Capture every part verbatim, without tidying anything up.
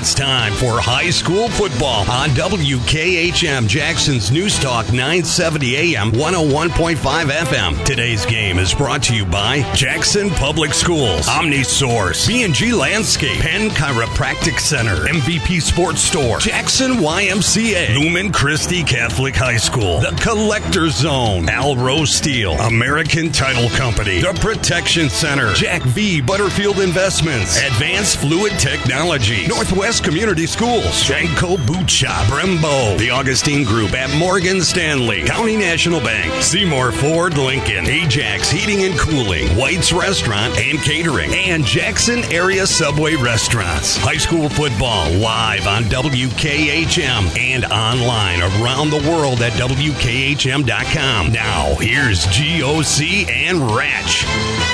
It's time for high school football on W K H M, Jackson's News Talk nine seventy A M, one oh one point five F M. Today's game is brought to you by Jackson Public Schools, OmniSource, B and G Landscape, Penn Chiropractic Center, M V P Sports Store, Jackson Y M C A, Lumen Christi Catholic High School, The Collector Zone, Alro Steel, American Title Company, The Protection Center, Jack V. Butterfield Investments, Advanced Fluid Technology, Northwest Community Schools, Shanko Boot Shop, Brembo, The Augustine Group at Morgan Stanley, County National Bank, Seymour Ford Lincoln, Ajax Heating and Cooling, White's Restaurant and Catering, and Jackson Area Subway Restaurants. High school football live on W K H M and online around the world at W K H M dot com. Now, here's G O C and Ratch.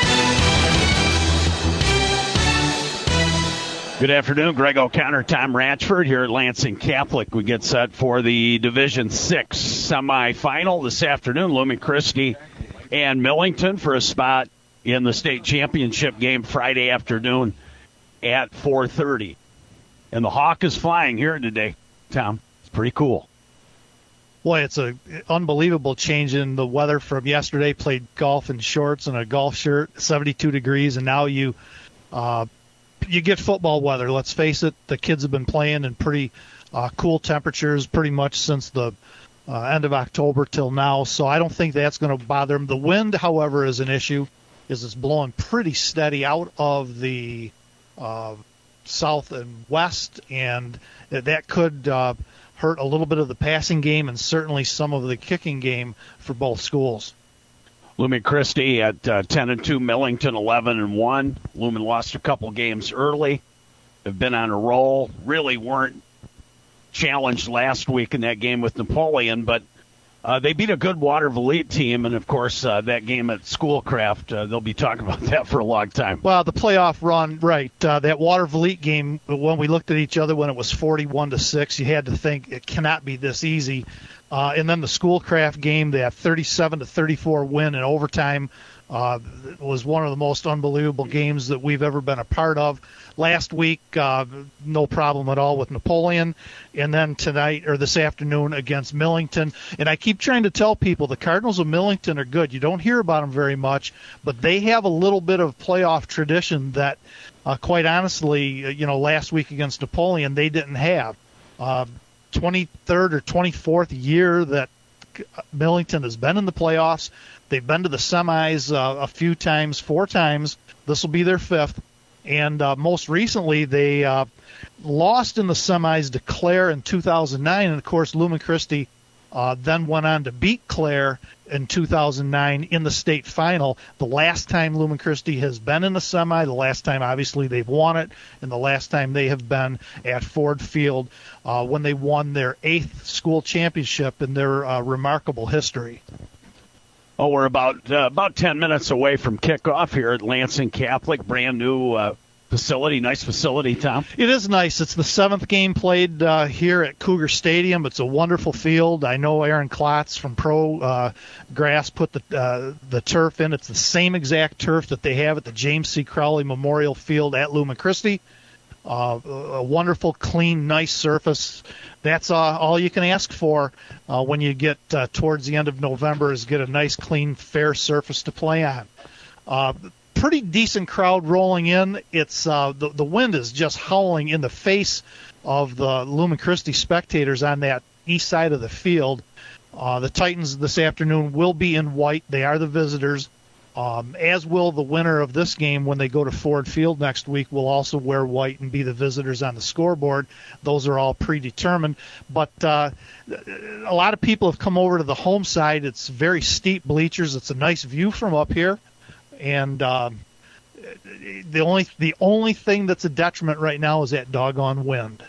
Good afternoon, Greg O'Connor, Tom Ratchford here at Lansing Catholic. We get set for the Division six semifinal this afternoon. Lumen Christi and Millington for a spot in the state championship game Friday afternoon at four thirty. And the Hawk is flying here today, Tom. It's pretty cool. Boy, it's an unbelievable change in the weather from yesterday. Played golf in shorts and a golf shirt, seventy-two degrees, and now you uh, you get football weather. Let's face it, the kids have been playing in pretty uh, cool temperatures pretty much since the uh, end of October till now, so I don't think that's going to bother them. The wind, however, is an issue, is it's blowing pretty steady out of the uh, south and west, and that could uh, hurt a little bit of the passing game and certainly some of the kicking game for both schools. Lumen Christi at uh, ten and two, Millington eleven and one. Lumen lost a couple games early. Have been on a roll. Really weren't challenged last week in that game with Napoleon, but uh, they beat a good Watervliet team, and of course uh, that game at Schoolcraft, uh, they'll be talking about that for a long time. Well, the playoff run, right? Uh, that Watervliet game, when we looked at each other when it was forty-one to six, you had to think it cannot be this easy. Uh, and then the Schoolcraft game, that thirty-seven to thirty-four win in overtime, uh, was one of the most unbelievable games that we've ever been a part of. Last week, uh, no problem at all with Napoleon. And then tonight, or this afternoon, against Millington. And I keep trying to tell people the Cardinals of Millington are good. You don't hear about them very much, but they have a little bit of playoff tradition that, uh, quite honestly, you know, last week against Napoleon, they didn't have. Uh, twenty-third or twenty-fourth year that Millington has been in the playoffs. They've been to the semis uh, a few times, four times. This will be their fifth. And uh, most recently, they uh, lost in the semis to Clare in two thousand nine. And, of course, Lumen Christi uh, then went on to beat Clare in two thousand nine in the state final. The last time Lumen Christi has been in the semi, the last time, obviously, they've won it, and the last time they have been at Ford Field uh, when they won their eighth school championship in their uh, remarkable history. Oh, we're about uh, about ten minutes away from kickoff here at Lansing Catholic, brand new uh, facility, nice facility, Tom. It is nice. It's the seventh game played uh, here at Cougar Stadium. It's a wonderful field. I know Aaron Klotz from Pro uh, Grass put the uh, the turf in. It's the same exact turf that they have at the James C. Crowley Memorial Field at Lumen Christi. Uh, a wonderful, clean, nice surface. That's uh, all you can ask for uh, when you get uh, towards the end of November, is get a nice, clean, fair surface to play on. Uh, pretty decent crowd rolling in. It's uh, the, the wind is just howling in the face of the Lumen Christi spectators on that east side of the field. Uh, the Titans this afternoon will be in white. They are the visitors. Um, as will the winner of this game when they go to Ford Field next week, will also wear white and be the visitors on the scoreboard. Those are all predetermined. But uh, a lot of people have come over to the home side. It's very steep bleachers. It's a nice view from up here. And um, the only the only thing that's a detriment right now is that doggone wind.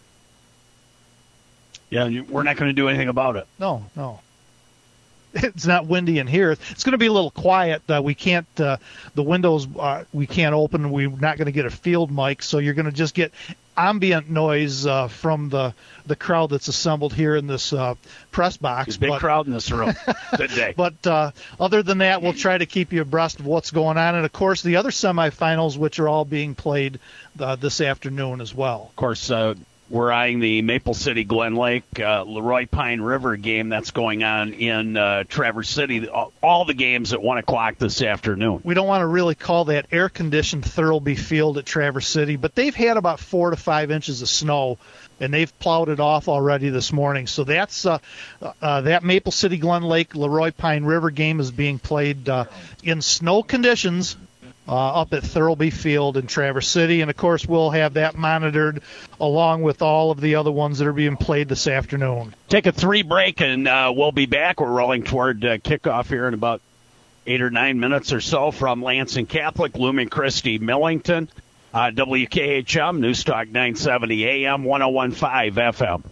Yeah, we're not going to do anything about it. No, no. It's not windy in here. It's going to be a little quiet. Uh, we can't, uh, the windows uh, we can't open. We're not going to get a field mic, so you're going to just get ambient noise uh, from the the crowd that's assembled here in this uh, press box. There's a big but, crowd in this room today. But uh, other than that, we'll try to keep you abreast of what's going on. And, of course, the other semifinals, which are all being played uh, this afternoon as well. Of course, uh, we're eyeing the Maple City Glen Lake uh, Leroy Pine River game that's going on in uh, Traverse City. All the games at one o'clock this afternoon. We don't want to really call that air-conditioned Thurlby Field at Traverse City, but they've had about four to five inches of snow, and they've plowed it off already this morning. So that's uh, uh, that Maple City Glen Lake Leroy Pine River game is being played uh, in snow conditions Uh, up at Thurlby Field in Traverse City. And, of course, we'll have that monitored along with all of the other ones that are being played this afternoon. Take a three break, and uh, we'll be back. We're rolling toward uh, kickoff here in about eight or nine minutes or so from Lansing Catholic, Lumen Christi, Millington, uh, W K H M, News Talk nine seventy A M, one oh one point five F M.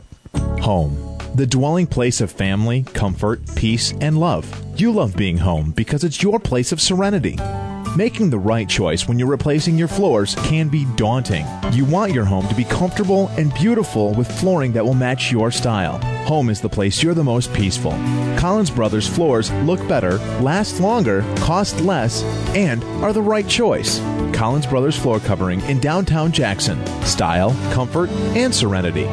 Home, the dwelling place of family, comfort, peace, and love. You love being home because it's your place of serenity. Making the right choice when you're replacing your floors can be daunting. You want your home to be comfortable and beautiful with flooring that will match your style. Home is the place you're the most peaceful. Collins Brothers floors look better, last longer, cost less, and are the right choice. Collins Brothers floor covering in downtown Jackson. Style, comfort, and serenity.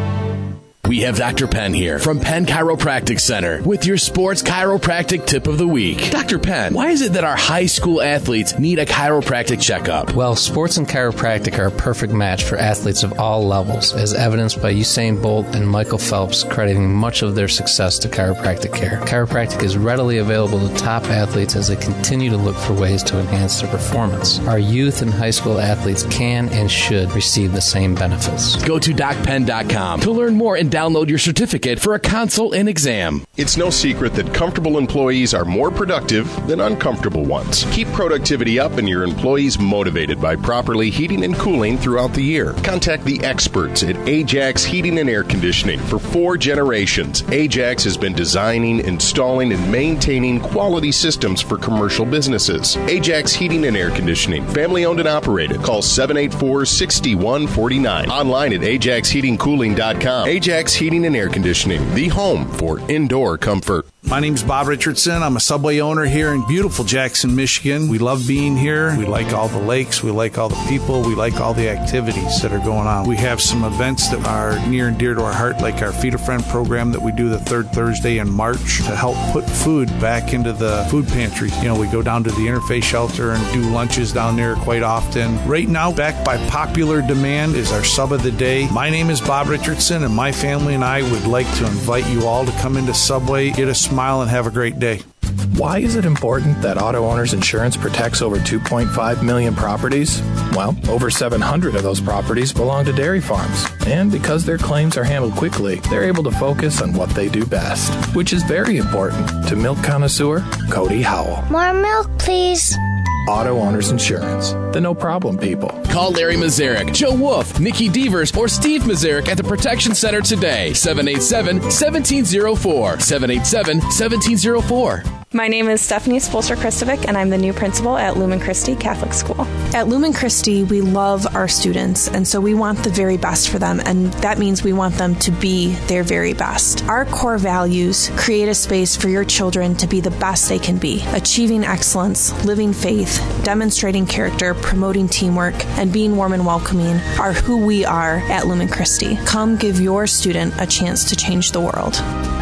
We have Doctor Penn here from Penn Chiropractic Center with your sports chiropractic tip of the week. Doctor Penn, why is it that our high school athletes need a chiropractic checkup? Well, sports and chiropractic are a perfect match for athletes of all levels, as evidenced by Usain Bolt and Michael Phelps crediting much of their success to chiropractic care. Chiropractic is readily available to top athletes as they continue to look for ways to enhance their performance. Our youth and high school athletes can and should receive the same benefits. Go to doc penn dot com to learn more and download your certificate for a consult and exam. It's no secret that comfortable employees are more productive than uncomfortable ones. Keep productivity up and your employees motivated by properly heating and cooling throughout the year. Contact the experts at Ajax Heating and Air Conditioning. For four generations, Ajax has been designing, installing, and maintaining quality systems for commercial businesses. Ajax Heating and Air Conditioning, family owned and operated. Call seven eight four, six one four nine. Online at ajax heating cooling dot com. Ajax Heating and Air Conditioning, the home for indoor comfort. My name's Bob Richardson. I'm a Subway owner here in beautiful Jackson, Michigan. We love being here. We like all the lakes. We like all the people. We like all the activities that are going on. We have some events that are near and dear to our heart, like our Feed a Friend program that we do the third Thursday in March to help put food back into the food pantry. You know, we go down to the Interfaith Shelter and do lunches down there quite often. Right now, backed by popular demand, is our Sub of the Day. My name is Bob Richardson, and my family and I would like to invite you all to come into Subway, get a smile, and have a great day. Why is it important that Auto Owners Insurance protects over two point five million properties? Well, over seven hundred of those properties belong to dairy farms. And because their claims are handled quickly, they're able to focus on what they do best, which is very important to milk connoisseur Cody Howell. More milk, please. Auto Owners Insurance, the no-problem people. Call Larry Mazarek, Joe Wolf, Nikki Devers, or Steve Mazarek at the Protection Center today. seven eight seven, one seven zero four. seven eight seven, one seven zero four. My name is Stephanie Spolster-Kristovic, and I'm the new principal at Lumen Christi Catholic School. At Lumen Christi, we love our students, and so we want the very best for them, and that means we want them to be their very best. Our core values create a space for your children to be the best they can be, achieving excellence, living faith, demonstrating character, promoting teamwork, and being warm and welcoming are who we are at Lumen Christi. Come give your student a chance to change the world.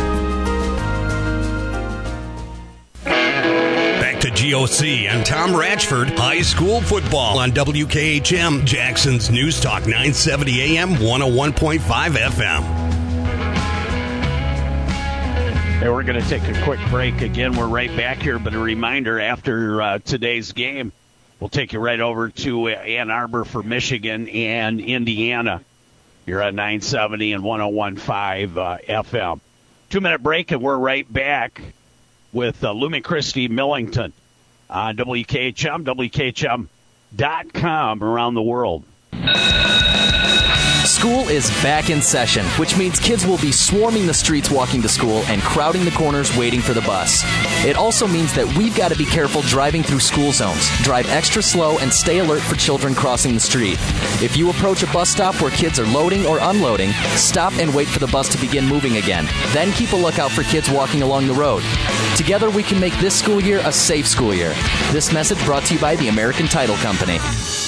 To G O C and Tom Ratchford High School Football on W K H M, Jackson's News Talk nine seventy A M, one oh one point five F M. Hey, we're going to take a quick break. Again, we're right back here, but a reminder, after uh, today's game, we'll take you right over to Ann Arbor for Michigan and Indiana. You're at nine seventy and one oh one point five uh, F M. Two-minute break, and we're right back with uh, Lumen Christi Millington on W K H M, W K H M dot com around the world. School is is back in session, which means kids will be swarming the streets walking to school and crowding the corners waiting for the bus. It also means that we've got to be careful driving through school zones, drive extra slow, and stay alert for children crossing the street. If you approach a bus stop where kids are loading or unloading, stop and wait for the bus to begin moving again. Then keep a lookout for kids walking along the road. Together we can make this school year a safe school year. This message brought to you by the American Title Company.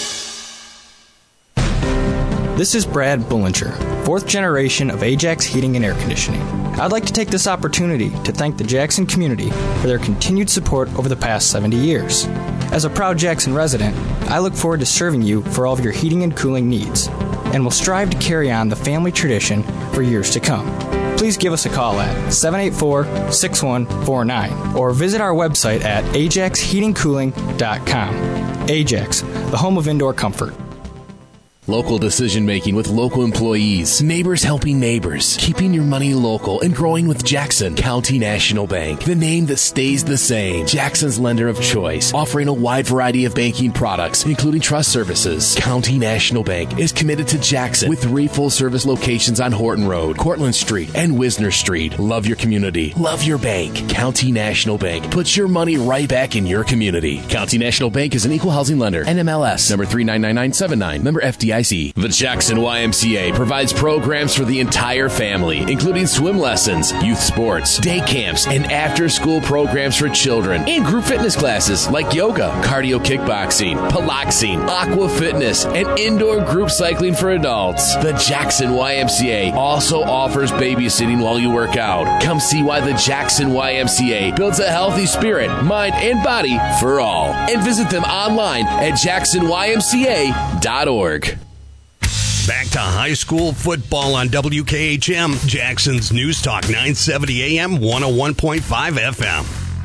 This is Brad Bullinger, fourth generation of Ajax Heating and Air Conditioning. I'd like to take this opportunity to thank the Jackson community for their continued support over the past seventy years. As a proud Jackson resident, I look forward to serving you for all of your heating and cooling needs, and will strive to carry on the family tradition for years to come. Please give us a call at seven eight four, six one four nine or visit our website at ajax heating cooling dot com. Ajax, the home of indoor comfort. Local decision making with local employees. Neighbors helping neighbors. Keeping your money local and growing with Jackson County National Bank. The name that stays the same. Jackson's lender of choice. Offering a wide variety of banking products, including trust services. County National Bank is committed to Jackson with three full service locations on Horton Road, Cortlandt Street, and Wisner Street. Love your community. Love your bank. County National Bank. Puts your money right back in your community. County National Bank is an equal housing lender. N M L S number three nine nine nine seven nine. Member F D I C. The Jackson Y M C A provides programs for the entire family, including swim lessons, youth sports, day camps, and after-school programs for children, and group fitness classes like yoga, cardio kickboxing, piloxing, aqua fitness, and indoor group cycling for adults. The Jackson Y M C A also offers babysitting while you work out. Come see why the Jackson Y M C A builds a healthy spirit, mind, and body for all. And visit them online at jackson y m c a dot org. Back to high school football on W K H M, Jackson's News Talk nine seventy A M, one oh one point five F M.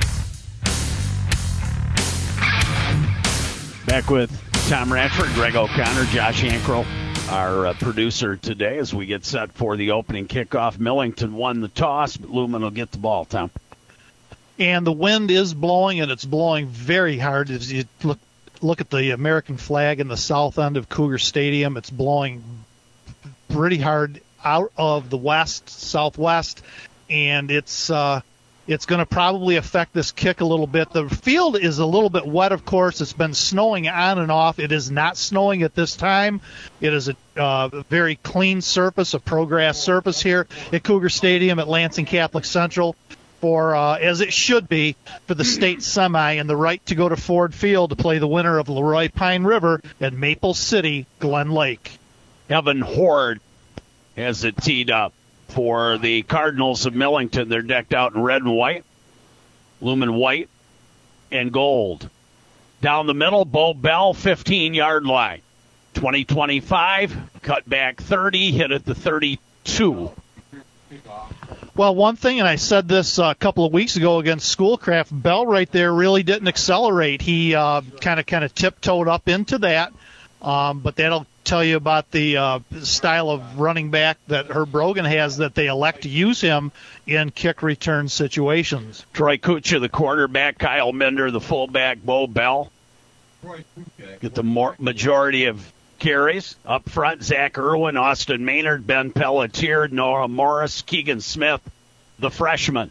Back with Tom Radford, Greg O'Connor, Josh Ankrel, our uh, producer today as we get set for the opening kickoff. Millington won the toss, but Lumen will get the ball, Tom. And the wind is blowing, and it's blowing very hard. As you look Look at the American flag in the south end of Cougar Stadium. It's blowing pretty hard out of the west, southwest, and it's uh, it's going to probably affect this kick a little bit. The field is a little bit wet, of course. It's been snowing on and off. It is not snowing at this time. It is a uh, very clean surface, a pro-grass surface here at Cougar Stadium at Lansing Catholic Central. For uh, as it should be for the state semi and the right to go to Ford Field to play the winner of Leroy Pine River at Maple City, Glen Lake. Evan Horde has it teed up for the Cardinals of Millington. They're decked out in red and white, Lumen white and gold. Down the middle, Bo Bell, fifteen-yard line. twenty twenty-five, cut back thirty, hit at the thirty-two. Well, one thing, and I said this uh, a couple of weeks ago against Schoolcraft, Bell right there really didn't accelerate. He kind of kind of tiptoed up into that, um, but that'll tell you about the uh, style of running back that Herb Brogan has, that they elect to use him in kick return situations. Troy Kucha, the quarterback, Kyle Minder, the fullback, Bo Bell get the more, majority of carries. Up front, Zach Irwin, Austin Maynard, Ben Pelletier, Noah Morris, Keegan Smith, the freshman.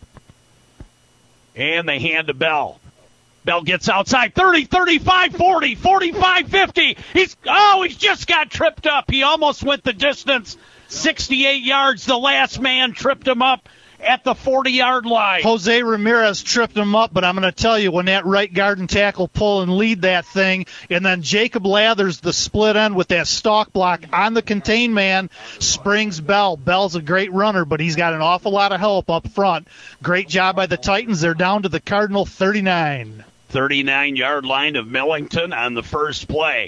And they hand to Bell. Bell gets outside, thirty, thirty-five, forty, forty-five, fifty. He's, oh, he's just got tripped up. He almost went the distance. sixty-eight yards, the last man tripped him up at the forty-yard line. Jose Ramirez tripped him up, but I'm going to tell you, when that right guard and tackle pull and lead that thing, and then Jacob Lathers, the split end with that stalk block on the contain man, springs Bell. Bell's a great runner, but he's got an awful lot of help up front. Great job by the Titans. They're down to the Cardinal thirty-nine. thirty-nine-yard line of Millington on the first play.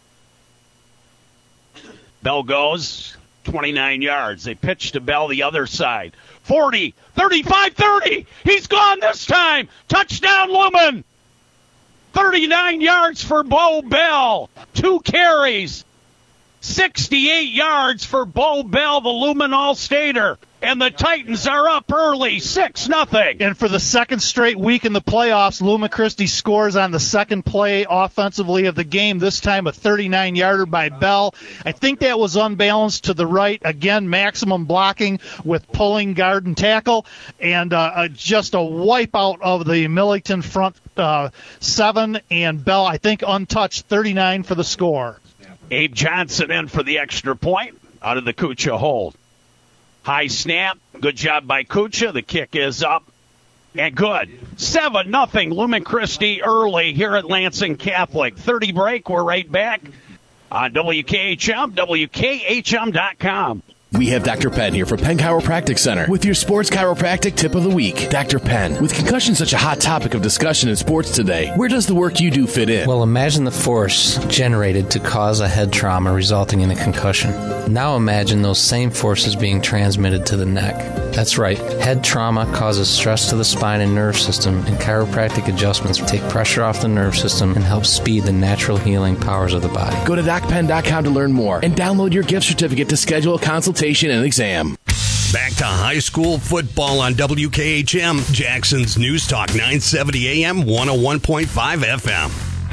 Bell goes twenty-nine yards. They pitch to Bell the other side. forty, thirty-five, thirty. He's gone this time. Touchdown, Lumen. thirty-nine yards for Bo Bell. Two carries. sixty-eight yards for Bo Bell, the Lumen All-Stater. And the Titans are up early, six nothing. And for the second straight week in the playoffs, Lumen Christi scores on the second play offensively of the game, this time a thirty-nine-yarder by Bell. I think that was unbalanced to the right. Again, maximum blocking with pulling guard and tackle. And uh, just a wipeout of the Millington front uh, seven. And Bell, I think, untouched, thirty-nine for the score. Abe Johnson in for the extra point out of the Kucha hold. High snap. Good job by Kucha. The kick is up. And good. seven nothing Lumen Christi early here at Lansing Catholic. thirty break. We're right back on W K H M, W K H M dot com. We have Doctor Penn here from Penn Chiropractic Center with your sports chiropractic tip of the week. Doctor Penn, with concussion such a hot topic of discussion in sports today, where does the work you do fit in? Well, imagine the force generated to cause a head trauma resulting in a concussion. Now imagine those same forces being transmitted to the neck. That's right. Head trauma causes stress to the spine and nerve system, and chiropractic adjustments take pressure off the nerve system and help speed the natural healing powers of the body. Go to doc penn dot com to learn more and download your gift certificate to schedule a consultation and exam. Back to high school football on W K H M, Jackson's News Talk nine seventy A M, one oh one point five F M.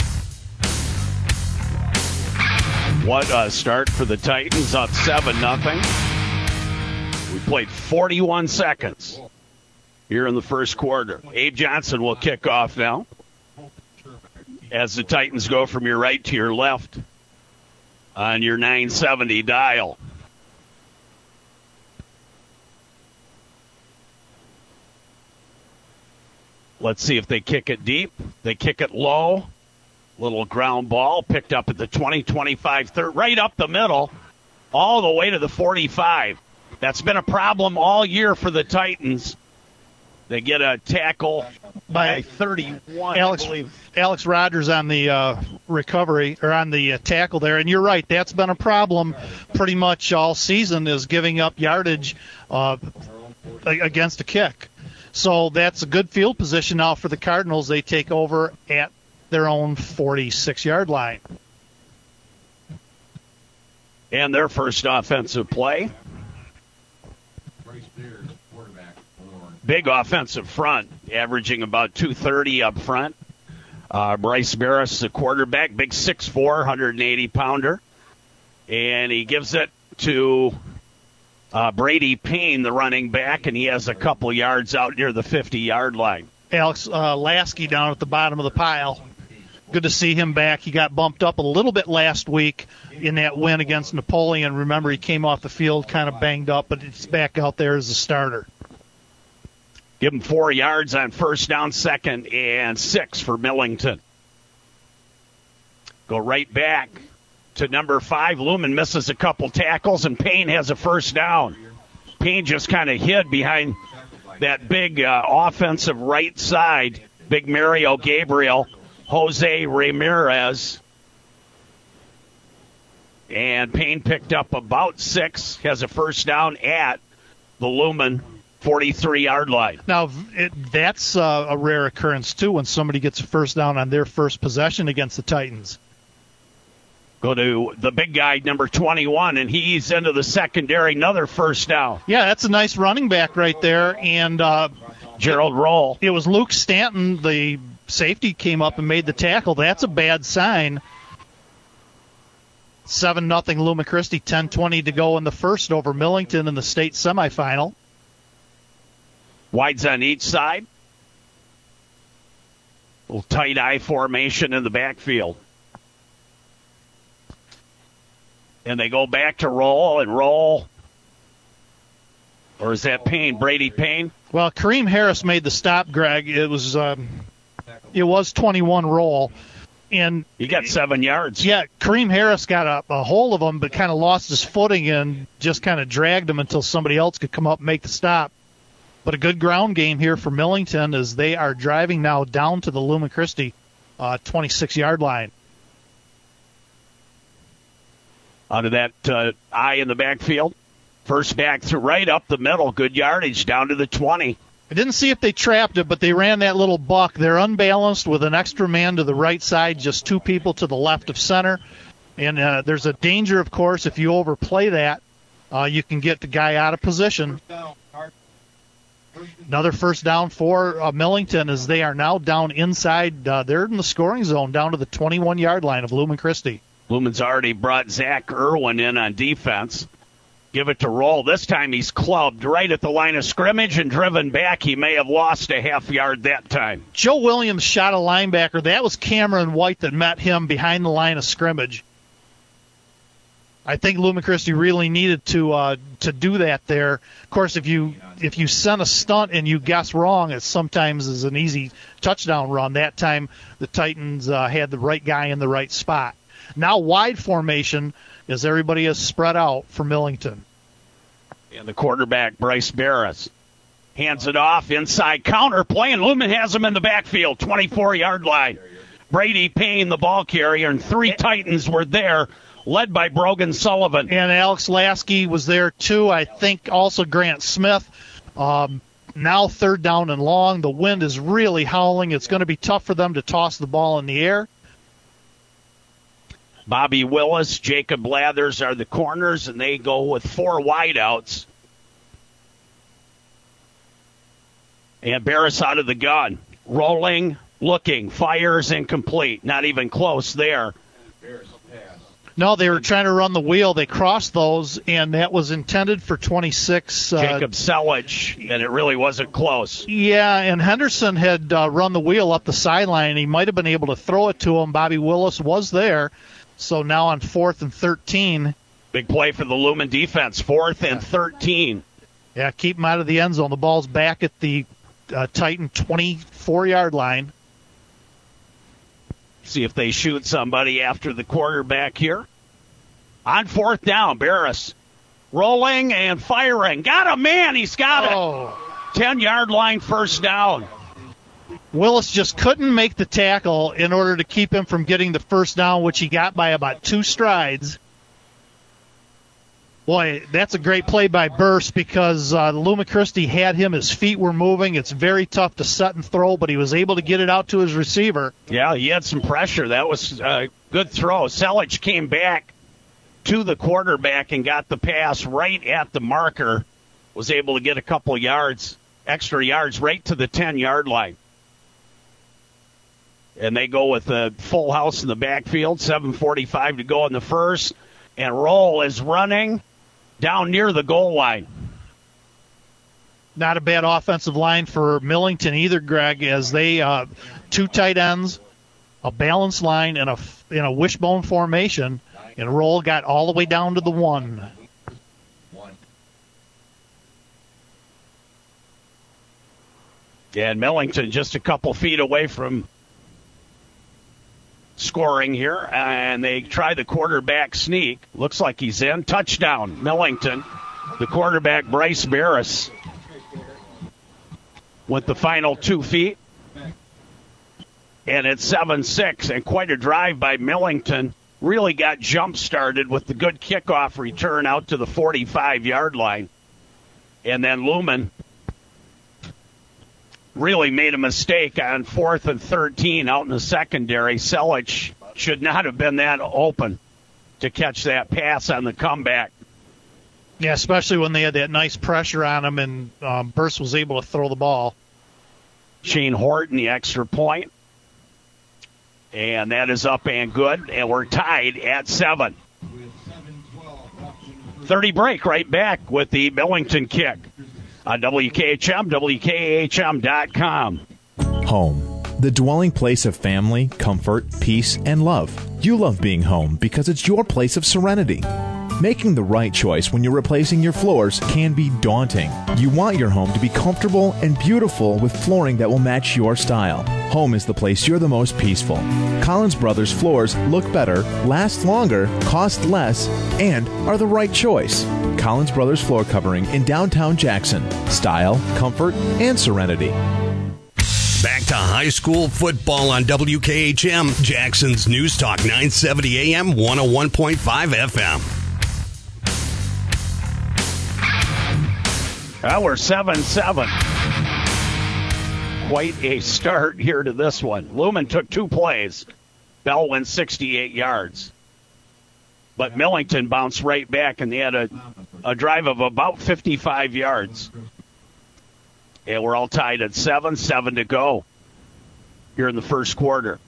What a start for the Titans, up seven nothing. We played forty-one seconds here in the first quarter. Abe Johnson will kick off now as the Titans go from your right to your left on your nine seventy dial. Let's see if they kick it deep. They kick it low. Little ground ball picked up at the twenty, twenty-five, thirty, right up the middle, all the way to the forty-five. That's been a problem all year for the Titans. They get a tackle by thirty-one, Alex, I believe. Alex Rogers on the uh, recovery, or on the uh, tackle there. And you're right, that's been a problem pretty much all season, is giving up yardage uh, against a kick. So that's a good field position now for the Cardinals. They take over at their own forty-six-yard line. And their first offensive play. Big offensive front, averaging about two thirty up front. Uh, Bryce Barris, the quarterback, big six four, one eighty pounder. And he gives it to uh, Brady Payne, the running back, and he has a couple yards out near the fifty-yard line. Alex uh, Lasky down at the bottom of the pile. Good to see him back. He got bumped up a little bit last week in that win against Napoleon. Remember, he came off the field kind of banged up, but he's back out there as a starter. Give him four yards on first down, second and six for Millington. Go right back to number five. Lumen misses a couple tackles, and Payne has a first down. Payne just kind of hid behind that big uh, offensive right side. Big Mario Gabriel, Jose Ramirez. And Payne picked up about six, has a first down at the Lumen forty-three-yard line. Now, it, that's uh, a rare occurrence, too, when somebody gets a first down on their first possession against the Titans. Go to the big guy, number twenty-one, and he's into the secondary, another first down. Yeah, that's a nice running back right there. And uh, Gerald Roll. It was Luke Stanton, the safety, came up and made the tackle. That's a bad sign. seven nothing Lumen Christi, ten twenty to go in the first over Millington in the state semifinal. Wides on each side. Little tight eye formation in the backfield. And they go back to roll and roll. Or is that Payne, Brady Payne? Well, Kareem Harris made the stop, Greg. It was um, it was twenty-one roll. And he got seven yards. Yeah, Kareem Harris got a, a hold of him, but kind of lost his footing and just kind of dragged him until somebody else could come up and make the stop. But a good ground game here for Millington as they are driving now down to the Lumen Christi uh, twenty-six-yard line. Out of that uh, eye in the backfield. First back through right up the middle. Good yardage down to the twenty. I didn't see if they trapped it, but they ran that little buck. They're unbalanced with an extra man to the right side, just two people to the left of center. And uh, there's a danger, of course, if you overplay that, uh, you can get the guy out of position. Another first down for uh, Millington as they are now down inside. Uh, they're in the scoring zone down to the twenty-one-yard line of Lumen Christi. Lumen's already brought Zach Irwin in on defense. Give it to Roll. This time he's clubbed right at the line of scrimmage and driven back. He may have lost a half yard that time. Joe Williams shot a linebacker. That was Cameron White that met him behind the line of scrimmage. I think Lumen Christi really needed to uh, to do that there. Of course, if you if you send a stunt and you guess wrong, it sometimes is an easy touchdown run. That time the Titans uh, had the right guy in the right spot. Now wide formation as everybody is spread out for Millington. And the quarterback, Bryce Barris, hands it off, inside counter play, and Lumen has him in the backfield, twenty-four-yard line. Brady Payne, the ball carrier, and three Titans were there, led by Brogan Sullivan. And Alex Lasky was there, too. I think also Grant Smith. Um, now third down and long. The wind is really howling. It's going to be tough for them to toss the ball in the air. Bobby Willis, Jacob Lathers are the corners, and they go with four wideouts. And Barris out of the gun. Rolling, looking, fires incomplete. Not even close there. No, they were trying to run the wheel. They crossed those, and that was intended for twenty-six. Uh, Jacob Selich, and it really wasn't close. Yeah, and Henderson had uh, run the wheel up the sideline. He might have been able to throw it to him. Bobby Willis was there. So now on fourth and thirteen. Big play for the Lumen defense, fourth and thirteen. Yeah, keep him out of the end zone. The ball's back at the uh, Titan twenty-four-yard line. See if they shoot somebody after the quarterback here. On fourth down, Barris rolling and firing. Got a man. He's got it. Oh. ten-yard line, first down. Willis just couldn't make the tackle in order to keep him from getting the first down, which he got by about two strides. Boy, that's a great play by Burst because uh, Lumen Christi had him. His feet were moving. It's very tough to set and throw, but he was able to get it out to his receiver. Yeah, he had some pressure. That was a good throw. Selich came back to the quarterback and got the pass right at the marker. Was able to get a couple yards, extra yards, right to the ten-yard line. And they go with a full house in the backfield, seven forty-five to go in the first. And Roll is running down near the goal line. Not a bad offensive line for Millington either, Greg, as they uh, two tight ends, a balanced line, and a, in a wishbone formation. And Roll got all the way down to the one. And Millington just a couple feet away from scoring here, and they try the quarterback sneak. Looks like he's in. Touchdown, Millington. The quarterback, Bryce Barris, with the final two feet. And it's seven six, and quite a drive by Millington. Really got jump-started with the good kickoff return out to the forty-five-yard line. And then Lumen really made a mistake on fourth and thirteen out in the secondary. Selich should not have been that open to catch that pass on the comeback. Yeah, especially when they had that nice pressure on him and um, Burst was able to throw the ball. Shane Horton, the extra point. And that is up and good, and we're tied at seven. thirty break right back with the Millington kick. On W K H M, W K H M dot com. Home, the dwelling place of family, comfort, peace, and love. You love being home because it's your place of serenity. Making the right choice when you're replacing your floors can be daunting. You want your home to be comfortable and beautiful with flooring that will match your style. Home is the place you're the most peaceful. Collins Brothers floors look better, last longer, cost less, and are the right choice. Collins Brothers floor covering in downtown Jackson. Style, comfort, and serenity. Back to high school football on W K H M, Jackson's News Talk nine seventy A M, one oh one point five F M. Well, we're seven seven. Quite a start here to this one. Lumen took two plays. Bell went sixty-eight yards. but Millington bounced right back, and they had a, a drive of about fifty-five yards. And we're all tied at seven, seven to go here in the first quarter.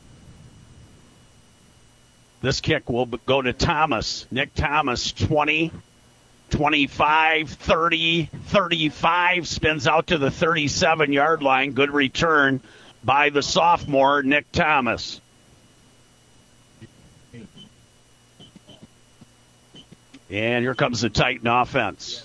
This kick will go to Thomas. Nick Thomas, twenty, twenty-five, thirty, thirty-five, spins out to the thirty-seven-yard line. Good return by the sophomore, Nick Thomas. And here comes the Titan offense.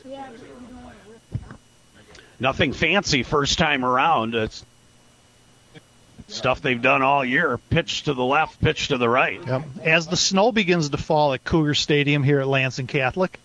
Nothing fancy first time around. It's stuff they've done all year. Pitch to the left, pitch to the right. Yep. As the snow begins to fall at Cougar Stadium here at Lansing Catholic.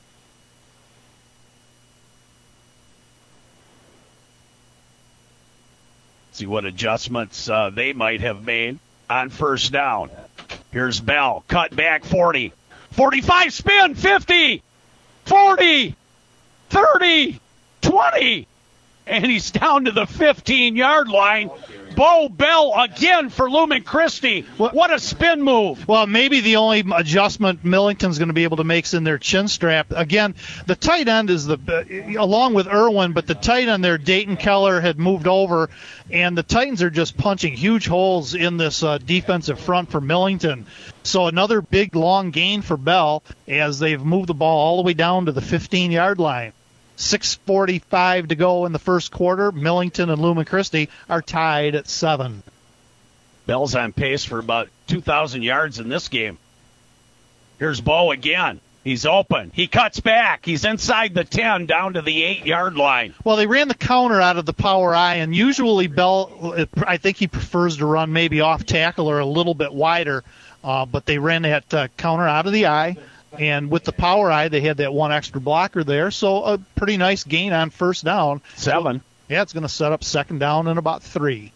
See what adjustments uh, they might have made on first down. Here's Bell. Cut back forty. forty-five, spin, fifty, forty, thirty, twenty. And he's down to the fifteen-yard line. Bo Bell again for Lumen Christi. What a spin move. Well, maybe the only adjustment Millington's going to be able to make is in their chin strap. Again, the tight end is the, uh, along with Irwin, but the tight end there, Dayton Keller, had moved over, and the Titans are just punching huge holes in this uh, defensive front for Millington. So another big, long gain for Bell as they've moved the ball all the way down to the fifteen-yard line. six forty-five to go in the first quarter. Millington and Lumen Christi are tied at seven. Bell's on pace for about two thousand yards in this game. Here's Bo again. He's open. He cuts back. He's inside the ten, down to the eight-yard line. Well, they ran the counter out of the power I, and usually Bell, I think he prefers to run maybe off tackle or a little bit wider, uh, but they ran that uh, counter out of the I. And with the power I, they had that one extra blocker there, so a pretty nice gain on first down. Seven. So, yeah, it's going to set up second down in about three.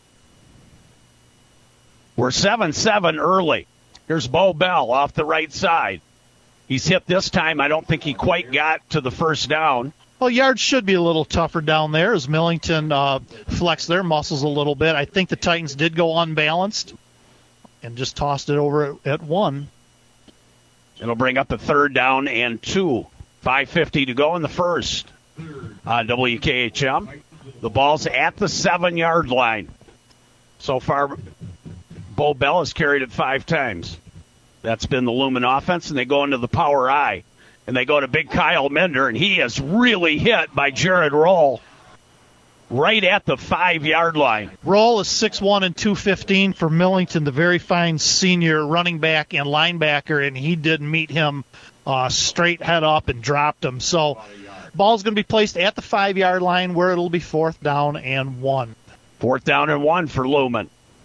We're seven seven early. Here's Bo Bell off the right side. He's hit this time. I don't think he quite got to the first down. Well, yards should be a little tougher down there as Millington uh, flexed their muscles a little bit. I think the Titans did go unbalanced and just tossed it over at, at one. It'll bring up a third down and two. five fifty to go in the first on W K H M. The ball's at the seven-yard line. So far, Bo Bell has carried it five times. That's been the Lumen offense, and they go into the power I. And they go to big Kyle Minder, and he is really hit by Jared Roll right at the five-yard line. Roll is six one and two fifteen for Millington, the very fine senior running back and linebacker, and he did meet him uh, straight head up and dropped him. So ball's going to be placed at the five-yard line where it'll be fourth down and one. Fourth down and one for Lumen.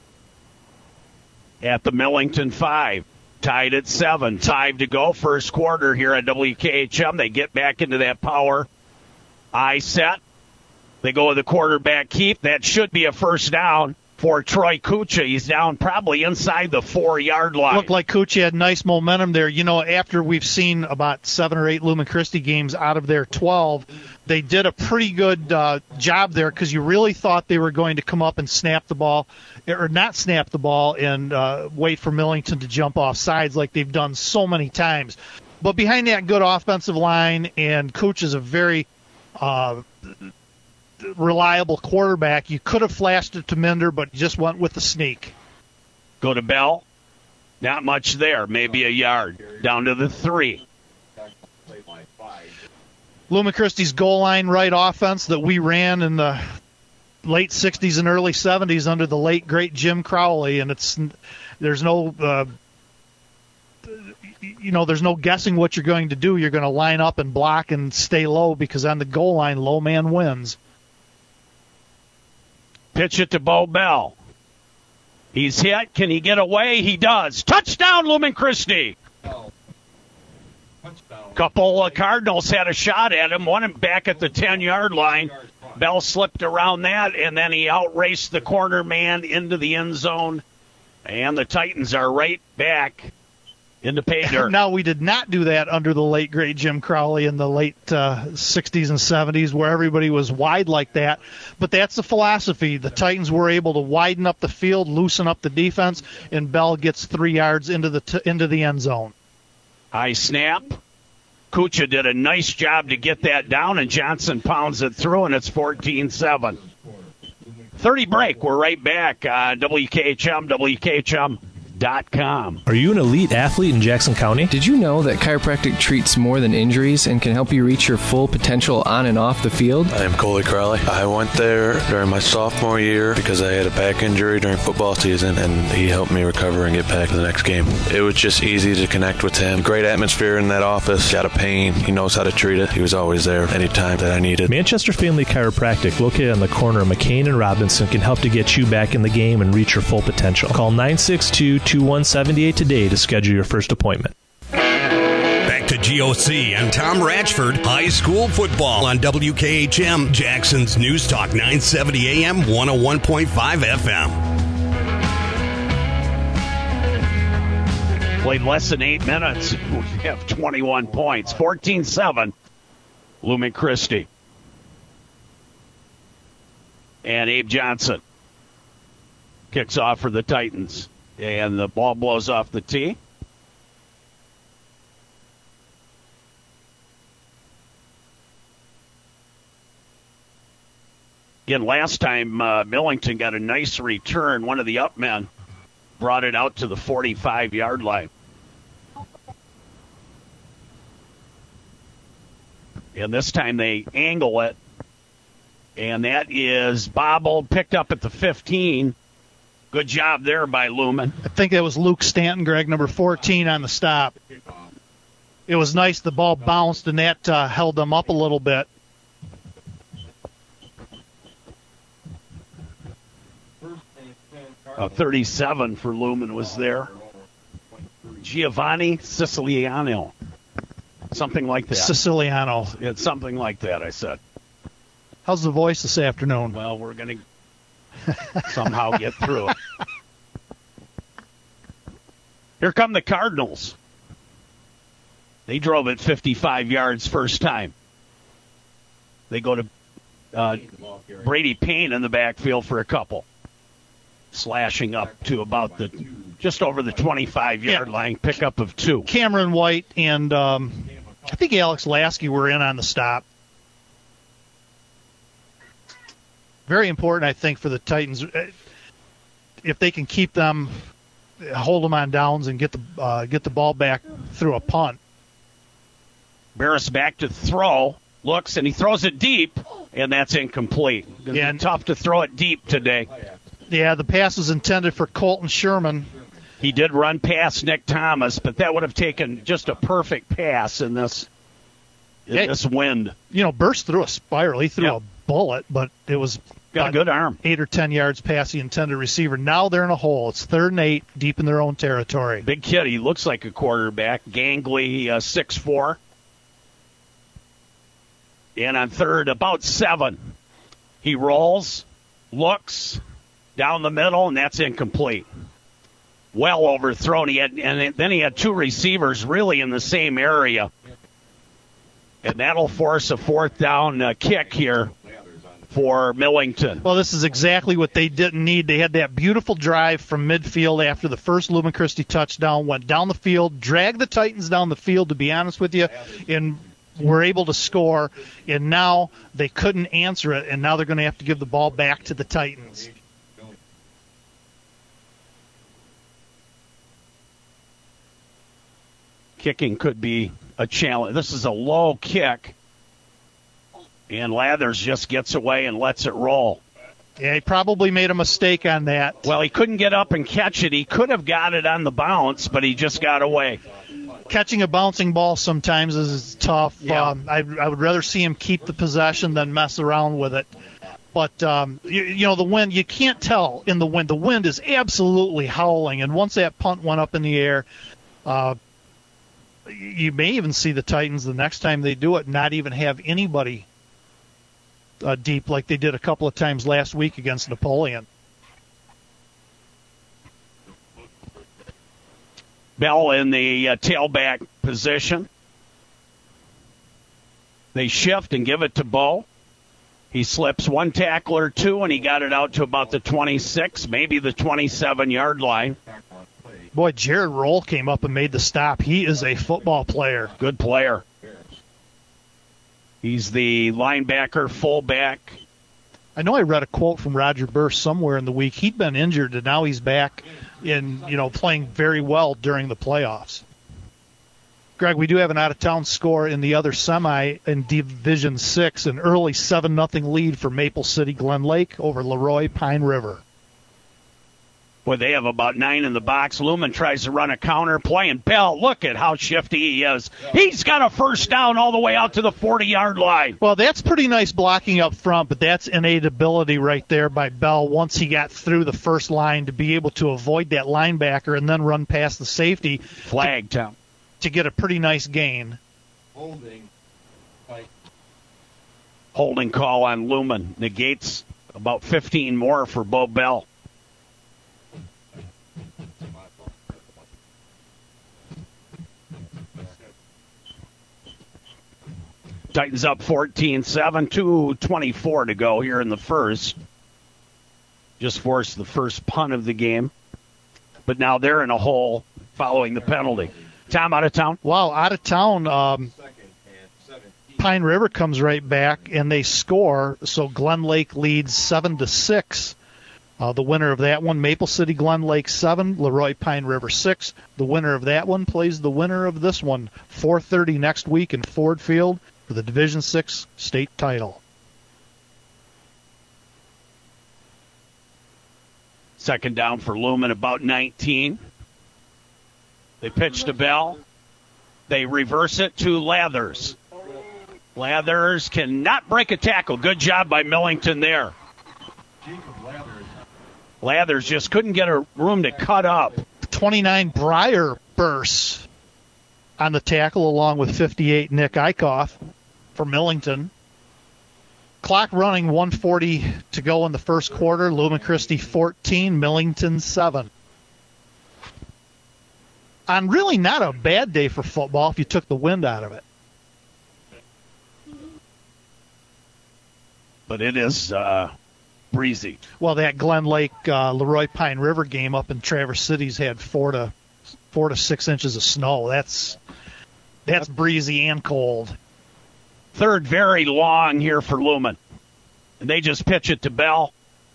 At the Millington five. Tied at seven. Time to go. First quarter here at W K H M. They get back into that power I set. They go with the quarterback keep. That should be a first down for Troy Kucha. He's down probably inside the four-yard line. Looked like Kucha had nice momentum there. You know, after we've seen about seven or eight Lumen Christi games out of their twelve, they did a pretty good uh, job there because you really thought they were going to come up and snap the ball, or not snap the ball and uh, wait for Millington to jump off sides like they've done so many times. But behind that good offensive line, and Kucha's a very uh, reliable quarterback, you could have flashed it to Minder, but just went with the sneak. Go to Bell. Not much there. Maybe a yard. Down to the three. Lumen Christi's goal line right offense that we ran in the late sixties and early seventies under the late, great Jim Crowley, and it's there's no uh, you know, there's no guessing what you're going to do. You're going to line up and block and stay low because on the goal line, low man wins. Pitch it to Bo Bell. He's hit. Can he get away? He does. Touchdown, Lumen Christi. Couple of Cardinals had a shot at him, one back at the ten-yard line. Bell slipped around that, and then he outraced the corner man into the end zone. And the Titans are right back into pay dirt. Now, we did not do that under the late, great Jim Crowley in the late uh, sixties and seventies where everybody was wide like that. But that's the philosophy. The Titans were able to widen up the field, loosen up the defense, and Bell gets three yards into the t- into the end zone. High snap. Kucha did a nice job to get that down, and Johnson pounds it through, and it's fourteen seven. thirty break. We're right back on W K H M, W K H M dot com. Are you an elite athlete in Jackson County? Did you know that chiropractic treats more than injuries and can help you reach your full potential on and off the field? I am Coley Crowley. I went there during my sophomore year because I had a back injury during football season, and he helped me recover and get back to the next game. It was just easy to connect with him. Great atmosphere in that office. Got a pain. He knows how to treat it. He was always there anytime that I needed. Manchester Family Chiropractic, located on the corner of McCain and Robinson, can help to get you back in the game and reach your full potential. Call nine six two, two one seven eight today to schedule your first appointment. Back to G O C and Tom Ratchford, high school football on W K H M, Jackson's News Talk nine seventy A M, one oh one point five F M. Played less than eight minutes. We have twenty-one points. fourteen seven. Lumen Christi. And Abe Johnson kicks off for the Titans. And the ball blows off the tee. Again, last time uh, Millington got a nice return. One of the up men brought it out to the forty-five-yard line. And this time they angle it. And that is bobbled, picked up at the fifteen. Good job there by Lumen. I think that was Luke Stanton, Greg, number fourteen on the stop. It was nice. The ball bounced, and that uh, held them up a little bit. Uh, thirty-seven for Lumen was there. Giovanni Siciliano. Something like that. Siciliano. It's something like that, I said. How's the voice this afternoon? Well, we're going to somehow get through it. Here come the Cardinals. They drove it fifty-five yards first time. They go to uh, Brady Payne in the backfield for a couple. Slashing up to about the just over the twenty-five-yard yeah. line, pickup of two. Cameron White and um, I think Alex Lasky were in on the stop. Very important, I think, for the Titans. If they can keep them, hold them on downs and get the uh, get the ball back through a punt. Barris back to throw, looks, and he throws it deep, and that's incomplete. Yeah, and tough to throw it deep today. Yeah, the pass was intended for Colton Sherman. He did run past Nick Thomas, but that would have taken just a perfect pass in this in yeah, this wind. You know, burst through a spiral. He threw yeah. a bullet, but it was got a good arm. Eight or ten yards past the intended receiver. Now they're in a hole. It's third and eight, deep in their own territory. Big kid. He looks like a quarterback. Gangly, uh, six foot four. And on third, about seven. He rolls, looks down the middle, and that's incomplete. Well overthrown. He had, and then he had two receivers really in the same area. And that'll force a fourth down uh, kick here for Millington. Well, this is exactly what they didn't need. They had that beautiful drive from midfield after the first Lumen Christi touchdown, went down the field, dragged the Titans down the field, to be honest with you, and were able to score. And now they couldn't answer it, and now they're going to have to give the ball back to the Titans. Kicking could be a challenge. This is a low kick, and Lathers just gets away and lets it roll. Yeah, he probably made a mistake on that. Well, he couldn't get up and catch it. He could have got it on the bounce, but he just got away. Catching a bouncing ball sometimes is tough. Yeah. Um, I, I would rather see him keep the possession than mess around with it. But, um, you, you know, the wind, you can't tell in the wind. The wind is absolutely howling, and once that punt went up in the air, uh, you may even see the Titans the next time they do it not even have anybody uh, deep like they did a couple of times last week against Napoleon. Bell in the uh, tailback position. They shift and give it to Bo. He slips one tackle or two, and he got it out to about the twenty-six, maybe the twenty-seven-yard line. Boy, Jared Roll came up and made the stop. He is a football player. Good player. He's the linebacker, fullback. I know I read a quote from Roger Burst somewhere in the week. He'd been injured, and now he's back in, you know, playing very well during the playoffs. Greg, we do have an out-of-town score in the other semi in Division six, an early seven nothing lead for Maple City Glen Lake over Leroy Pine River. Boy, they have about nine in the box. Lumen tries to run a counter play, and Bell, look at how shifty he is. He's got a first down all the way out to the forty-yard line. Well, that's pretty nice blocking up front, but that's innate ability right there by Bell once he got through the first line to be able to avoid that linebacker and then run past the safety. Flag, Tom. To get a pretty nice gain. Holding. Holding call on Lumen. Negates about fifteen more for Bo Bell. Titans up fourteen seven, two twenty-four to go here in the first. Just forced the first punt of the game. But now they're in a hole following the penalty. Tom, out of town? Wow, out of town. Um, Pine River comes right back, and they score. So Glen Lake leads seven to six. Uh, the winner of that one, Maple City Glen Lake seven, Leroy Pine River six. The winner of that one plays the winner of this one, four thirty next week in Ford Field for the Division six state title. Second down for Lumen, about nineteen. They pitch to Bell. They reverse it to Lathers. Lathers cannot break a tackle. Good job by Millington there. Lathers just couldn't get a room to cut up. twenty-nine Breyer bursts on the tackle along with fifty-eight Nick Eichhoff for Millington. Clock running, one forty to go in the first quarter. Lumen Christi fourteen, Millington seven. On really not a bad day for football if you took the wind out of it. But it is uh, breezy. Well, that Glen Lake uh, Leroy Pine River game up in Traverse City's had four to four to six inches of snow. That's that's breezy and cold. Third very long here for Lumen. And they just pitch it to Bell.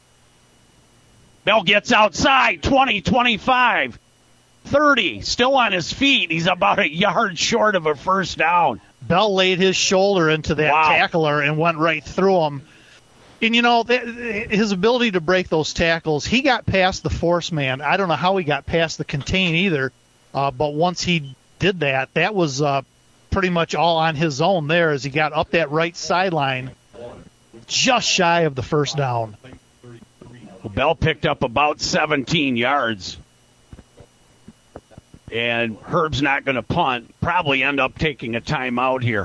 Bell gets outside, twenty, twenty-five, thirty, still on his feet. He's about a yard short of a first down. Bell laid his shoulder into that wow. tackler and went right through him. And, you know, that, his ability to break those tackles, he got past the force man. I don't know how he got past the contain either, uh, but once he did that, that was uh, pretty much all on his own there as he got up that right sideline, just shy of the first down. Well, Bell picked up about seventeen yards. And Herb's not going to punt. Probably end up taking a timeout here.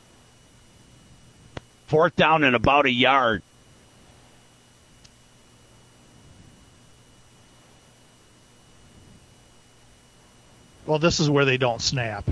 Fourth down and about a yard. Well, this is where they don't snap.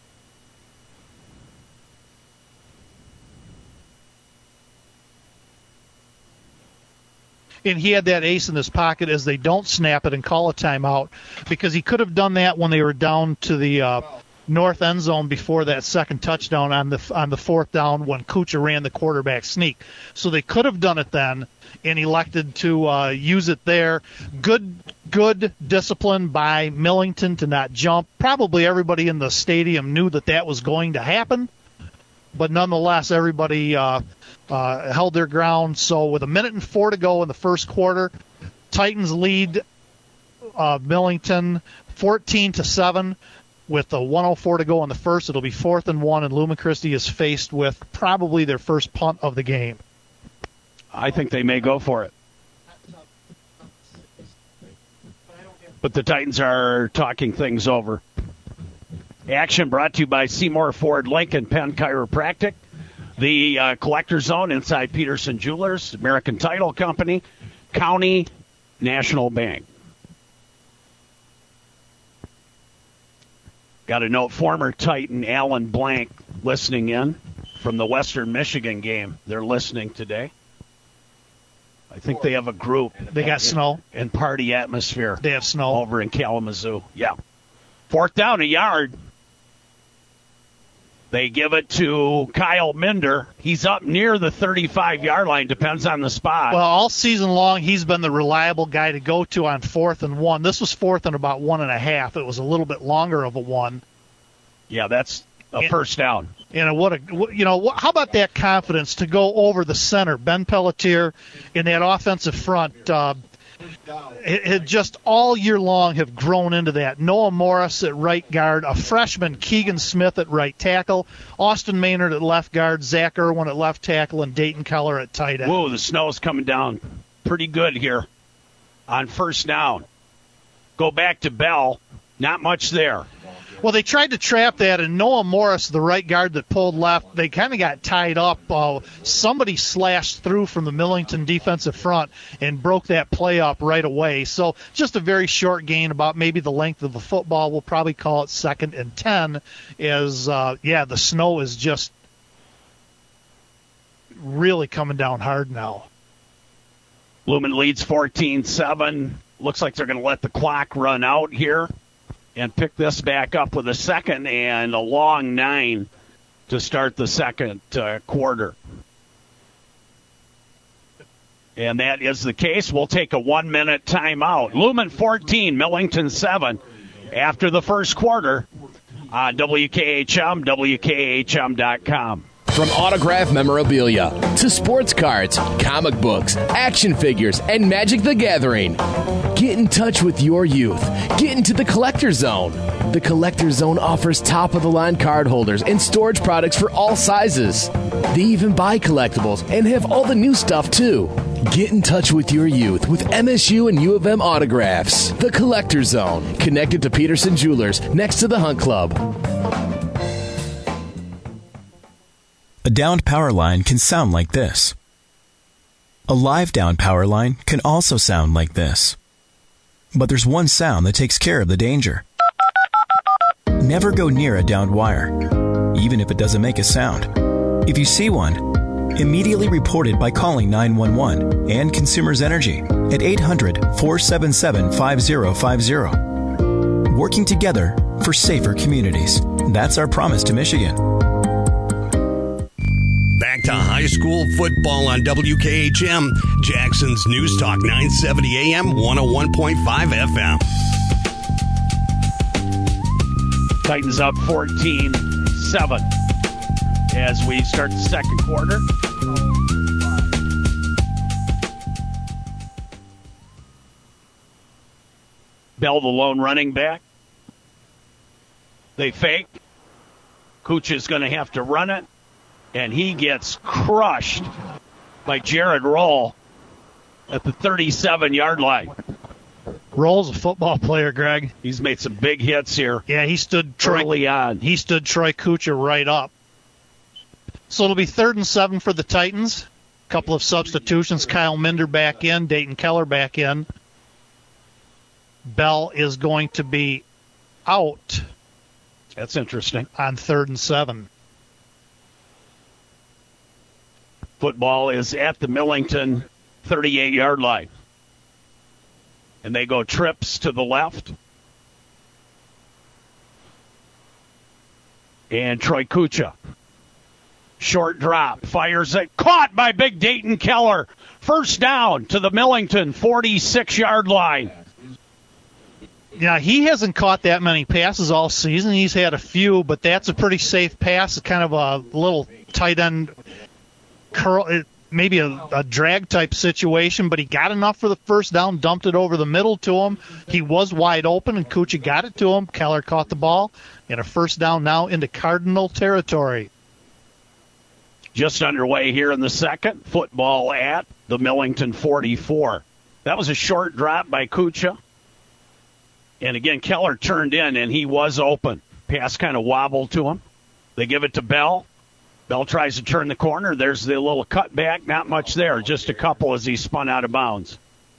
And he had that ace in his pocket as they don't snap it and call a timeout, because he could have done that when they were down to the uh, north end zone before that second touchdown on the on the fourth down when Kucha ran the quarterback sneak. So they could have done it then and elected to uh, use it there. Good good discipline by Millington to not jump. Probably everybody in the stadium knew that that was going to happen, but nonetheless everybody uh, uh, held their ground. So with a minute and four to go in the first quarter, Titans lead uh, Millington fourteen to seven. With a one oh four to go in the first, it'll be fourth and one, and Lumen Christi is faced with probably their first punt of the game. I think they may go for it. But the Titans are talking things over. Action brought to you by Seymour Ford Lincoln Penn Chiropractic, the uh, Collector Zone inside Peterson Jewelers, American Title Company, County National Bank. Got a note, former Titan Alan Blank listening in from the Western Michigan game. They're listening today. I think they have a group. They got snow and party atmosphere. They have snow over in Kalamazoo. Yeah. Fourth down, a yard. They give it to Kyle Minder. He's up near the thirty-five-yard line. Depends on the spot. Well, all season long, he's been the reliable guy to go to on fourth and one. This was fourth and about one and a half. It was a little bit longer of a one. Yeah, that's a and, first down. And what a, you know, how about that confidence to go over the center, Ben Pelletier, in that offensive front? Uh, it, it just all year long have grown into that. Noah Morris at right guard, a freshman Keegan Smith at right tackle, Austin Maynard at left guard, Zach Irwin at left tackle, and Dayton Keller at tight end. Whoa, the snow's coming down pretty good here on first down. Go back to Bell. Not much there. Well, they tried to trap that, and Noah Morris, the right guard that pulled left, they kind of got tied up. Uh, somebody slashed through from the Millington defensive front and broke that play up right away. So just a very short gain, about maybe the length of the football. We'll probably call it second and ten. Is uh, yeah, the snow is just really coming down hard now. Lumen leads fourteen seven. Looks like they're going to let the clock run out here and pick this back up with a second and a long nine to start the second uh, quarter. And that is the case. We'll take a one-minute timeout. Lumen fourteen, Millington seven after the first quarter on W K H M, W K H M dot com. From autograph memorabilia to sports cards, comic books, action figures, and Magic the Gathering. Get in touch with your youth. Get into the Collector Zone. The Collector Zone offers top-of-the-line card holders and storage products for all sizes. They even buy collectibles and have all the new stuff, too. Get in touch with your youth with M S U and U of M autographs. The Collector Zone, connected to Peterson Jewelers, next to the Hunt Club. A downed power line can sound like this. A live downed power line can also sound like this. But there's one sound that takes care of the danger. Never go near a downed wire, even if it doesn't make a sound. If you see one, immediately report it by calling nine one one and Consumers Energy at eight hundred, four seven seven, five zero five zero. Working together for safer communities. That's our promise to Michigan. Back to high school football on W K H M, Jackson's News Talk nine seventy A M, one oh one point five F M. Titans up fourteen seven as we start the second quarter. Bell, the lone running back. They fake. Kucha is going to have to run it. And he gets crushed by Jared Roll at the thirty-seven-yard line. Roll's a football player, Greg. He's made some big hits here. Yeah, he stood Troy, early on. He stood Troy Kucha right up. So it'll be third and seven for the Titans. A couple of substitutions. Kyle Minder back in. Dayton Keller back in. Bell is going to be out. That's interesting. On third and seven. Football is at the Millington thirty-eight-yard line. And they go trips to the left. And Troy Kucha. Short drop. Fires it. Caught by big Dayton Keller. First down to the Millington forty-six-yard line. Yeah, he hasn't caught that many passes all season. He's had a few, but that's a pretty safe pass. It's kind of a little tight end curl, maybe a, a drag type situation, but he got enough for the first down, dumped it over the middle to him. He was wide open, and Kucha got it to him. Keller caught the ball, and a first down now into Cardinal territory. Just underway here in the second. Football at the Millington forty-four. That was a short drop by Kucha. And again, Keller turned in, and he was open. Pass kind of wobbled to him. They give it to Bell. Bell tries to turn the corner. There's the little cutback. Not much there. Just a couple as he spun out of bounds.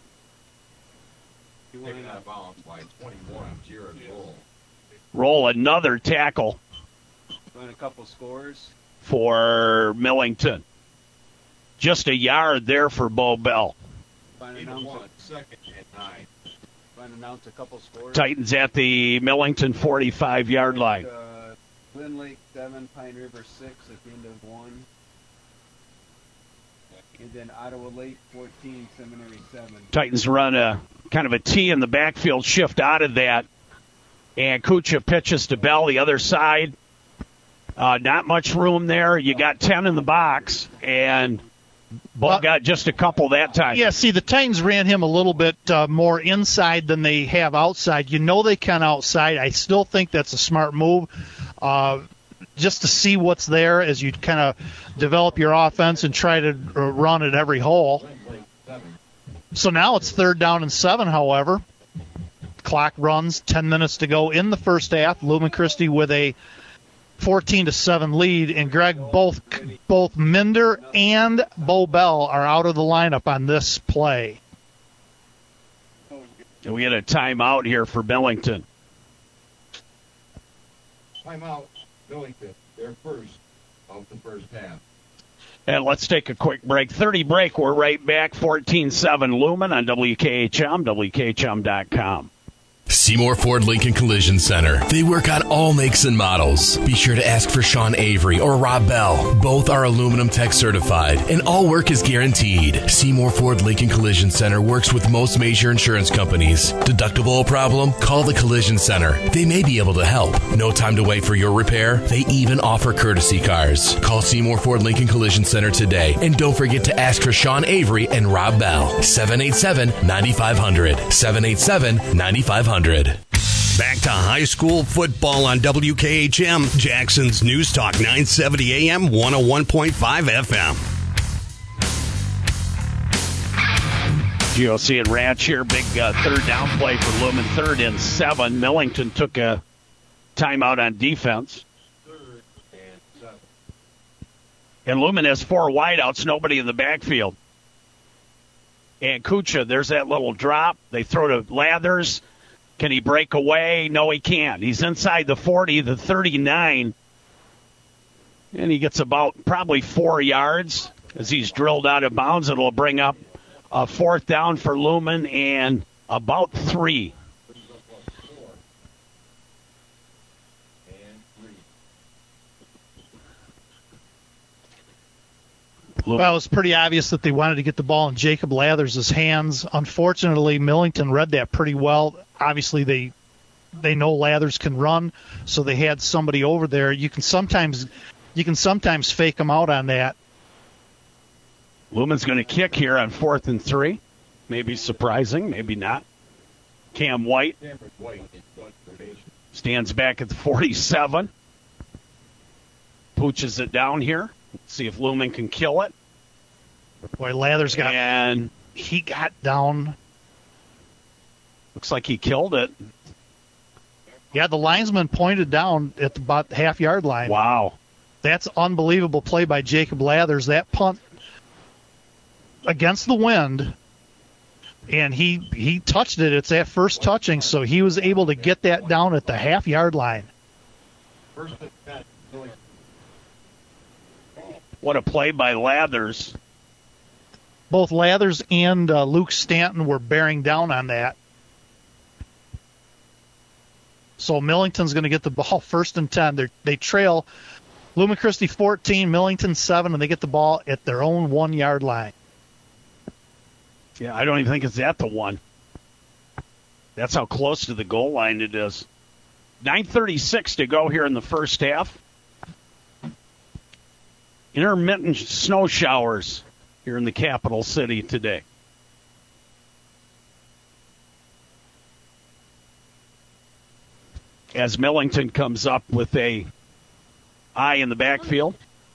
He went out of bounds by twenty-one. Jared Roll. Roll another tackle. A couple scores for Millington. Just a yard there for Bo Bell. Find announce second and nine. Find announce a couple scores. Titans at the Millington forty-five-yard line. Uh, Glen Lake seven, Pine River six at the end of one. And then Ottawa Lake fourteen, Seminary seven. Titans run a kind of a T in the backfield, shift out of that. And Kucha pitches to Bell, the other side. Uh, not much room there. You got ten in the box, and Ball uh, got just a couple that time. Yeah, see, the Titans ran him a little bit uh, more inside than they have outside. You know they can outside. I still think that's a smart move, uh, just to see what's there as you kind of develop your offense and try to run at every hole. So now it's third down and seven, however. Clock runs, ten minutes to go in the first half. Lumen Christi with a fourteen to seven lead, and Greg, both both Minder and Bo Bell are out of the lineup on this play. And we get a timeout here for Millington. Timeout, Millington. They're first of the first half. And let's take a quick break. thirty break. We're right back. fourteen seven Lumen on W K H M, W K H M dot com. Seymour Ford Lincoln Collision Center. They work on all makes and models. Be sure to ask for Sean Avery or Rob Bell. Both are Aluminum Tech certified, and all work is guaranteed. Seymour Ford Lincoln Collision Center works with most major insurance companies. Deductible problem? Call the Collision Center. They may be able to help. No time to wait for your repair? They even offer courtesy cars. Call Seymour Ford Lincoln Collision Center today, and don't forget to ask for Sean Avery and Rob Bell. seven eight seven, nine five zero zero. seven eight seven, nine five zero zero. Back to high school football on W K H M, Jackson's News Talk, nine seventy A M, one oh one point five F M. G O C and Ranch here, big uh, third down play for Lumen, third and seven. Millington took a timeout on defense. Third and seven. And Lumen has four wideouts, nobody in the backfield. And Kucha, there's that little drop. They throw to Lathers. Can he break away? No, he can't. He's inside the forty, the thirty-nine. And he gets about probably four yards as he's drilled out of bounds. It'll bring up a fourth down for Lumen and about three. Well, it was pretty obvious that they wanted to get the ball in Jacob Lathers' hands. Unfortunately, Millington read that pretty well. Obviously, they they know Lathers can run, so they had somebody over there. You can sometimes you can sometimes fake them out on that. Lumen's going to kick here on fourth and three. Maybe surprising, maybe not. Cam White stands back at the forty-seven. Pooches it down here. Let's see if Lumen can kill it. Boy, Lathers got... And he got down. Looks like he killed it. Yeah, the linesman pointed down at the about half-yard line. Wow. That's unbelievable play by Jacob Lathers. That punt against the wind, and he he touched it. It's that first touching, so he was able to get that down at the half-yard line. First and ten. What a play by Lathers. Both Lathers and uh, Luke Stanton were bearing down on that. So Millington's going to get the ball first and ten. They're, they trail Lumen Christi fourteen, Millington seven, and they get the ball at their own one-yard line. Yeah, I don't even think it's at the one. That's how close to the goal line it is. nine thirty-six to go here in the first half. Intermittent snow showers here in the capital city today. As Millington comes up with a eye in the backfield.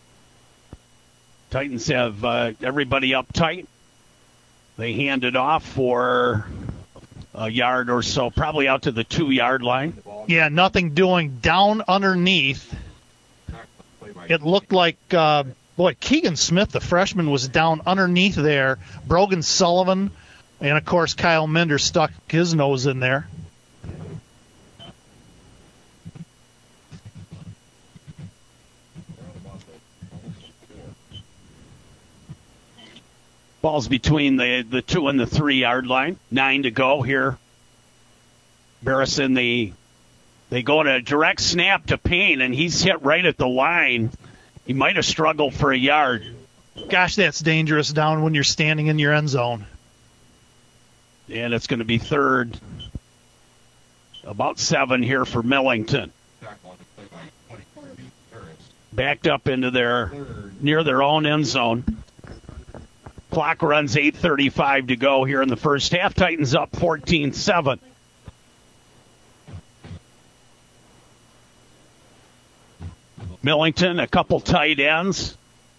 Titans have uh, everybody up tight. They hand it off for a yard or so, probably out to the two-yard line. Yeah, nothing doing down underneath. It looked like, uh, boy, Keegan Smith, the freshman, was down underneath there. Brogan Sullivan, and, of course, Kyle Minder stuck his nose in there. Ball's between the, the two and the three-yard line. Nine to go here. Barrison, the, they go to a direct snap to Payne, and he's hit right at the line. He might have struggled for a yard. Gosh, that's dangerous down when you're standing in your end zone. And it's going to be third. About seven here for Millington. Backed up into their, near their own end zone. Clock runs eight thirty-five to go here in the first half. Titans up fourteen seven. Millington, a couple tight ends.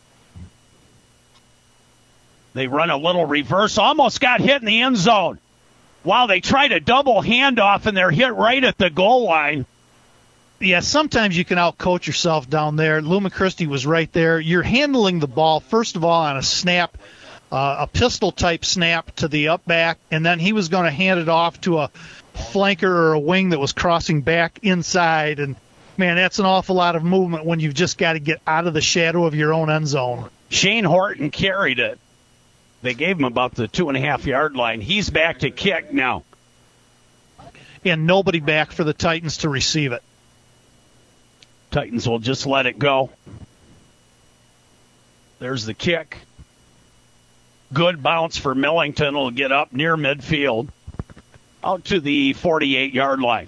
They run a little reverse. Almost got hit in the end zone. Wow, they tried a double handoff, and they're hit right at the goal line. Yeah, sometimes you can out-coach yourself down there. Lumen Christi was right there. You're handling the ball, first of all, on a snap, uh, a pistol-type snap to the up back, and then he was going to hand it off to a flanker or a wing that was crossing back inside. And, man, that's an awful lot of movement when you've just got to get out of the shadow of your own end zone. Shane Horton carried it. They gave him about the two-and-a-half-yard line. He's back to kick now. And nobody back for the Titans to receive it. Titans will just let it go. There's the kick. Good bounce for Millington. Will get up near midfield. Out to the forty-eight-yard line.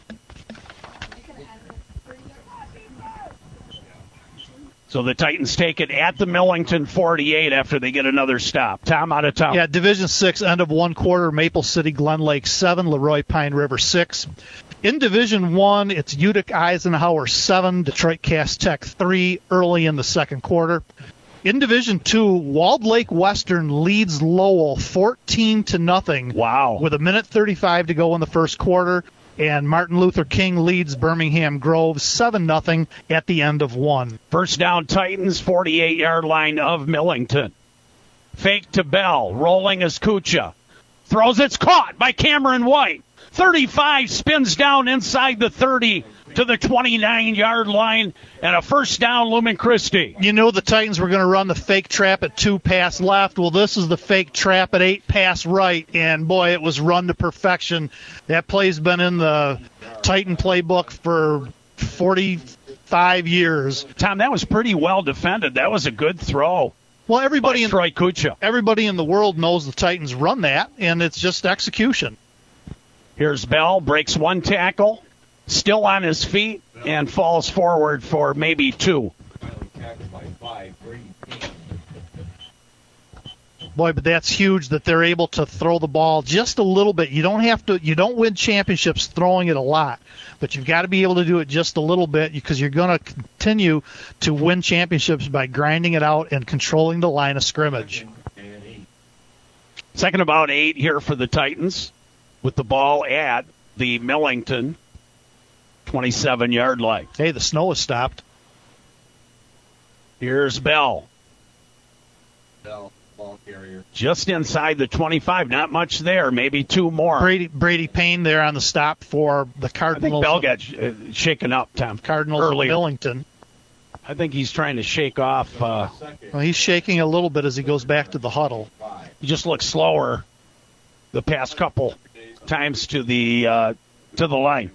So the Titans take it at the Millington forty-eight after they get another stop. Tom, out of town. Yeah, Division six, end of one quarter, Maple City, Glen Lake seven, Leroy Pine River six. In Division one, it's Utica Eisenhower seven, Detroit Cass Tech three early in the second quarter. In Division two, Walled Lake Western leads Lowell fourteen to nothing. Wow. With a minute thirty-five to go in the first quarter. And Martin Luther King leads Birmingham Grove seven nothing at the end of one. First down, Titans, forty-eight-yard line of Millington. Fake to Bell, rolling as Kucha. Throws, it's caught by Cameron White. thirty-five, spins down inside the thirty to the twenty-nine-yard line, and a first down, Lumen Christi. You know the Titans were going to run the fake trap at two, pass left. Well, this is the fake trap at eight, pass right, and boy, it was run to perfection. That play's been in the Titan playbook for forty-five years. Tom, that was pretty well defended. That was a good throw. Well, everybody in Troy Kucha. Everybody in the world knows the Titans run that, and it's just execution. Here's Bell, breaks one tackle, still on his feet, and falls forward for maybe two. Boy, but that's huge that they're able to throw the ball just a little bit. You don't have to. You don't win championships throwing it a lot, but you've got to be able to do it just a little bit because you're going to continue to win championships by grinding it out and controlling the line of scrimmage. Second about eight here for the Titans with the ball at the Millington twenty-seven-yard line. Hey, the snow has stopped. Here's Bell. Bell. Ball carrier. Just inside the twenty-five, not much there, maybe two more. Brady Brady Payne there on the stop for the Cardinals. I think Bell got uh, shaken up, Tom. Cardinals earlier. Millington. I think he's trying to shake off. Uh, well, he's shaking a little bit as he goes back to the huddle. He just looks slower the past couple times to the uh, to the line.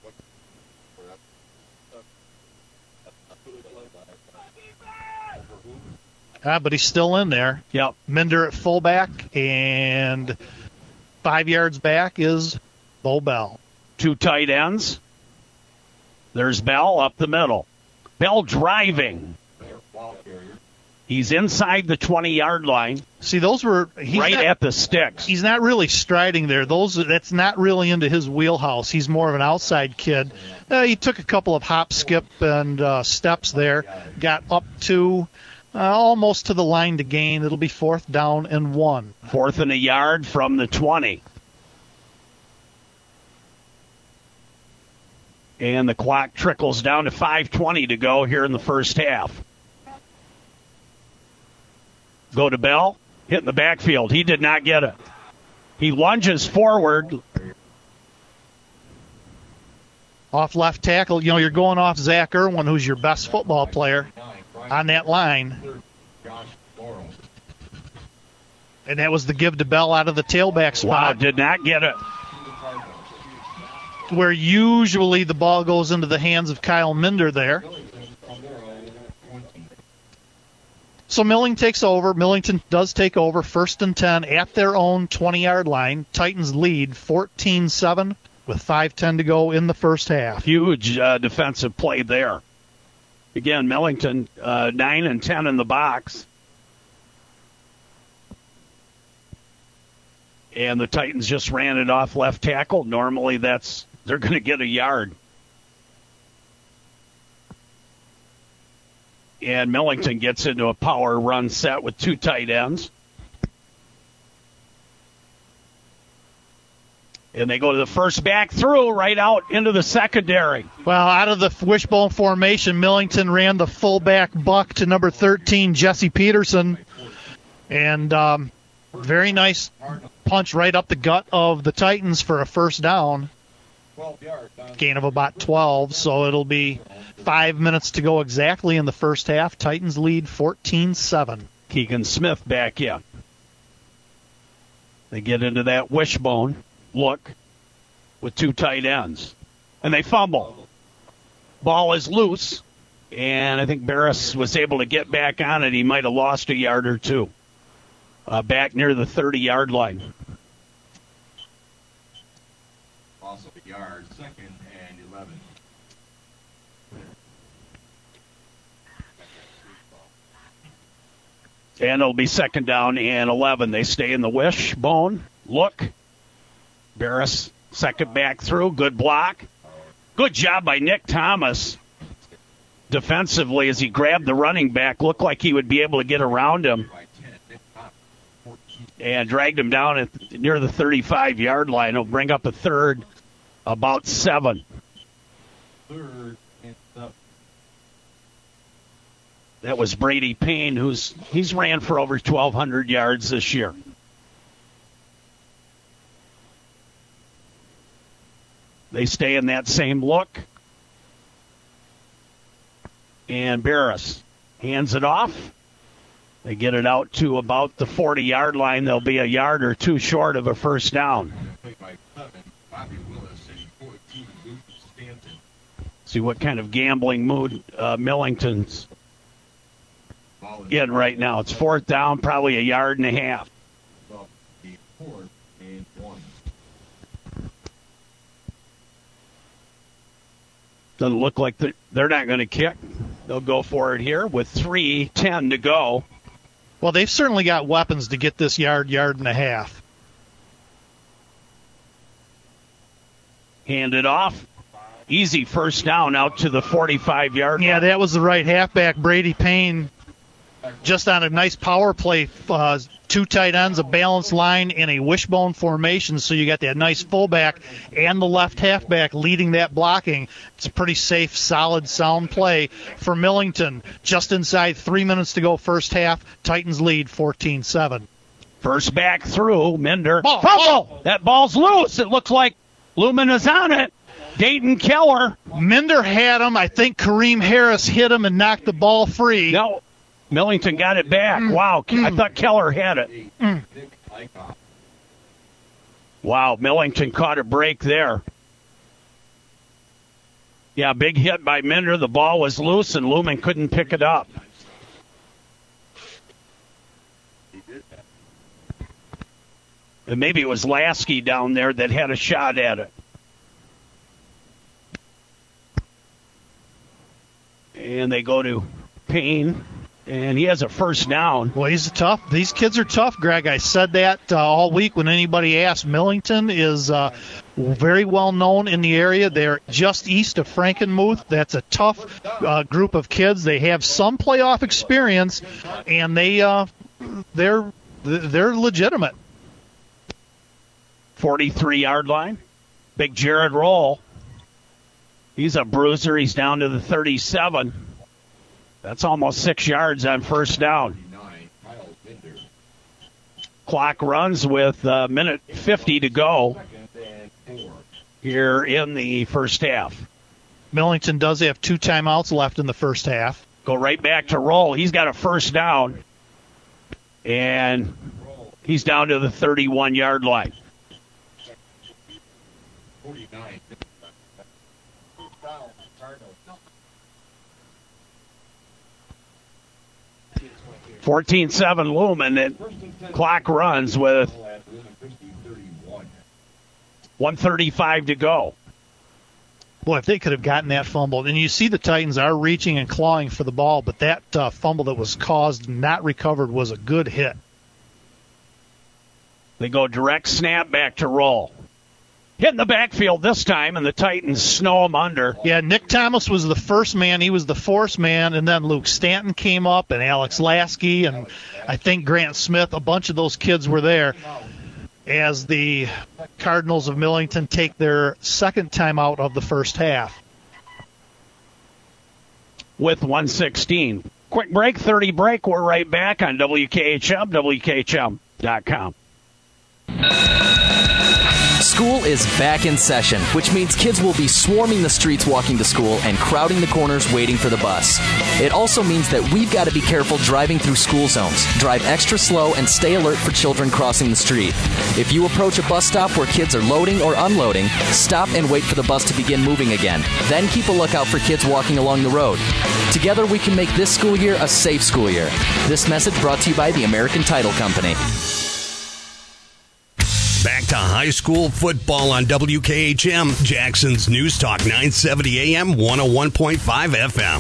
Ah, but he's still in there. Yep. Minder at fullback, and five yards back is Bo Bell. Two tight ends. There's Bell up the middle. Bell driving. He's inside the twenty-yard line. See, those were he's right not, at the sticks. He's not really striding there. Those that's not really into his wheelhouse. He's more of an outside kid. Uh, he took a couple of hop, skip, and uh, steps there. Got up to uh, almost to the line to gain. It'll be fourth down and one. Fourth and a yard from the twenty. And the clock trickles down to five twenty to go here in the first half. Go to Bell, hit in the backfield. He did not get it. He lunges forward. Off left tackle. You know, you're going off Zach Irwin, who's your best football player on that line. And that was the give to Bell out of the tailback spot. Wow, did not get it. Where usually the ball goes into the hands of Kyle Minder there. So Milling takes over. Millington does take over, first and ten at their own twenty-yard line. Titans lead fourteen seven with five ten to go in the first half. Huge uh, defensive play there. Again, Millington uh, nine and ten in the box. And the Titans just ran it off left tackle. Normally that's they're going to get a yard. And Millington gets into a power run set with two tight ends. And they go to the first back through right out into the secondary. Well, out of the wishbone formation, Millington ran the fullback buck to number thirteen, Jesse Peterson. And um, very nice punch right up the gut of the Titans for a first down. Gain of about twelve, so it'll be five minutes to go exactly in the first half. Titans lead fourteen seven. Keegan Smith back in. They get into that wishbone look with two tight ends. And they fumble. Ball is loose, and I think Barris was able to get back on it. He might have lost a yard or two. Uh, back near the thirty-yard line. Also a yard, second and eleven. And it'll be second down and eleven. They stay in the wishbone. Look. Barris, second back through. Good block. Good job by Nick Thomas. Defensively, as he grabbed the running back, looked like he would be able to get around him. And dragged him down at near the thirty-five-yard line. He'll bring up a third, about seven. Third and seven. That was Brady Payne, who's he's ran for over twelve hundred yards this year. They stay in that same look. And Barris hands it off. They get it out to about the forty-yard line. They'll be a yard or two short of a first down. See what kind of gambling mood uh, Millington's in right now. It's fourth down, probably a yard and a half. Doesn't look like they're, they're not going to kick. They'll go for it here with three ten to go. Well, they've certainly got weapons to get this yard, yard and a half. Hand it off. Easy first down out to the forty-five-yard line. Yeah, that was the right halfback, Brady Payne, just on a nice power play. Uh, two tight ends, a balanced line, and a wishbone formation, so you got that nice fullback and the left halfback leading that blocking. It's a pretty safe, solid, sound play for Millington. Just inside three minutes to go first half. Titans lead fourteen seven. First back through, Minder. Ball, Fumble! ball. That ball's loose. It looks like Lumen is on it. Dayton Keller. Minder had him. I think Kareem Harris hit him and knocked the ball free. No. Millington got it back. Mm. Wow, Mm. I thought Keller had it. Mm. Wow, Millington caught a break there. Yeah, big hit by Minder. The ball was loose, and Lumen couldn't pick it up. And maybe it was Lasky down there that had a shot at it. And they go to Payne. And he has a first down. Well, he's tough. These kids are tough, Greg. I said that uh, all week when anybody asked. Millington is uh, very well known in the area. They're just east of Frankenmuth. That's a tough uh, group of kids. They have some playoff experience, and they uh, they're they're legitimate. forty-three-yard line. Big Jared Roll. He's a bruiser. He's down to the thirty-seven. That's almost six yards on first down. Clock runs with a minute fifty to go here in the first half. Millington does have two timeouts left in the first half. Go right back to Roll. He's got a first down. And He's down to the thirty-one-yard line. fourteen seven Lumen. And clock runs with one thirty-five to go. Boy, if they could have gotten that fumble. And you see the Titans are reaching and clawing for the ball, but that uh, fumble that was caused and not recovered was a good hit. They go direct snap back to roll. Hitting the backfield this time, and the Titans snow him under. Yeah, Nick Thomas was the first man. He was the force man, and then Luke Stanton came up, and Alex Lasky, and I think Grant Smith. A bunch of those kids were there as the Cardinals of Millington take their second timeout of the first half. With one sixteen. Quick break, thirty break. We're right back on W K H M, W K H M dot com. School is back in session, which means kids will be swarming the streets walking to school and crowding the corners waiting for the bus. It also means that we've got to be careful driving through school zones, drive extra slow, and stay alert for children crossing the street. If you approach a bus stop where kids are loading or unloading, stop and wait for the bus to begin moving again. Then keep a lookout for kids walking along the road. Together we can make this school year a safe school year. This message brought to you by the American Title Company. Back to high school football on W K H M, Jackson's News Talk, nine seventy A M, one oh one point five F M.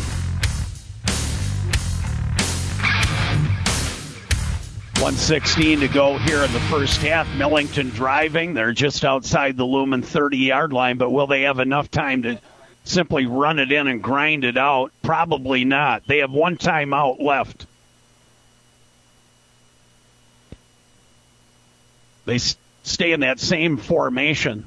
one sixteen to go here in the first half. Millington driving. They're just outside the Lumen thirty-yard line, but will they have enough time to simply run it in and grind it out? Probably not. They have one timeout left. They stay in that same formation.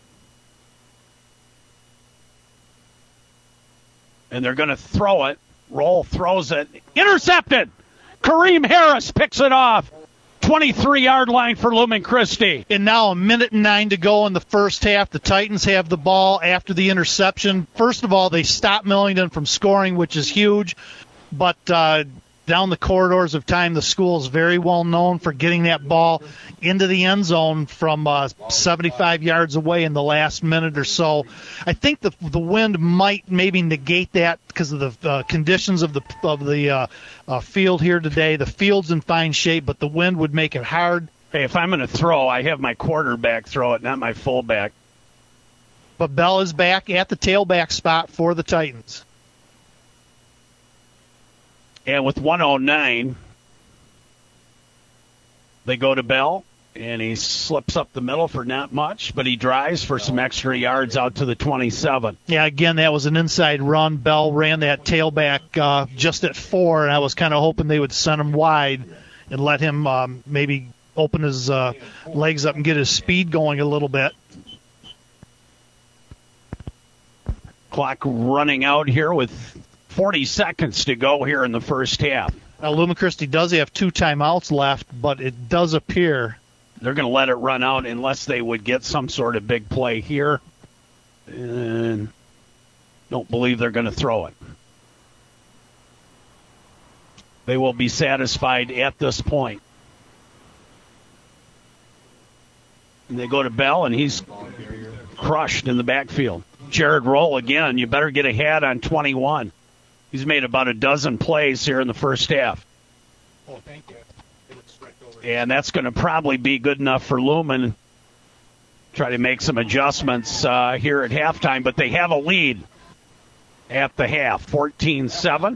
And they're going to throw it. Roll throws it. Intercepted! Kareem Harris picks it off. twenty-three-yard line for Lumen Christi. And now a minute and nine to go in the first half. The Titans have the ball after the interception. First of all, they stop Millington from scoring, which is huge. But uh, down the corridors of time, the school is very well known for getting that ball into the end zone from uh, seventy-five yards away in the last minute or so. I think the the wind might maybe negate that because of the uh, conditions of the of the uh, uh, field here today. The field's in fine shape, but the wind would make it hard. Hey, if I'm going to throw, I have my quarterback throw it, not my fullback. But Bell is back at the tailback spot for the Titans. And with one oh nine, they go to Bell, and he slips up the middle for not much, but he drives for some extra yards out to the twenty-seven. Yeah, again, that was an inside run. Bell ran that tailback uh, just at four, and I was kind of hoping they would send him wide and let him um, maybe open his uh, legs up and get his speed going a little bit. Clock running out here with forty seconds to go here in the first half. Now, Lumen Christi does have two timeouts left, but it does appear they're going to let it run out unless they would get some sort of big play here. And don't believe they're going to throw it. They will be satisfied at this point. And they go to Bell, and he's crushed in the backfield. Jared Roll again. You better get ahead on twenty-one. He's made about a dozen plays here in the first half. Oh, thank you. And that's going to probably be good enough for Lumen. Try to make some adjustments uh, here at halftime, but they have a lead at the half, fourteen seven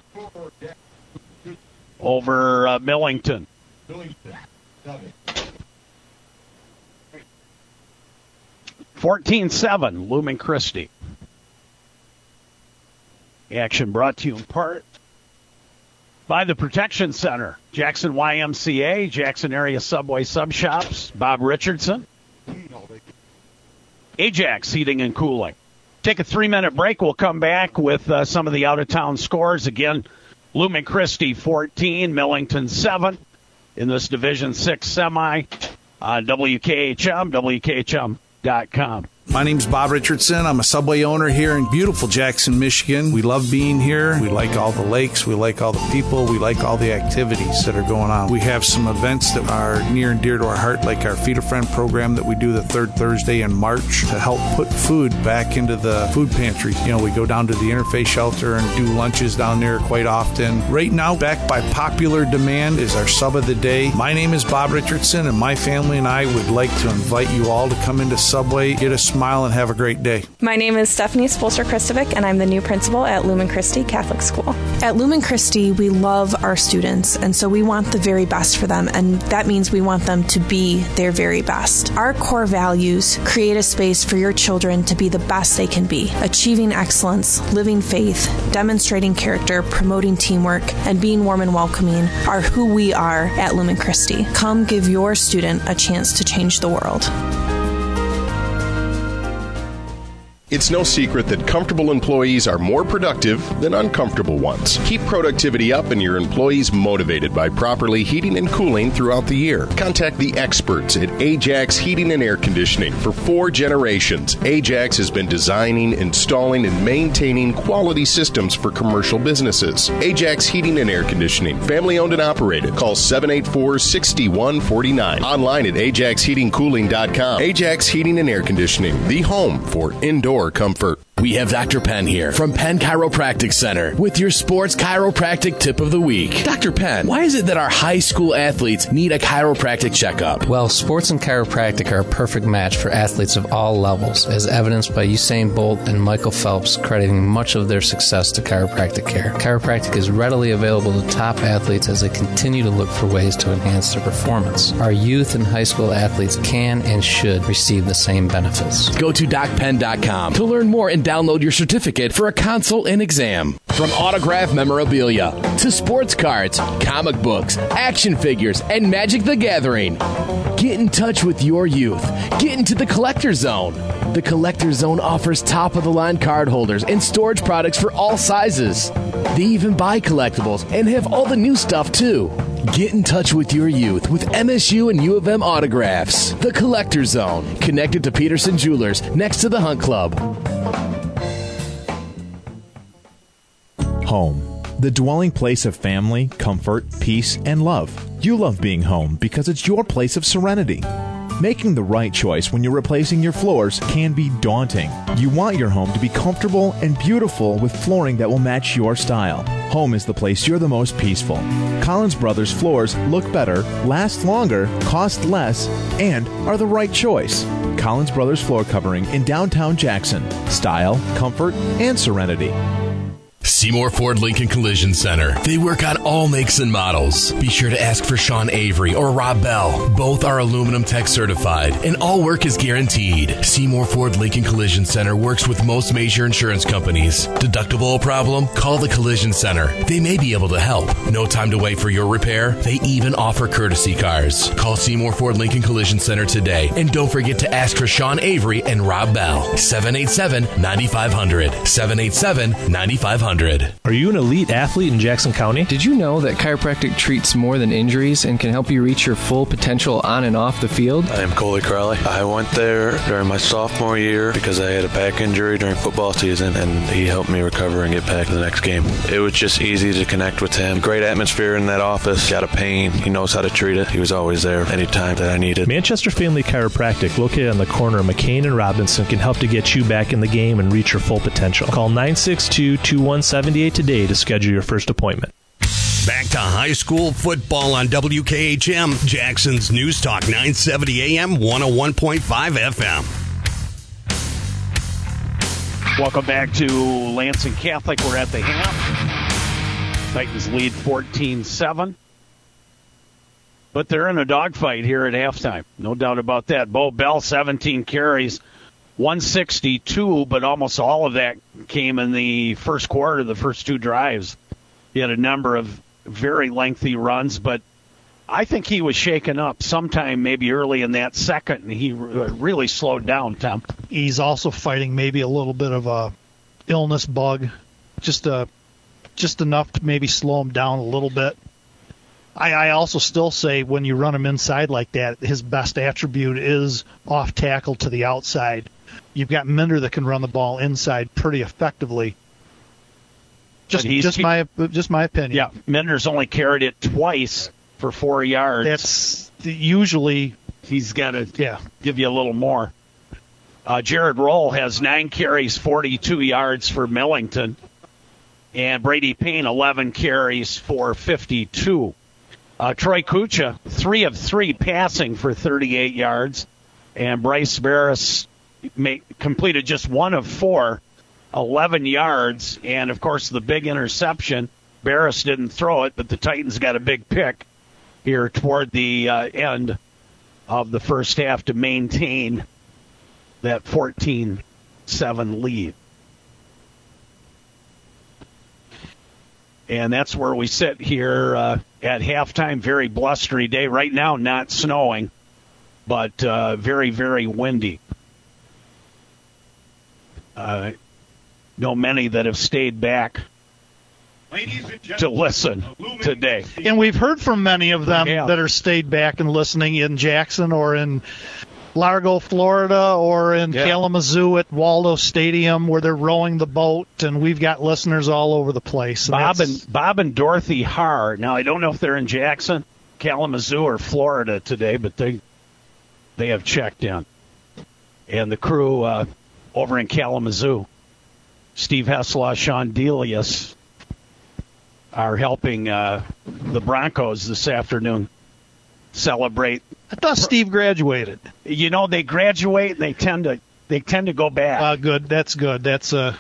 over uh, Millington. fourteen seven, Lumen Christi. Action brought to you in part by the Protection Center, Jackson Y M C A, Jackson Area Subway Sub Shops, Bob Richardson, Ajax Heating and Cooling. Take a three-minute break. We'll come back with uh, some of the out-of-town scores. Again, Lumen Christi fourteen, Millington seven in this Division six semi on W K H M, W K H M dot com. My name's Bob Richardson. I'm a Subway owner here in beautiful Jackson, Michigan. We love being here. We like all the lakes. We like all the people. We like all the activities that are going on. We have some events that are near and dear to our heart, like our Feed a Friend program that we do the third Thursday in March to help put food back into the food pantry. You know, we go down to the Interfaith Shelter and do lunches down there quite often. Right now, back by popular demand, is our Sub of the Day. My name is Bob Richardson, and my family and I would like to invite you all to come into Subway, get a smile, and have a great day. My name is Stephanie Spolster-Kristovic, and I'm the new principal at Lumen Christi Catholic School. At Lumen Christi, we love our students, and so we want the very best for them, and that means we want them to be their very best. Our core values create a space for your children to be the best they can be, achieving excellence, living faith, demonstrating character, promoting teamwork, and being warm and welcoming are who we are at Lumen Christi. Come give your student a chance to change the world. It's no secret that comfortable employees are more productive than uncomfortable ones. Keep productivity up and your employees motivated by properly heating and cooling throughout the year. Contact the experts at Ajax Heating and Air Conditioning. For four generations, Ajax has been designing, installing, and maintaining quality systems for commercial businesses. Ajax Heating and Air Conditioning, family owned and operated. Call seven eight four, six one four nine. Online at ajax heating cooling dot com. Ajax Heating and Air Conditioning, the home for indoor comfort. We have Doctor Penn here from Penn Chiropractic Center with your sports chiropractic tip of the week. Doctor Penn, why is it that our high school athletes need a chiropractic checkup? Well, sports and chiropractic are a perfect match for athletes of all levels, as evidenced by Usain Bolt and Michael Phelps crediting much of their success to chiropractic care. Chiropractic is readily available to top athletes as they continue to look for ways to enhance their performance. Our youth and high school athletes can and should receive the same benefits. Go to doc penn dot com to learn more and download your certificate for a consult and exam. From autograph memorabilia to sports cards, comic books, action figures, and Magic the Gathering. Get in touch with your youth. Get into the Collector Zone. The Collector Zone offers top-of-the-line card holders and storage products for all sizes. They even buy collectibles and have all the new stuff, too. Get in touch with your youth with M S U and U of M autographs. The Collector Zone, connected to Peterson Jewelers, next to the Hunt Club. Home, the dwelling place of family, comfort, peace, and love. You love being home because it's your place of serenity. Making the right choice when you're replacing your floors can be daunting. You want your home to be comfortable and beautiful with flooring that will match your style. Home is the place you're the most peaceful. Collins Brothers floors look better, last longer, cost less, and are the right choice. Collins Brothers floor covering in downtown Jackson. Style, comfort, and serenity. Seymour Ford Lincoln Collision Center. They work on all makes and models. Be sure to ask for Sean Avery or Rob Bell. Both are Aluminum Tech certified, and all work is guaranteed. Seymour Ford Lincoln Collision Center works with most major insurance companies. Deductible problem? Call the Collision Center. They may be able to help. No time to wait for your repair? They even offer courtesy cars. Call Seymour Ford Lincoln Collision Center today, and don't forget to ask for Sean Avery and Rob Bell. seven eight seven, nine five zero zero. seven eight seven, nine five zero zero. Are you an elite athlete in Jackson County? Did you know that chiropractic treats more than injuries and can help you reach your full potential on and off the field? I am Coley Crowley. I went there during my sophomore year because I had a back injury during football season, and he helped me recover and get back to the next game. It was just easy to connect with him. Great atmosphere in that office. Got a pain. He knows how to treat it. He was always there anytime that I needed. Manchester Family Chiropractic, located on the corner of McCain and Robinson, can help to get you back in the game and reach your full potential. Call nine six two, two one seven eight today to schedule your first appointment. Back to high school football on W K H M, Jackson's News Talk, nine seventy A M, one oh one point five F M. Welcome back to Lansing Catholic. We're at the half. Titans lead fourteen seven. But they're in a dogfight here at halftime. No doubt about that. Bo Bell, seventeen carries, one sixty-two, but almost all of that came in the first quarter, the first two drives. He had a number of very lengthy runs, but I think he was shaken up sometime maybe early in that second, and he really slowed down, Tom. He's also fighting maybe a little bit of a illness bug, just a, just enough to maybe slow him down a little bit. I, I also still say when you run him inside like that, his best attribute is off tackle to the outside. you've got Minder that can run the ball inside pretty effectively. Just just my just my opinion. Yeah, Minder's only carried it twice for four yards. That's the, usually he's got to yeah. give you a little more. Uh, Jared Roll has nine carries, forty-two yards for Millington. And Brady Payne, eleven carries for fifty-two. Uh, Troy Kucha, three of three passing for thirty-eight yards. And Bryce Barris made, completed just one of four, eleven yards. And, of course, the big interception, Barris didn't throw it, but the Titans got a big pick here toward the uh, end of the first half to maintain that fourteen seven lead. And that's where we sit here uh, at halftime. Very blustery day. Right now, not snowing, but uh, very, very windy. Uh, know many that have stayed back to listen today. And we've heard from many of them yeah. that are stayed back and listening in Jackson or in Largo, Florida, or in yeah. Kalamazoo at Waldo Stadium where they're rowing the boat, and we've got listeners all over the place. And Bob and Bob and Dorothy Haar. Now, I don't know if they're in Jackson, Kalamazoo, or Florida today, but they they have checked in. And the crew uh, over in Kalamazoo, Steve Heslaw, Sean Delius, are helping uh, the Broncos this afternoon celebrate. I thought Steve graduated. You know, they graduate and they tend to they tend to go back. Uh, good. That's good. That's uh,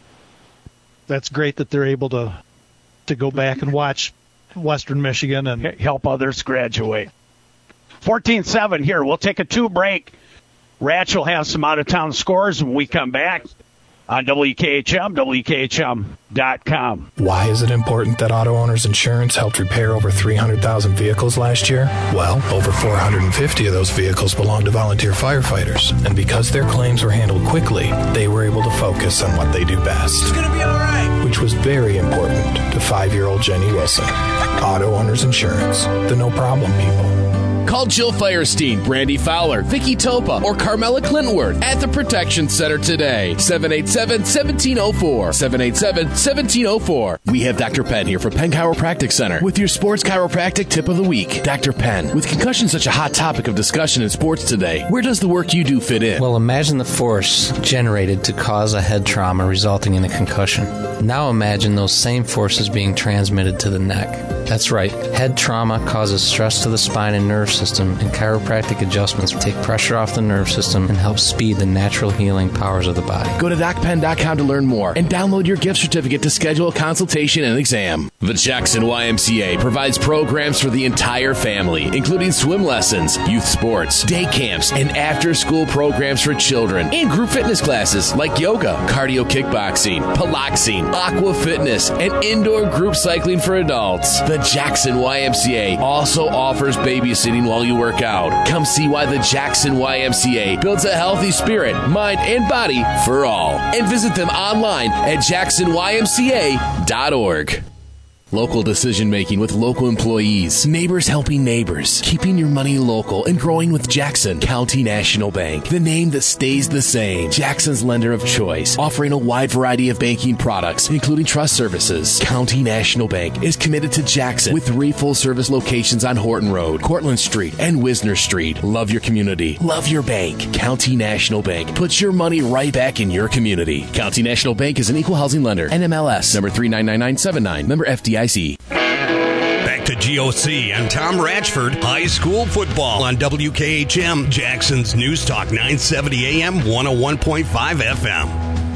that's great that they're able to to go back and watch Western Michigan and help others graduate. fourteen seven here. We'll take a two break. Ratch will have some out of town scores when we come back on W K H M, W K H M dot com. Why is it important that Auto Owners Insurance helped repair over three hundred thousand vehicles last year? Well, over four hundred fifty of those vehicles belong to volunteer firefighters. And because their claims were handled quickly, they were able to focus on what they do best. It's going to be all right. Which was very important to five-year-old Jenny Wilson. Auto Owners Insurance, the no-problem people. Call Jill Firestein, Brandy Fowler, Vicky Topa, or Carmela Clintworth at the Protection Center today. seven eight seven, one seven zero four. seven eight seven, one seven zero four. We have Doctor Penn here from Penn Chiropractic Center with your sports chiropractic tip of the week. Doctor Penn, with concussion such a hot topic of discussion in sports today, where does the work you do fit in? Well, imagine the force generated to cause a head trauma resulting in a concussion. Now imagine those same forces being transmitted to the neck. That's right. Head trauma causes stress to the spine and nerve system, and chiropractic adjustments take pressure off the nerve system and help speed the natural healing powers of the body. Go to doc penn dot com to learn more and download your gift certificate to schedule a consultation and exam. The Jackson Y M C A provides programs for the entire family, including swim lessons, youth sports, day camps, and after-school programs for children, and group fitness classes like yoga, cardio kickboxing, piloxing, aqua fitness, and indoor group cycling for adults. The Jackson Y M C A also offers babysitting while you work out. Come see why the Jackson Y M C A builds a healthy spirit, mind, and body for all. And visit them online at jackson y m c a dot org. Local decision making with local employees. Neighbors helping neighbors. Keeping your money local and growing with Jackson County National Bank. The name that stays the same. Jackson's lender of choice. Offering a wide variety of banking products, including trust services. County National Bank is committed to Jackson with three full service locations on Horton Road, Cortlandt Street, and Wisner Street. Love your community. Love your bank. County National Bank. Puts your money right back in your community. County National Bank is an equal housing lender. N M L S number three nine nine nine seven nine. Member F D I C. Back to G O C and Tom Ratchford, high school football on W K H M, Jackson's News Talk nine seventy A M, one oh one point five F M.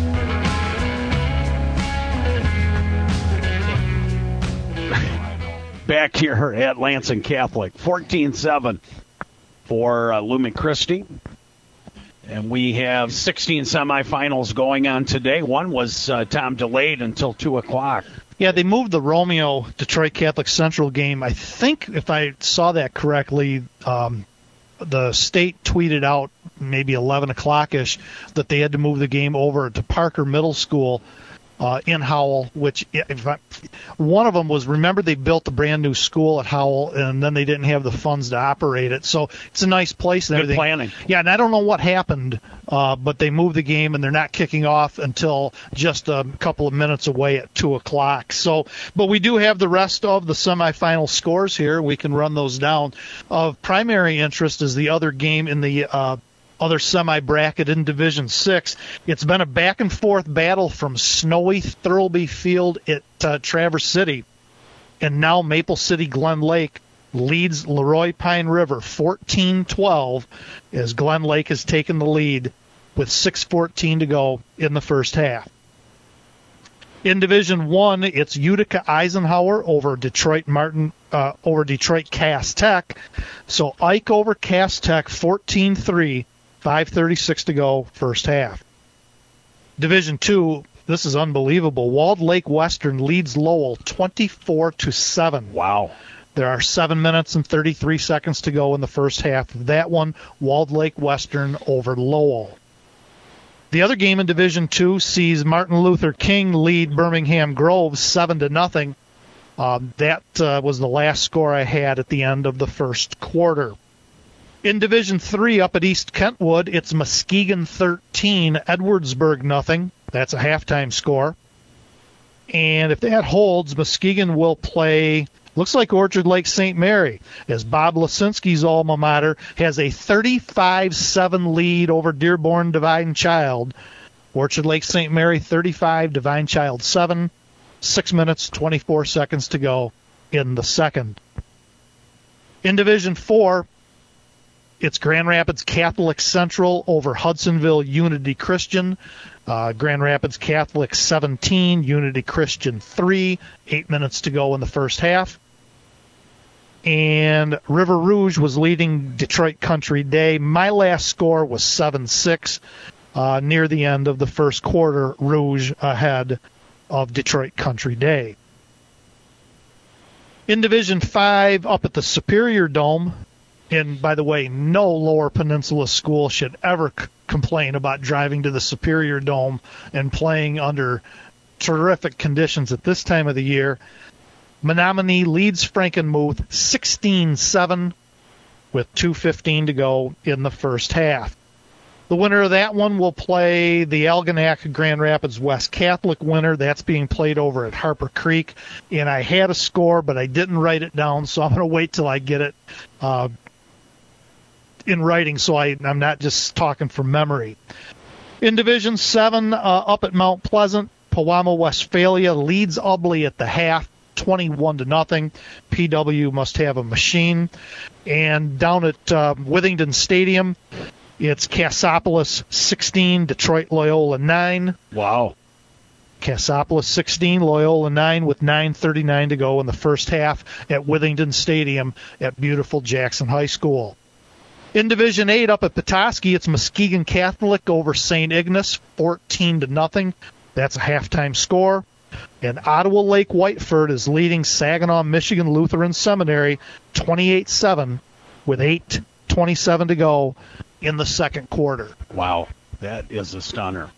Back here at Lansing Catholic, fourteen seven for uh, Lumen Christi. And we have sixteen semifinals going on today. One was, uh, Tom, delayed until two o'clock. Yeah, they moved the Romeo Detroit Catholic Central game. I think, if I saw that correctly, um, the state tweeted out maybe eleven o'clock-ish that they had to move the game over to Parker Middle School uh, in Howell, which if I, one of them was, remember they built a brand new school at Howell, and then they didn't have the funds to operate it. So it's a nice place and Good everything. planning. Yeah, and I don't know what happened, uh, but they moved the game, and they're not kicking off until just a couple of minutes away at two o'clock. So, but we do have the rest of the semifinal scores here. We can run those down. Of primary interest is the other game in the uh, other semi-bracket in Division six. It's been a back-and-forth battle from snowy Thurlby Field at uh, Traverse City, and now Maple City Glen Lake leads Leroy Pine River fourteen twelve as Glen Lake has taken the lead with six fourteen to go in the first half. In Division one, it's Utica Eisenhower over Detroit Martin uh, over Detroit Cass Tech. So Ike over Cass Tech fourteen three. five thirty-six to go, first half. Division two, this is unbelievable. Walled Lake Western leads Lowell twenty-four to seven. Wow. There are seven minutes and thirty-three seconds to go in the first half of that one. Walled Lake Western over Lowell. The other game in Division two sees Martin Luther King lead Birmingham Grove seven to nothing. Um, that uh, was the last score I had at the end of the first quarter. In Division three, up at East Kentwood, it's Muskegon thirteen, Edwardsburg nothing. That's a halftime score. And if that holds, Muskegon will play, looks like Orchard Lake Saint Mary, as Bob Lasinski's alma mater has a thirty-five seven lead over Dearborn Divine Child. Orchard Lake Saint Mary thirty-five, Divine Child seven. Six minutes, twenty-four seconds to go in the second. In Division four, it's Grand Rapids Catholic Central over Hudsonville Unity Christian. Uh, Grand Rapids Catholic seventeen, Unity Christian three. Eight minutes to go in the first half. And River Rouge was leading Detroit Country Day. My last score was seven six. Uh, near the end of the first quarter, Rouge ahead of Detroit Country Day. In Division five, up at the Superior Dome, and by the way, no Lower Peninsula school should ever c- complain about driving to the Superior Dome and playing under terrific conditions at this time of the year. Menominee leads Frankenmuth sixteen seven with two fifteen to go in the first half. The winner of that one will play the Algonac Grand Rapids West Catholic winner. That's being played over at Harper Creek. And I had a score, but I didn't write it down, so I'm going to wait till I get it uh, in writing so I, I'm not just talking from memory. In Division seven, uh, up at Mount Pleasant, Pewamo Westphalia leads Ubley at the half, twenty-one to nothing. P W must have a machine. And down at uh, Withington Stadium, it's Cassopolis sixteen, Detroit Loyola nine. Wow. Cassopolis sixteen, Loyola nine with nine thirty-nine to go in the first half at Withington Stadium at beautiful Jackson High School. In Division eight, up at Petoskey, it's Muskegon Catholic over Saint Ignace, fourteen to nothing. That's a halftime score. And Ottawa Lake Whiteford is leading Saginaw Michigan Lutheran Seminary twenty-eight seven with eight twenty-seven to go in the second quarter. Wow, that is a stunner.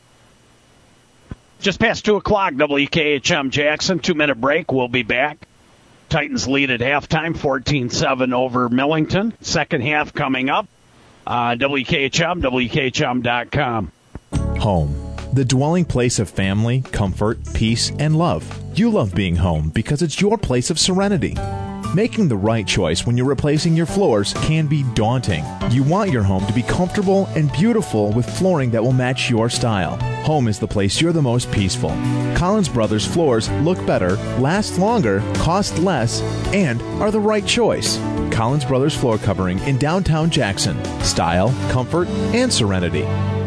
Just past two o'clock, W K H M Jackson, two-minute break. We'll be back. Titans lead at halftime, fourteen seven over Millington. Second half coming up. Uh, W K H M, W K H M dot com. Home, the dwelling place of family, comfort, peace, and love. You love being home because it's your place of serenity. Making the right choice when you're replacing your floors can be daunting. You want your home to be comfortable and beautiful with flooring that will match your style. Home is the place you're the most peaceful. Collins Brothers floors look better, last longer, cost less, and are the right choice. Collins Brothers floor covering in downtown Jackson. Style, comfort, and serenity.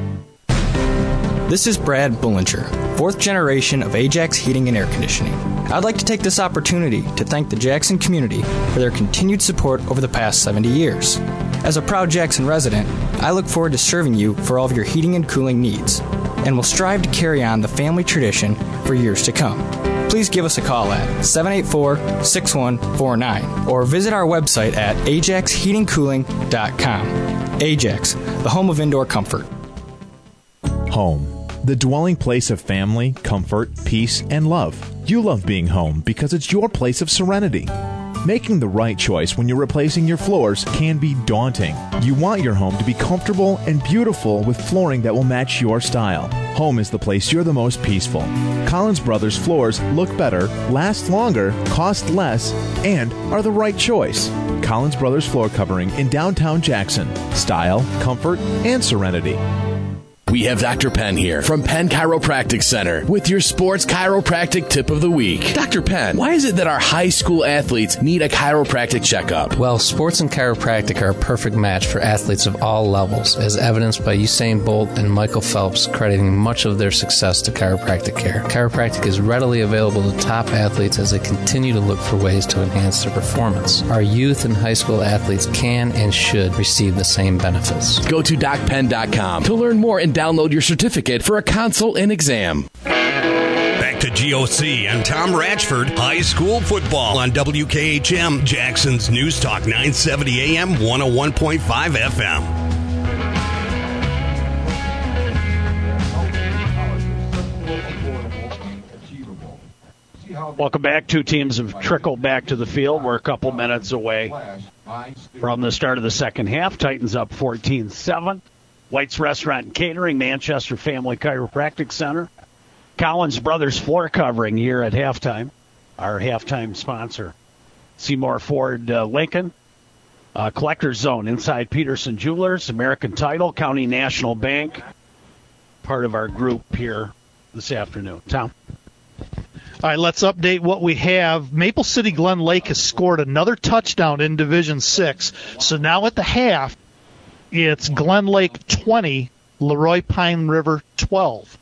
This is Brad Bullinger, fourth generation of Ajax Heating and Air Conditioning. I'd like to take this opportunity to thank the Jackson community for their continued support over the past seventy years. As a proud Jackson resident, I look forward to serving you for all of your heating and cooling needs, and will strive to carry on the family tradition for years to come. Please give us a call at seven eight four, six one four nine or visit our website at ajax heating cooling dot com. Ajax, the home of indoor comfort. Home, the dwelling place of family, comfort, peace, and love. You love being home because it's your place of serenity. Making the right choice when you're replacing your floors can be daunting. You want your home to be comfortable and beautiful with flooring that will match your style. Home is the place you're the most peaceful. Collins Brothers floors look better, last longer, cost less, and are the right choice. Collins Brothers floor covering in downtown Jackson. Style, comfort, and serenity. We have Doctor Penn here from Penn Chiropractic Center with your sports chiropractic tip of the week. Doctor Penn, why is it that our high school athletes need a chiropractic checkup? Well, sports and chiropractic are a perfect match for athletes of all levels, as evidenced by Usain Bolt and Michael Phelps crediting much of their success to chiropractic care. Chiropractic is readily available to top athletes as they continue to look for ways to enhance their performance. Our youth and high school athletes can and should receive the same benefits. Go to doc penn dot com to learn more and download your certificate for a consult and exam. Back to G O C and Tom Ratchford, high school football on W K H M, Jackson's News Talk nine seventy A M, one oh one point five F M. Welcome back. Two teams have trickled back to the field. We're a couple minutes away from the start of the second half. Titans up fourteen seven. White's Restaurant and Catering, Manchester Family Chiropractic Center, Collins Brothers floor covering here at halftime. Our halftime sponsor, Seymour Ford uh, Lincoln, uh, Collector's Zone inside Peterson Jewelers, American Title, County National Bank, part of our group here this afternoon. Tom? All right, let's update what we have. Maple City Glen Lake has scored another touchdown in Division six. So now at the half, it's Glen Lake twenty, Leroy Pine River twelve.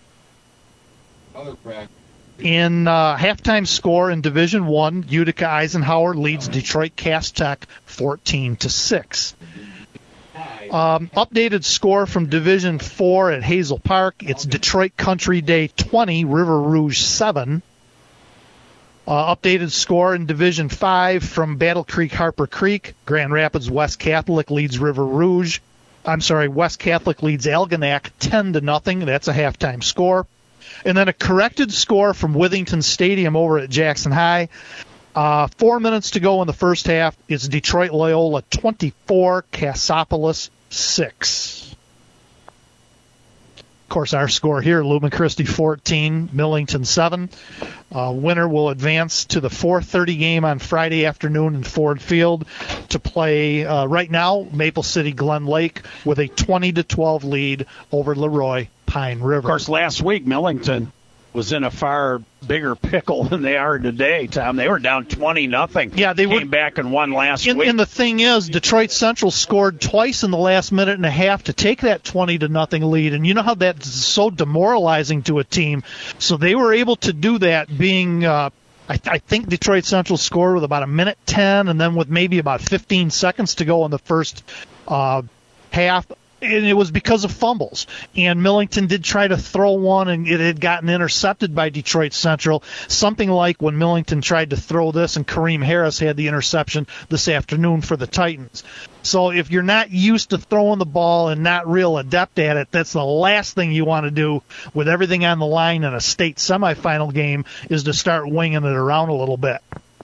In uh, halftime score in Division one, Utica Eisenhower leads Detroit Cass Tech fourteen to six. Um, updated score from Division four at Hazel Park, it's Detroit Country Day twenty, River Rouge seven. Uh, updated score in Division five from Battle Creek Harper Creek. Grand Rapids West Catholic leads River Rouge. I'm sorry, West Catholic leads Algonac ten to nothing. That's a halftime score. And then a corrected score from Withington Stadium over at Jackson High. Uh, four minutes to go in the first half. It's Detroit Loyola twenty-four, Cassopolis six. Of course, our score here, Lumen Christi fourteen, Millington seven. Uh, winner will advance to the four thirty game on Friday afternoon in Ford Field to play, uh, right now, Maple City Glen Lake with a twenty to twelve lead over Leroy Pine River. Of course, last week, Millington was in a far bigger pickle than they are today, Tom. They were down twenty nothing. Yeah, they came were, back and won last and, week. And the thing is, Detroit Central scored twice in the last minute and a half to take that twenty to nothing lead. And you know how that's so demoralizing to a team. So they were able to do that being, uh, I, I think Detroit Central scored with about a minute ten and then with maybe about fifteen seconds to go in the first uh, half. And it was because of fumbles. And Millington did try to throw one, and it had gotten intercepted by Detroit Central, something like when Millington tried to throw this, and Kareem Harris had the interception this afternoon for the Titans. So if you're not used to throwing the ball and not real adept at it, that's the last thing you want to do with everything on the line in a state semifinal game, is to start winging it around a little bit.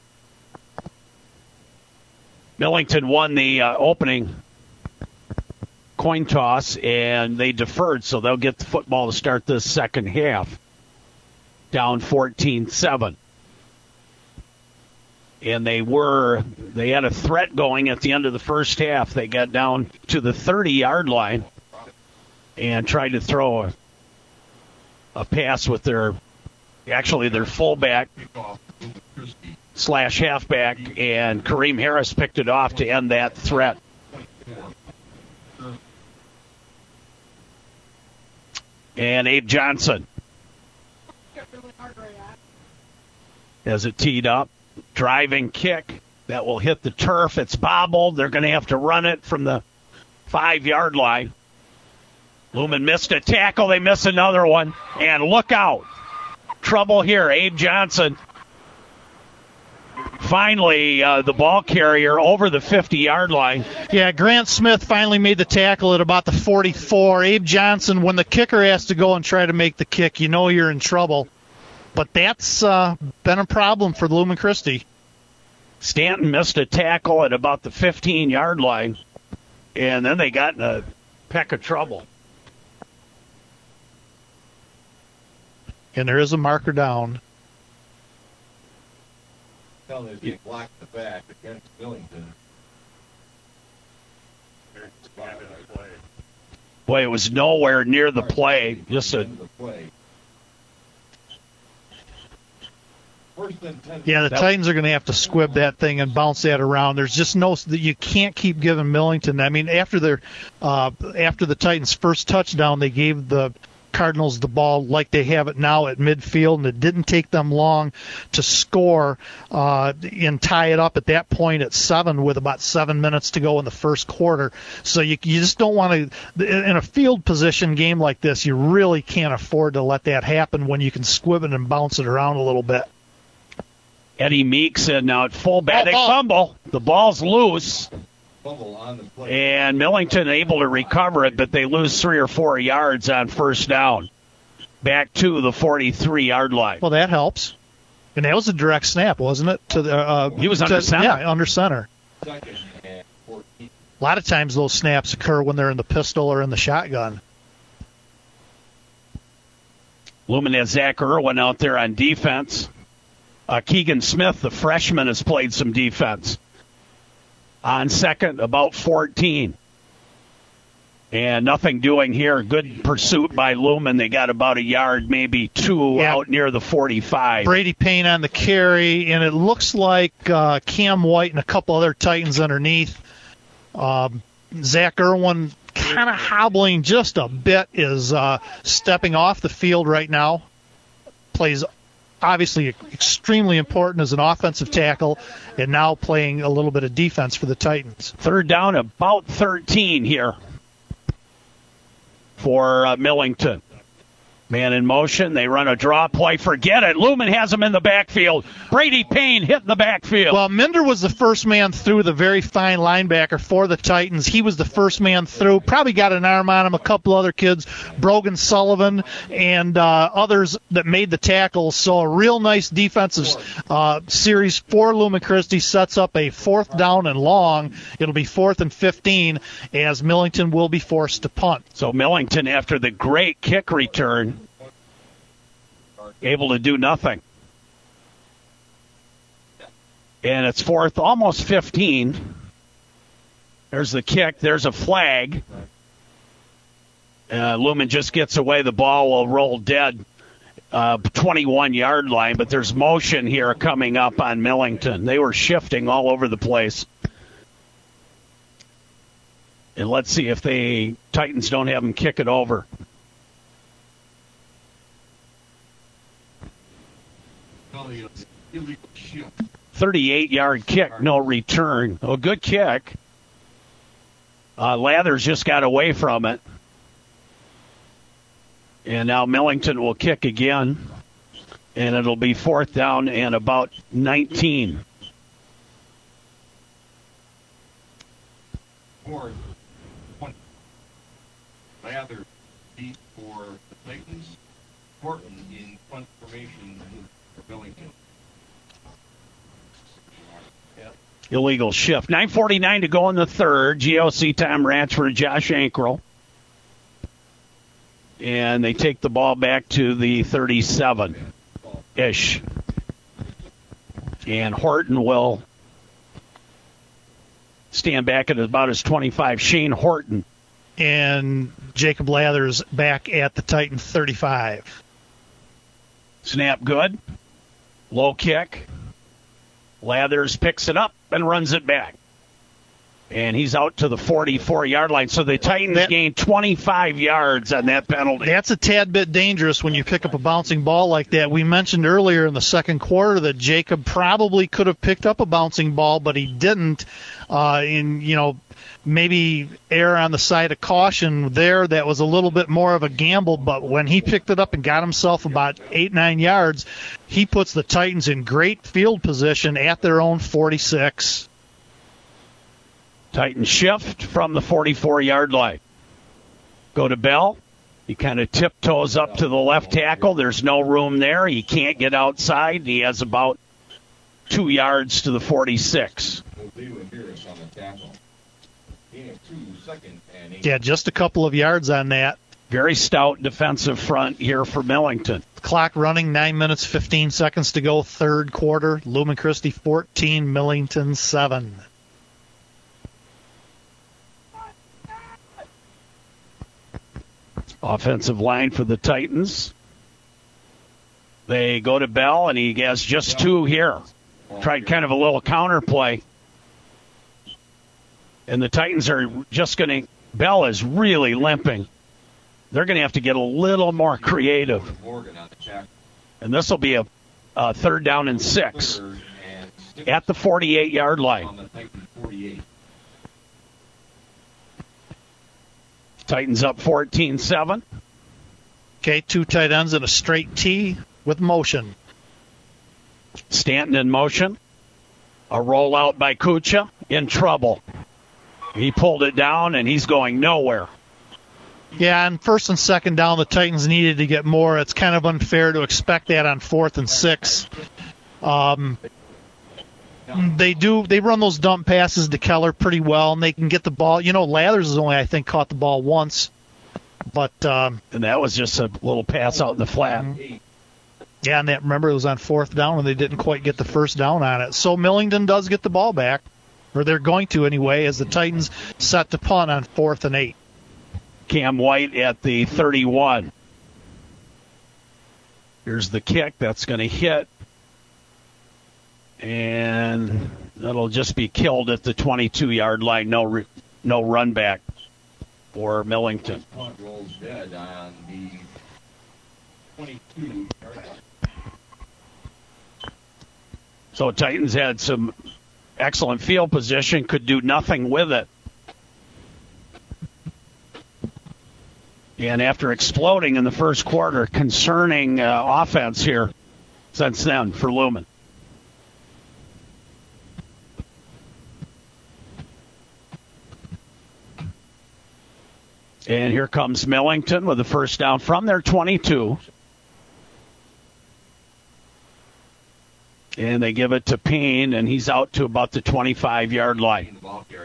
Millington won the uh, opening coin toss, and they deferred, so they'll get the football to start this second half. Down fourteen seven. And they were, they had a threat going at the end of the first half. They got down to the thirty-yard line and tried to throw a, a pass with their, actually their fullback slash halfback, and Kareem Harris picked it off to end that threat. And Abe Johnson has it teed up. Driving kick that will hit the turf. It's bobbled. They're going to have to run it from the five-yard line. Lumen missed a tackle. They miss another one. And look out. Trouble here. Abe Johnson finally uh, the ball carrier over the fifty-yard line. Yeah, Grant Smith finally made the tackle at about the forty-four. Abe Johnson, when the kicker has to go and try to make the kick, you know you're in trouble. But that's uh, been a problem for Lumen Christi. Stanton missed a tackle at about the fifteen-yard line, and then they got in a peck of trouble. And there is a marker down. Telling us he blocked the back against Millington. Boy, it was nowhere near the play. Just a Yeah, the Titans are going to have to squib that thing and bounce that around. There's just no, you can't keep giving Millington. I mean, after their, uh, after the Titans' first touchdown, they gave the Cardinals the ball like they have it now at midfield, and it didn't take them long to score uh, and tie it up at that point at seven with about seven minutes to go in the first quarter. So you, you just don't want to, in a field position game like this, you really can't afford to let that happen when you can squib it and bounce it around a little bit. Eddie Meeks and now at fullback. They fumble. The ball's loose. And Millington able to recover it, but they lose three or four yards on first down. Back to the forty-three-yard line. Well, that helps. And that was a direct snap, wasn't it? To the uh, He was under to, center. Yeah, under center. A lot of times those snaps occur when they're in the pistol or in the shotgun. Lumen has Zach Irwin out there on defense. Uh, Keegan Smith, the freshman, has played some defense. On second, about fourteen. And nothing doing here. Good pursuit by Lumen. They got about a yard, maybe two, yeah. out near the forty-five. Brady Payne on the carry, and it looks like uh, Cam White and a couple other Titans underneath. Um, Zach Irwin kind of hobbling just a bit, is uh, stepping off the field right now. Plays obviously extremely important as an offensive tackle, and now playing a little bit of defense for the Titans. Third down, about thirteen here for uh, Millington. Man in motion. They run a draw play. Forget it. Lumen has him in the backfield. Brady Payne hitting the backfield. Well, Minder was the first man through, the very fine linebacker for the Titans. He was the first man through. Probably got an arm on him. A couple other kids, Brogan Sullivan and uh, others that made the tackles. So a real nice defensive uh, series for Lumen Christi. Sets up a fourth down and long. It'll be fourth and fifteen as Millington will be forced to punt. So Millington, after the great kick return, able to do nothing. And it's fourth, almost fifteen. There's the kick. There's a flag. Uh, Lumen just gets away. The ball will roll dead. Uh, twenty-one-yard line, but there's motion here coming up on Millington. They were shifting all over the place. And let's see if the Titans don't have them kick it over. thirty-eight-yard kick, no return. Oh, good kick. Uh, Lathers just got away from it. And now Millington will kick again. And it'll be fourth down and about nineteen. Fourth. Lathers deep for the Titans. Horton in punt formation for Millington. Illegal shift. nine forty-nine to go in the third. G O C Tom Ratchford, Josh Ankrel. And they take the ball back to the thirty-seven-ish. And Horton will stand back at about his twenty-five. Shane Horton. And Jacob Lathers back at the Titan thirty-five. Snap good. Low kick. Lathers picks it up and runs it back. And he's out to the forty-four-yard line. So the Titans that, gained twenty-five yards on that penalty. That's a tad bit dangerous when you pick up a bouncing ball like that. We mentioned earlier in the second quarter that Jacob probably could have picked up a bouncing ball, but he didn't. Uh, in, you know, maybe err on the side of caution there. That was a little bit more of a gamble, but when he picked it up and got himself about eight, nine yards, he puts the Titans in great field position at their own forty-six. Titans shift from the forty-four-yard line. Go to Bell. He kind of tiptoes up to the left tackle. There's no room there. He can't get outside. He has about two yards to the forty-six. Yeah, just a couple of yards on that. Very stout defensive front here for Millington. Clock running, nine minutes, fifteen seconds to go, third quarter. Lumen Christi fourteen, Millington seven. Offensive line for the Titans. They go to Bell, and he has just two here. Tried kind of a little counter play. And the Titans are just going to – Bell is really limping. They're going to have to get a little more creative. And this will be a, a third down and six at the forty-eight-yard line. Titans up fourteen seven. Okay, two tight ends in a straight T with motion. Stanton in motion. A rollout by Kucha. In trouble. He pulled it down, and he's going nowhere. Yeah, and first and second down, the Titans needed to get more. It's kind of unfair to expect that on fourth and six. Um, they do they run those dump passes to Keller pretty well, and they can get the ball. You know, Lathers has only, I think, caught the ball once. But um, and that was just a little pass out in the flat. Yeah, and that, remember, it was on fourth down when they didn't quite get the first down on it. So Millington does get the ball back, or they're going to anyway, as the Titans set to punt on fourth and eight. Cam White at the thirty-one. Here's the kick. That's going to hit. And that'll just be killed at the twenty-two-yard line. No re- no run back for Millington. Rolls dead on the twenty-two-yard line. So Titans had some excellent field position, could do nothing with it. And after exploding in the first quarter, concerning uh, offense here since then for Lumen. And here comes Millington with the first down from their twenty-two. And they give it to Payne, and he's out to about the twenty-five-yard line.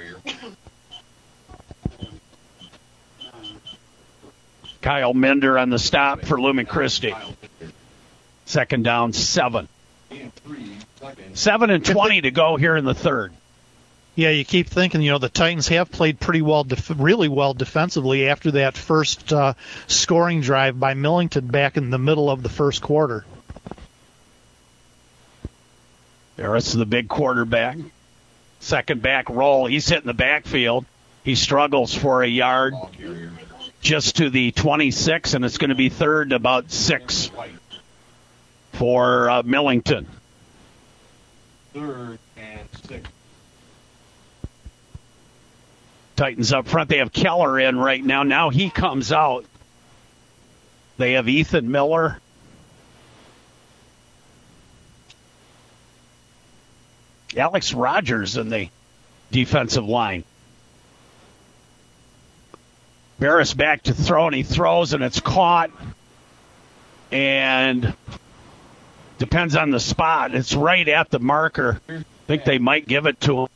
Kyle Minder on the stop for Lumen Christi. Second down, seven. Seven and twenty to go here in the third. Yeah, you keep thinking, you know, the Titans have played pretty well, def- really well defensively after that first uh, scoring drive by Millington back in the middle of the first quarter. Harris, the big quarterback. Second back roll. He's hitting the backfield. He struggles for a yard just to the twenty-six, and it's going to be third about six for uh, Millington. Third and six. Titans up front. They have Keller in right now. Now he comes out. They have Ethan Miller. Alex Rogers in the defensive line. Barris back to throw, and he throws, and it's caught. And depends on the spot. It's right at the marker. I think they might give it to him.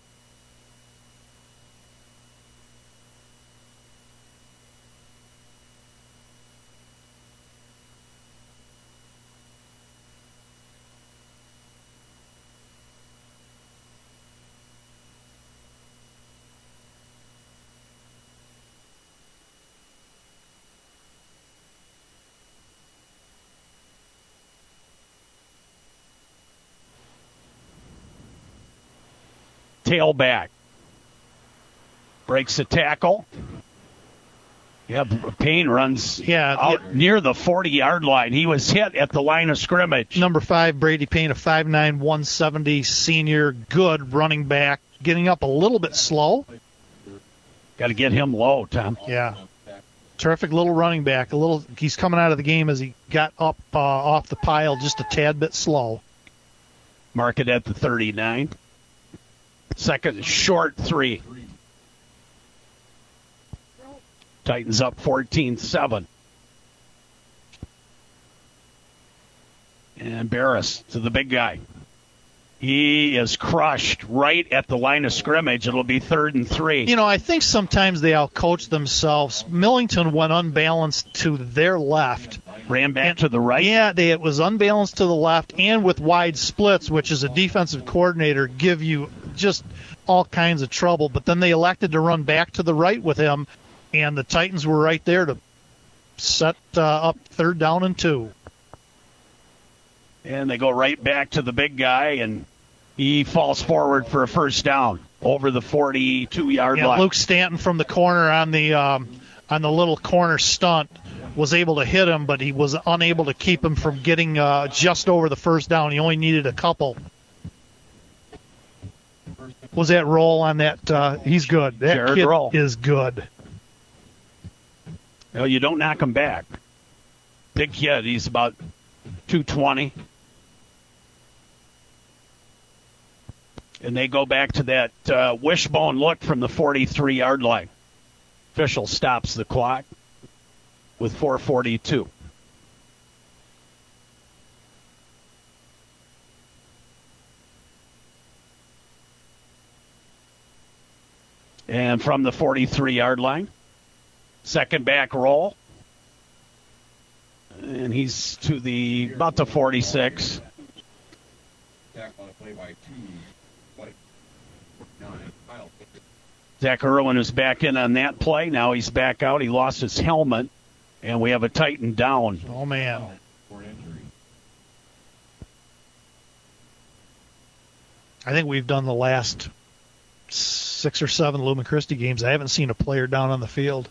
Tailback. breaks the tackle. Yeah, Payne runs yeah, out yeah. near the forty-yard line. He was hit at the line of scrimmage. Number five, Brady Payne, a five nine, one seventy senior, good running back, getting up a little bit slow. Got to get him low, Tom. Yeah. Terrific little running back. A little. He's coming out of the game as he got up uh, off the pile just a tad bit slow. Mark it at the thirty-nine. Second short three. Titans up fourteen seven. And Barris to the big guy. He is crushed right at the line of scrimmage. It'll be third and three. You know, I think sometimes they outcoach themselves. Millington went unbalanced to their left. Ran back and, to the right? Yeah, they, it was unbalanced to the left and with wide splits, which as a defensive coordinator give you just all kinds of trouble. But then they elected to run back to the right with him, and the Titans were right there to set uh, up third down and two. And they go right back to the big guy, and he falls forward for a first down over the forty-two-yard yeah, line. Luke Stanton from the corner on the um, on the little corner stunt was able to hit him, but he was unable to keep him from getting uh, just over the first down. He only needed a couple. Was that roll on that? Uh, he's good. That Jared kid Roll. is good. No, you don't knock him back. Big kid. He's about two twenty. And they go back to that uh, wishbone look from the forty-three-yard line. Official stops the clock with four forty-two. And from the forty-three-yard line, second back roll. And he's to the about the forty-six. Zach Irwin is back in on that play. Now he's back out. He lost his helmet, and we have a Titan down. Oh, man. I think we've done the last six or seven Lumen Christi games. I haven't seen a player down on the field.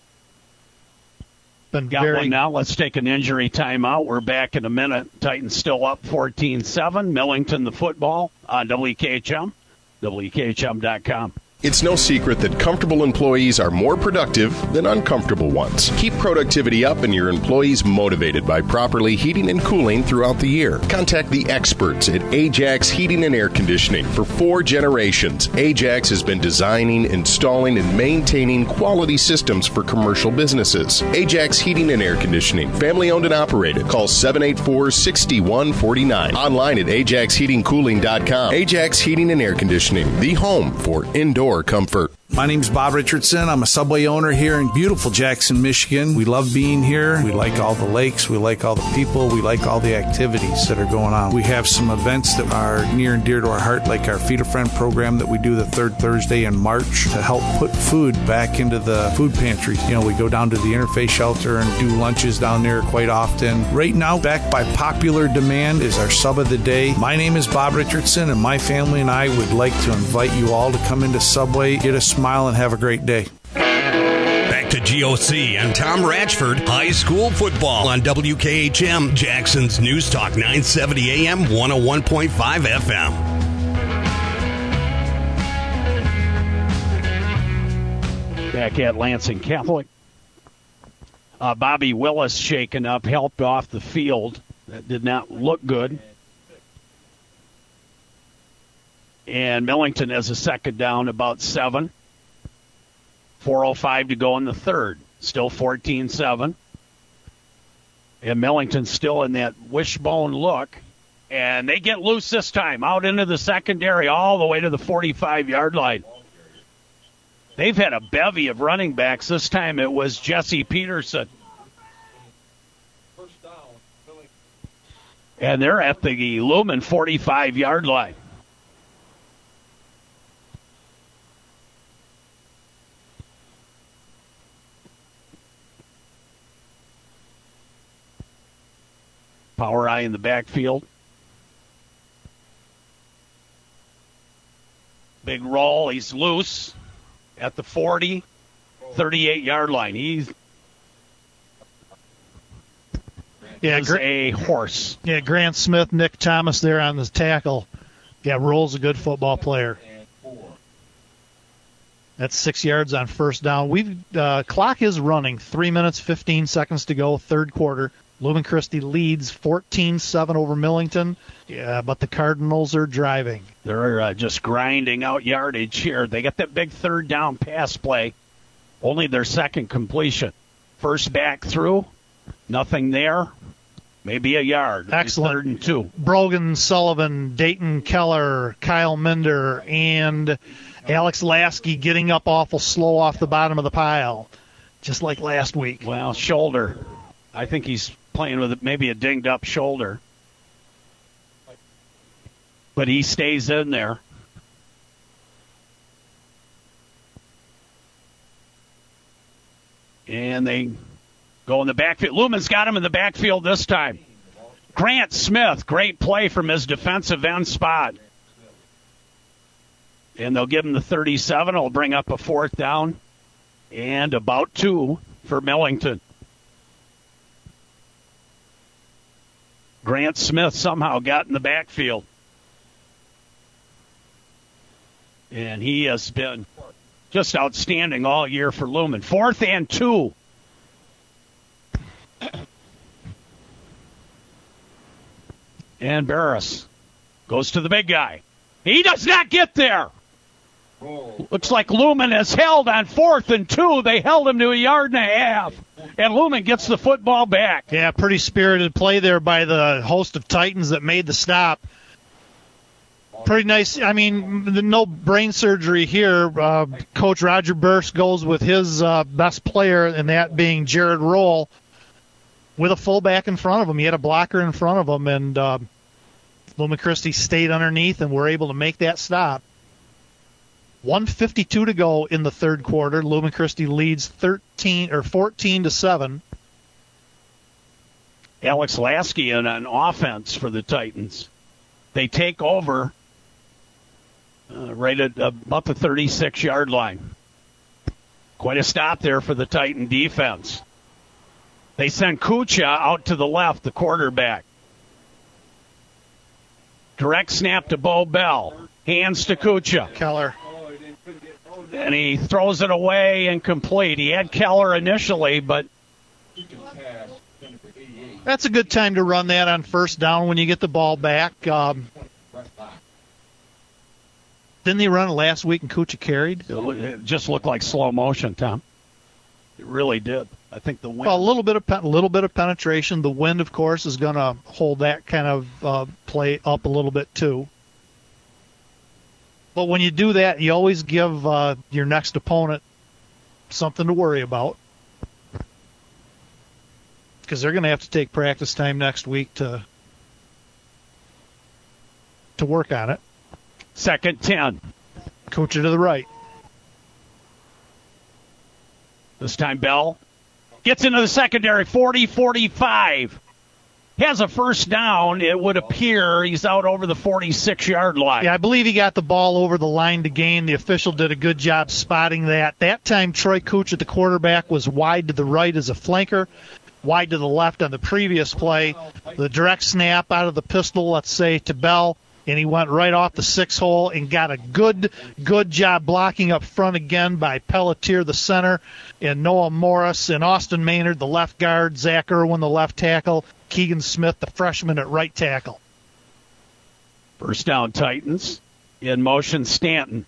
Been Got very... one now. Let's take an injury timeout. We're back in a minute. Titans still up fourteen seven. Millington the football on W K H M, W K H M dot com. It's no secret that comfortable employees are more productive than uncomfortable ones. Keep productivity up and your employees motivated by properly heating and cooling throughout the year. Contact the experts at Ajax Heating and Air Conditioning. For four generations, Ajax has been designing, installing, and maintaining quality systems for commercial businesses. Ajax Heating and Air Conditioning, family owned and operated. Call seven eight four, six one four nine. Online at ajax heating cooling dot com. Ajax Heating and Air Conditioning, the home for indoor comfort. My name's Bob Richardson. I'm a Subway owner here in beautiful Jackson, Michigan. We love being here. We like all the lakes. We like all the people. We like all the activities that are going on. We have some events that are near and dear to our heart, like our Feed a Friend program that we do the third Thursday in March to help put food back into the food pantry. You know, we go down to the Interfaith Shelter and do lunches down there quite often. Right now, back by popular demand, is our Sub of the Day. My name is Bob Richardson, and my family and I would like to invite you all to come into Subway, get a smile, and have a great day. Back to G O C and Tom Ratchford, high school football on W K H M, Jackson's News Talk nine seventy A M, one oh one point five F M. Back at Lansing Catholic. Uh, Bobby Willis shaken up, helped off the field. That did not look good. And Millington has a second down, about seven. four oh five to go in the third. Still fourteen seven. And Millington's still in that wishbone look. And they get loose this time, out into the secondary, all the way to the forty-five-yard line. They've had a bevy of running backs. This time it was Jesse Peterson. And they're at the Lumen forty-five-yard line. Power eye in the backfield. Big roll. He's loose. at the forty, thirty-eight-yard line. He's yeah, Gra- a horse. Yeah, Grant Smith, Nick Thomas there on the tackle. Yeah, Roll's a good football player. That's six yards on first down. We've uh, clock is running. Three minutes, fifteen seconds to go, third quarter. Lumen Christi leads fourteen seven over Millington. Yeah, but the Cardinals are driving. They're uh, just grinding out yardage here. They got that big third down pass play. Only their second completion. First back through, nothing there. Maybe a yard. Excellent. Third and two. Brogan, Sullivan, Dayton Keller, Kyle Minder, and Alex Lasky getting up awful slow off the bottom of the pile, just like last week. Well, shoulder. I think he's playing with maybe a dinged-up shoulder. But he stays in there. And they go in the backfield. Lumen's got him in the backfield this time. Grant Smith, great play from his defensive end spot. And they'll give him the thirty-seven. It'll bring up a fourth down. And about two for Millington. Grant Smith somehow got in the backfield. And he has been just outstanding all year for Lumen. Fourth and two. And Barris goes to the big guy. He does not get there. Looks like Lumen has held on fourth and two. They held him to a yard and a half. And Lumen gets the football back. Yeah, pretty spirited play there by the host of Titans that made the stop. Pretty nice. I mean, no brain surgery here. Uh, Coach Roger Burst goes with his uh, best player, and that being Jared Roll, with a fullback in front of him. He had a blocker in front of him, and uh, Lumen Christi stayed underneath and were able to make that stop. one fifty-two to go in the third quarter. Lumen Christi leads thirteen or fourteen to seven. Alex Lasky in an offense for the Titans. They take over uh, right at about the thirty-six-yard line. Quite a stop there for the Titan defense. They send Kucha out to the left, the quarterback. Direct snap to Bo Bell. Hands to Kucha. Keller. And he throws it away incomplete. He had Keller initially, but that's a good time to run that on first down when you get the ball back. Um, didn't they run it last week and Kucha carried? It just looked like slow motion, Tom. It really did. I think the wind. Well, a little bit of a little bit of penetration. The wind, of course, is going to hold that kind of uh, play up a little bit too. But when you do that, you always give uh, your next opponent something to worry about, because they're going to have to take practice time next week to to work on it. Second ten. Kucha to the right. This time Bell gets into the secondary, forty forty-five. Has a first down. It would appear he's out over the forty-six-yard line. Yeah, I believe he got the ball over the line to gain. The official did a good job spotting that. That time, Troy Kucha, the quarterback, was wide to the right as a flanker, wide to the left on the previous play. The direct snap out of the pistol, let's say, to Bell, and he went right off the six hole and got a good, good job blocking up front again by Pelletier, the center, and Noah Morris, and Austin Maynard, the left guard, Zach Irwin, the left tackle, Keegan Smith, the freshman, at right tackle. First down, Titans. In motion, Stanton.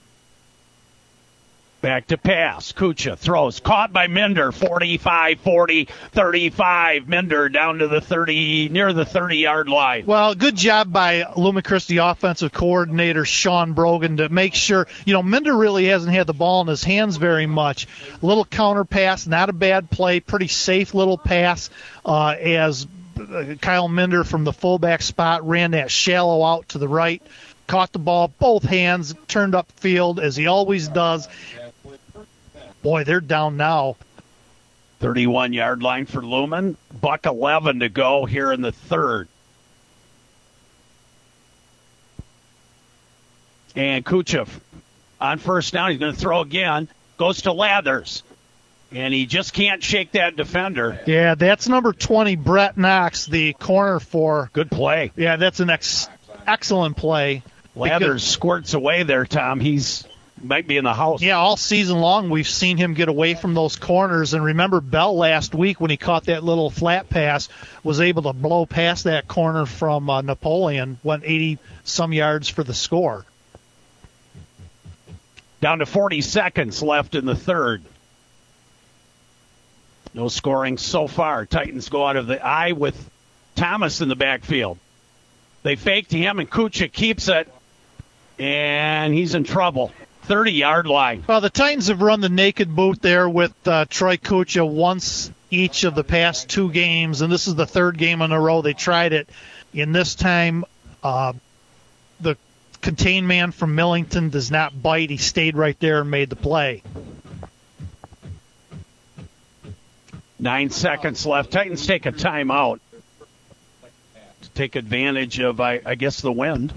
Back to pass. Kucha throws. Caught by Minder. forty-five forty, thirty-five. Minder down to the thirty, near the thirty-yard line. Well, good job by Lumen Christi offensive coordinator Sean Brogan to make sure. You know, Minder really hasn't had the ball in his hands very much. A little counter pass, not a bad play. Pretty safe little pass uh, as Kyle Minder from the fullback spot ran that shallow out to the right. Caught the ball, both hands, turned up field as he always does. Boy, they're down now. thirty-one-yard line for Lumen. Buck eleven to go here in the third. And Kucha on first down. He's going to throw again. Goes to Lathers. And he just can't shake that defender. Yeah, that's number twenty, Brett Knox, the corner for. Good play. Yeah, that's an ex- excellent play. Lathers because, squirts away there, Tom. He's might be in the house. Yeah, all season long we've seen him get away from those corners. And remember, Bell last week when he caught that little flat pass was able to blow past that corner from uh, Napoleon, went eighty-some yards for the score. Down to forty seconds left in the third. No scoring so far. Titans go out of the eye with Thomas in the backfield. They fake to him, and Kucha keeps it, and he's in trouble. thirty-yard line. Well, the Titans have run the naked boot there with uh, Troy Kucha once each of the past two games, and this is the third game in a row they tried it. In this time, uh, the contain man from Millington does not bite. He stayed right there and made the play. Nine seconds left. Titans take a timeout to take advantage of, I, I guess, the wind.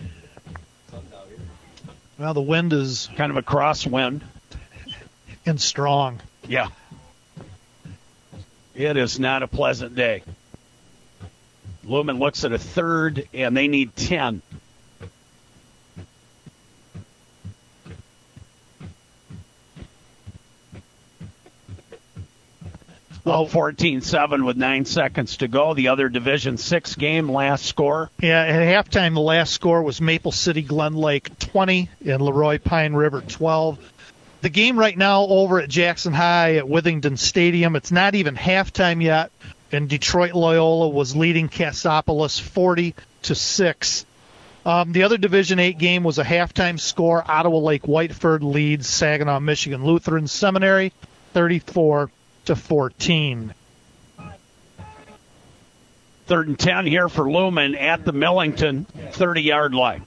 Well, the wind is kind of a crosswind. And strong. Yeah. It is not a pleasant day. Lumen looks at a third, and they need ten. Well, fourteen seven with nine seconds to go. The other Division six game, last score. Yeah, at halftime, the last score was Maple City Glen Lake twenty and Leroy Pine River twelve. The game right now over at Jackson High at Withington Stadium, it's not even halftime yet, and Detroit Loyola was leading Cassopolis forty to six. Um, the other Division eight game was a halftime score. Ottawa Lake Whiteford leads Saginaw Michigan Lutheran Seminary thirty-four to fourteen. Third and ten here for Lumen at the Millington thirty-yard line.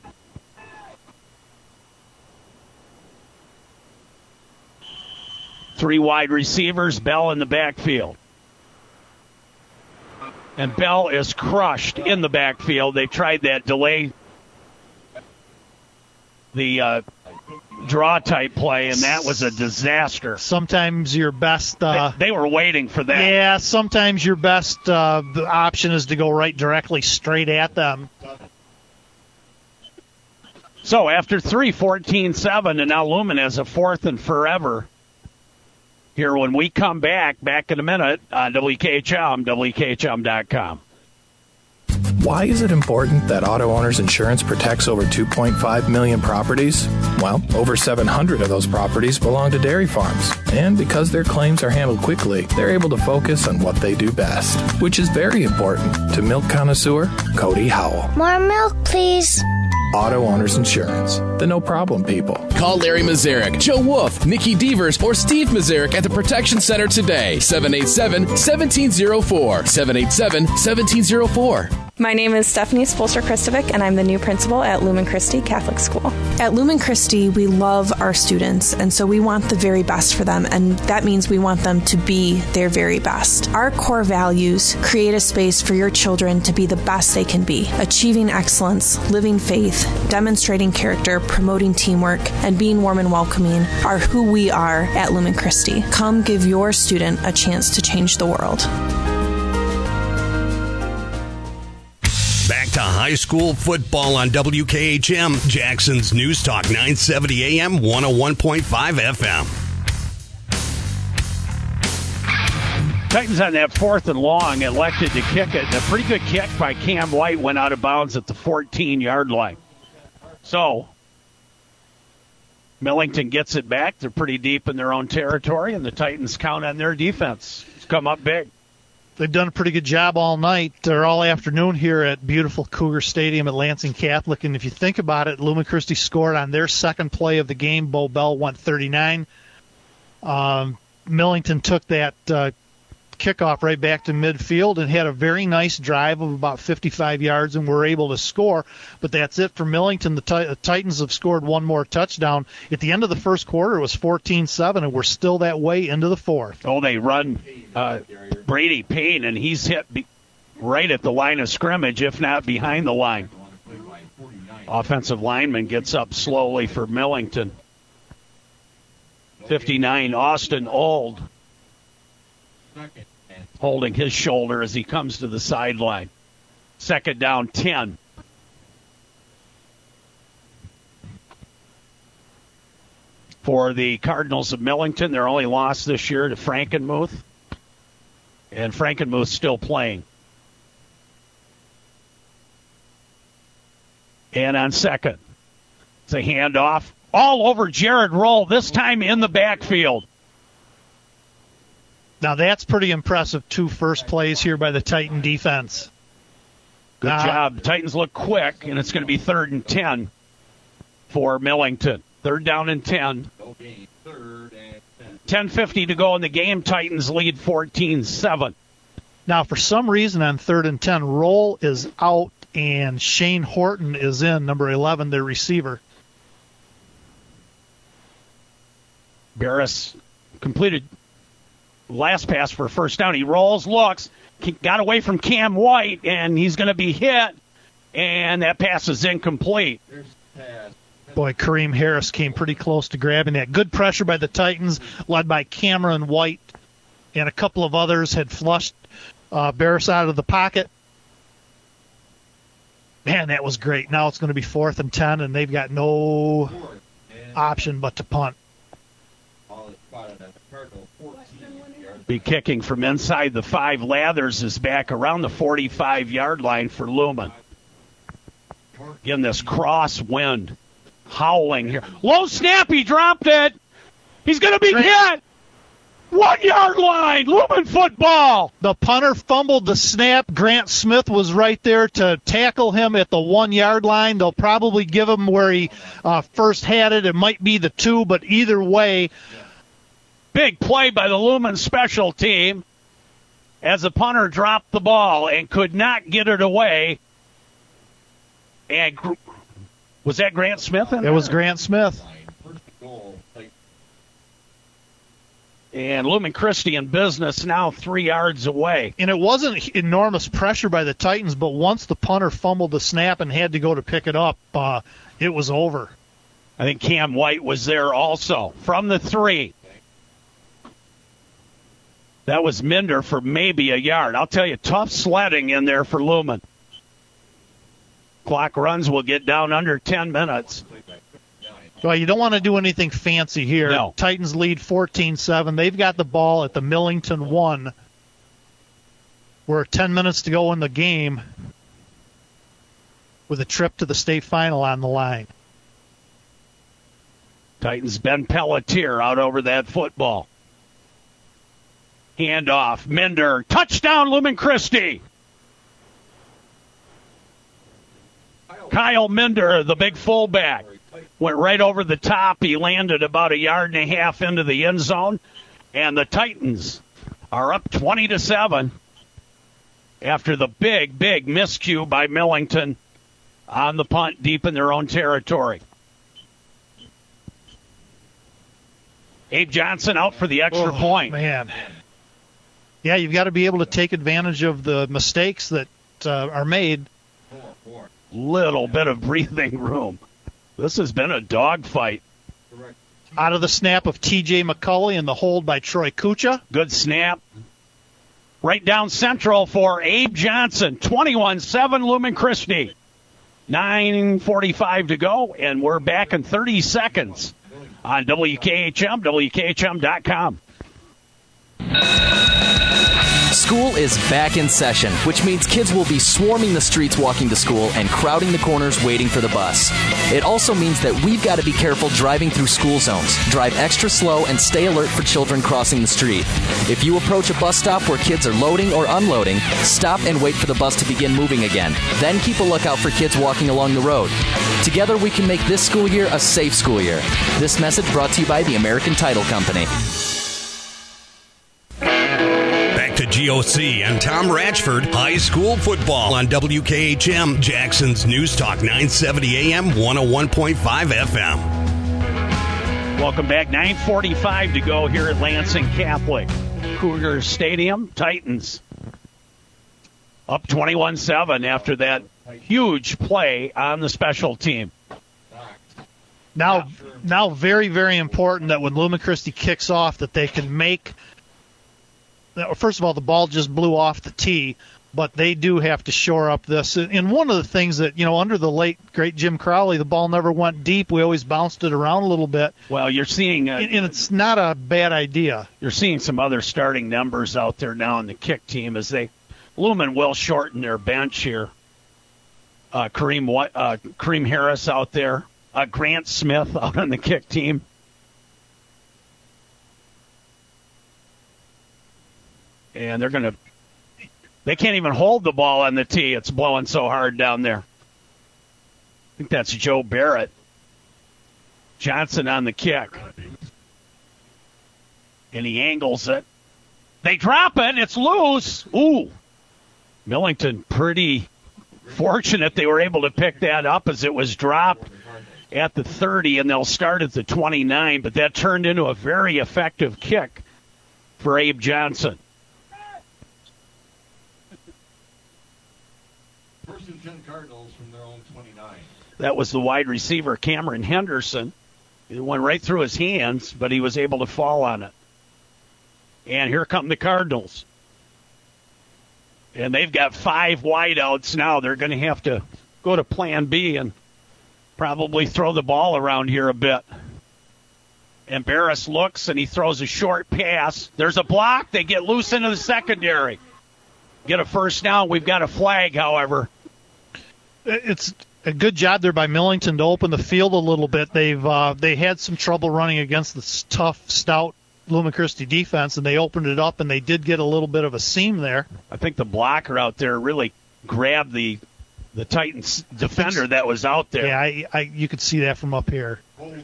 Three wide receivers, Bell in the backfield. And Bell is crushed in the backfield. They tried that delay, the uh, draw type play, and that was a disaster. Sometimes your best... Uh, they, they were waiting for that. Yeah, sometimes your best uh, option is to go right directly straight at them. So after three, fourteen seven, and now Lumen has a fourth and forever. Here when we come back, back in a minute on W K H M, W K H M dot com. Why is it important that auto owners insurance protects over two point five million properties? Well, over seven hundred of those properties belong to dairy farms. And because their claims are handled quickly, they're able to focus on what they do best, which is very important to milk connoisseur Cody Howell. More milk, please. Auto Owners Insurance, the no-problem people. Call Larry Mazarek, Joe Wolf, Nikki Devers, or Steve Mazarek at the Protection Center today. seven eight seven, one seven zero four. seven eight seven, one seven zero four. My name is Stephanie Spolster-Kristovic, and I'm the new principal at Lumen Christi Catholic School. At Lumen Christi, we love our students, and so we want the very best for them, and that means we want them to be their very best. Our core values create a space for your children to be the best they can be, achieving excellence, living faith, demonstrating character, promoting teamwork, and being warm and welcoming are who we are at Lumen Christi. Come give your student a chance to change the world. Back to high school football on W K H M, Jackson's News Talk, nine seventy A M, one oh one point five F M. Titans on that fourth and long elected to kick it. A pretty good kick by Cam White went out of bounds at the fourteen-yard line. So, Millington gets it back. They're pretty deep in their own territory, and the Titans count on their defense. It's come up big. They've done a pretty good job all night or all afternoon here at beautiful Cougar Stadium at Lansing Catholic. And if you think about it, Lumen Christi scored on their second play of the game. Bo Bell went thirty-nine. Um, Millington took that uh, kickoff right back to midfield and had a very nice drive of about fifty-five yards and were able to score. But that's it for Millington. The, t- the Titans have scored one more touchdown. At the end of the first quarter, it was fourteen seven, and we're still that way into the fourth. Oh, they run uh, Brady Payne, and he's hit be- right at the line of scrimmage, if not behind the line. Offensive lineman gets up slowly for Millington. fifty-nine, Austin Old, holding his shoulder as he comes to the sideline. Second down, ten. For the Cardinals of Millington, their only loss this year to Frankenmuth. And Frankenmuth still playing. And on second, it's a handoff all over Jared Roll, this time in the backfield. Now that's pretty impressive, two first plays here by the Titan defense. Good uh, job. The Titans look quick, and it's going to be third and ten for Millington. Third down and ten. ten fifty to go in the game. Titans lead fourteen seven. Now, for some reason on third and ten, Roll is out, and Shane Horton is in, number eleven, their receiver. Barris completed last pass for a first down. He rolls, looks, got away from Cam White, and he's going to be hit, and that pass is incomplete. Boy, Kareem Harris came pretty close to grabbing that. Good pressure by the Titans, led by Cameron White, and a couple of others had flushed uh, Barris out of the pocket. Man, that was great. Now it's going to be fourth and ten, and they've got no option but to punt. Be kicking from inside the five. Lathers is back around the forty-five-yard line for Lumen. Again, this crosswind howling here. Low snap, he dropped it. He's going to be hit. One-yard line, Lumen football. The punter fumbled the snap. Grant Smith was right there to tackle him at the one-yard line. They'll probably give him where he uh, first had it. It might be the two, but either way. Big play by the Lumen special team as the punter dropped the ball and could not get it away. And was that Grant Smith? In it was Grant Smith. And Lumen Christi in business now three yards away. And it wasn't enormous pressure by the Titans, but once the punter fumbled the snap and had to go to pick it up, uh, it was over. I think Cam White was there also from the three. That was Minder for maybe a yard. I'll tell you, tough sledding in there for Lumen. Clock runs will get down under ten minutes. Well, you don't want to do anything fancy here. No. Titans lead fourteen seven. They've got the ball at the Millington one. We're ten minutes to go in the game with a trip to the state final on the line. Titans Ben Pelletier out over that football. Handoff, Minder, touchdown Lumen Christi. Kyle Minder, the big fullback, went right over the top. He landed about a yard and a half into the end zone, and the Titans are up twenty to seven after the big, big miscue by Millington on the punt deep in their own territory. Abe Johnson out for the extra oh, point. Man. Yeah, you've got to be able to take advantage of the mistakes that uh, are made. Little bit of breathing room. This has been a dogfight. Out of the snap of T J McCulley and the hold by Troy Kucha. Good snap. Right down central for Abe Johnson. twenty-one seven Lumen Christi. nine forty-five to go, and we're back in thirty seconds on W K H M, W K H M dot com. School is back in session, which means kids will be swarming the streets walking to school and crowding the corners waiting for the bus. It also means that we've got to be careful driving through school zones. Drive extra slow and stay alert for children crossing the street. If you approach a bus stop where kids are loading or unloading, stop and wait for the bus to begin moving again. Then keep a lookout for kids walking along the road. Together we can make this school year a safe school year. This message brought to you by the American Title Company. To G O C and Tom Ratchford High School Football on W K H M, Jackson's News Talk nine seventy A M, one oh one point five F M. Welcome back. nine forty-five to go here at Lansing Catholic Cougar Stadium. Titans up twenty-one seven after that huge play on the special team. Now, now, very, very important that when Lumen Christi kicks off, that they can make. First of all, the ball just blew off the tee, but they do have to shore up this. And one of the things that, you know, under the late great Jim Crowley, the ball never went deep. We always bounced it around a little bit. Well, you're seeing, uh, and it's not a bad idea. You're seeing some other starting numbers out there now in the kick team as they Lumen will shorten their bench here. Uh, Kareem uh, Kareem Harris out there, uh, Grant Smith out on the kick team. And they're going to, they can't even hold the ball on the tee. It's blowing so hard down there. I think that's Joe Barrett. Johnson on the kick. And he angles it. They drop it. It's loose. Ooh. Millington pretty fortunate they were able to pick that up as it was dropped at the thirty, and they'll start at the twenty-nine, but that turned into a very effective kick for Abe Johnson. First and ten Cardinals from their own twenty-nine. That was the wide receiver, Cameron Henderson. It went right through his hands, but he was able to fall on it. And here come the Cardinals. And they've got five wideouts now. They're going to have to go to plan B and probably throw the ball around here a bit. And Barris looks, and he throws a short pass. There's a block. They get loose into the secondary. Get a first down. We've got a flag, however. It's a good job there by Millington to open the field a little bit. They've uh, they had some trouble running against the tough, stout Lumen Christi defense, and they opened it up, and they did get a little bit of a seam there. I think the blocker out there really grabbed the the Titans defender that was out there. Yeah, I, I you could see that from up here.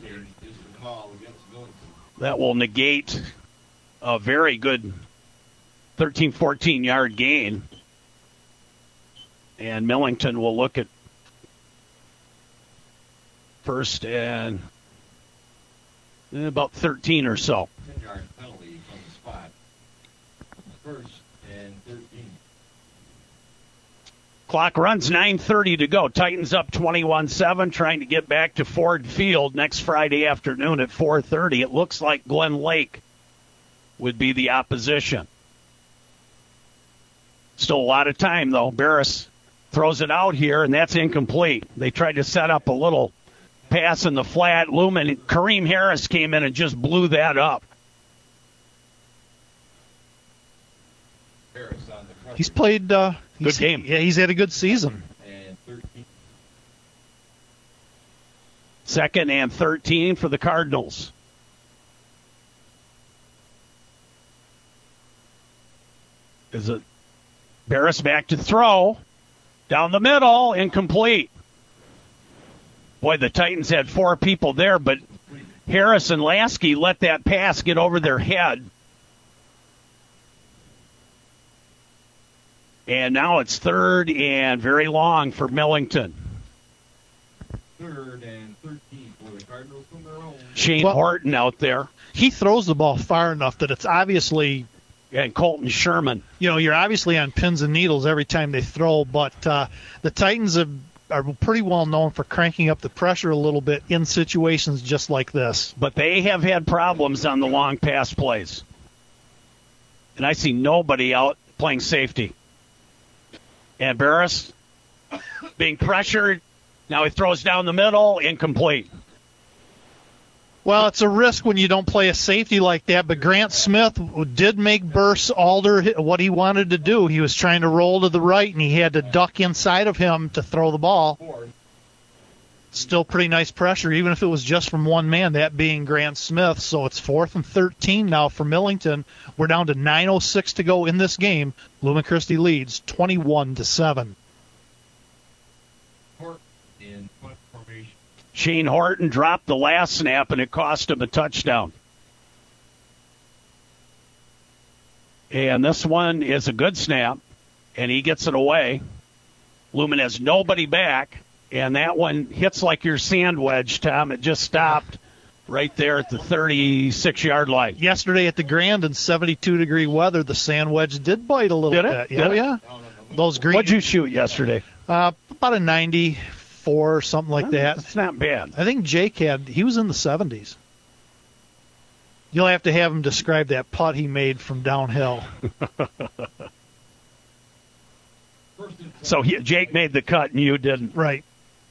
That will negate a very good thirteen, fourteen-yard gain. And Millington will look at first and about thirteen or so. ten-yard penalty from the spot. First and thirteen. Clock runs, nine thirty to go. Titans up twenty-one seven, trying to get back to Ford Field next Friday afternoon at four thirty. It looks like Glen Lake would be the opposition. Still a lot of time, though. Barris throws it out here, and that's incomplete. They tried to set up a little pass in the flat. Lumen, Kareem Harris came in and just blew that up. He's played uh, good he's, game. Yeah, he's had a good season. And thirteen. Second and thirteen for the Cardinals. Is it Barris back to throw? Down the middle, incomplete. Boy, the Titans had four people there, but Harris and Lasky let that pass get over their head. And now it's third and very long for Millington. Third and thirteen for the Cardinals from their own. Shane Well, Horton out there. He throws the ball far enough that it's obviously, And Colton Sherman. you know, you're obviously on pins and needles every time they throw, but uh, the Titans have, are pretty well known for cranking up the pressure a little bit in situations just like this. But they have had problems on the long pass plays. And I see nobody out playing safety. And Barris being pressured. Now he throws down the middle, incomplete. Well, it's a risk when you don't play a safety like that, but Grant Smith did make Burse alter what he wanted to do. He was trying to roll to the right, and he had to duck inside of him to throw the ball. Still pretty nice pressure, even if it was just from one man, that being Grant Smith. So it's fourth and thirteen now for Millington. We're down to nine oh six to go in this game. Lumen Christi leads twenty-one to seven. In punt formation. Shane Horton dropped the last snap, and it cost him a touchdown. And this one is a good snap, and he gets it away. Lumen has nobody back, and that one hits like your sand wedge, Tom. It just stopped right there at the thirty-six-yard line. Yesterday at the Grand in seventy-two degree weather, the sand wedge did bite a little Did it? bit. Yeah, Did it? yeah. Those green. What'd you shoot yesterday? Uh, about a ninety. four or something like that. It's not bad. I think Jake had, he was in the seventies. You'll have to have him describe that putt he made from downhill. So he, Jake made the cut and you didn't. Right.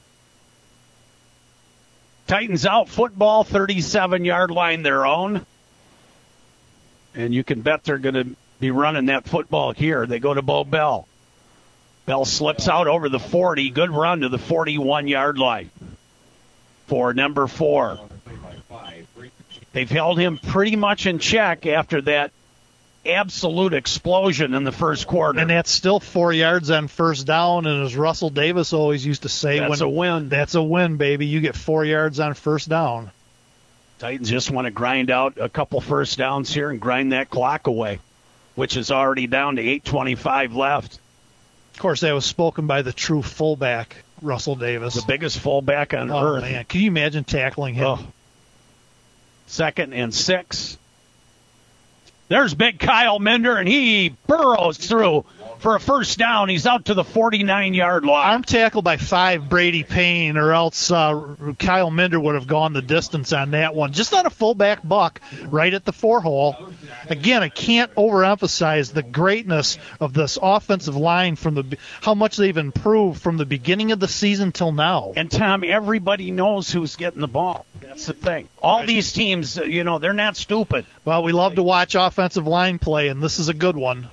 Titans out, football, thirty-seven-yard line their own. And you can bet they're going to be running that football here. They go to Bo Bell. Bell slips out over the forty. Good run to the forty-one-yard line for number four. They've held him pretty much in check after that absolute explosion in the first quarter. And that's still four yards on first down, and as Russell Davis always used to say, that's when, a win. That's a win, baby. You get four yards on first down. Titans just want to grind out a couple first downs here and grind that clock away, which is already down to eight twenty-five left. Of course, that was spoken by the true fullback, Russell Davis. The biggest fullback on oh, earth. Man. Can you imagine tackling him? Oh. Second and six. There's big Kyle Minder, and he burrows through for a first down. He's out to the forty-nine-yard line. Arm tackle by five, Brady Payne, or else uh, Kyle Minder would have gone the distance on that one. Just on a fullback buck right at the four-hole. Again, I can't overemphasize the greatness of this offensive line, from the how much they've improved from the beginning of the season till now. And, Tom, everybody knows who's getting the ball. That's the thing. All these teams, you know, they're not stupid. Well, we love to watch offensive line play, and this is a good one.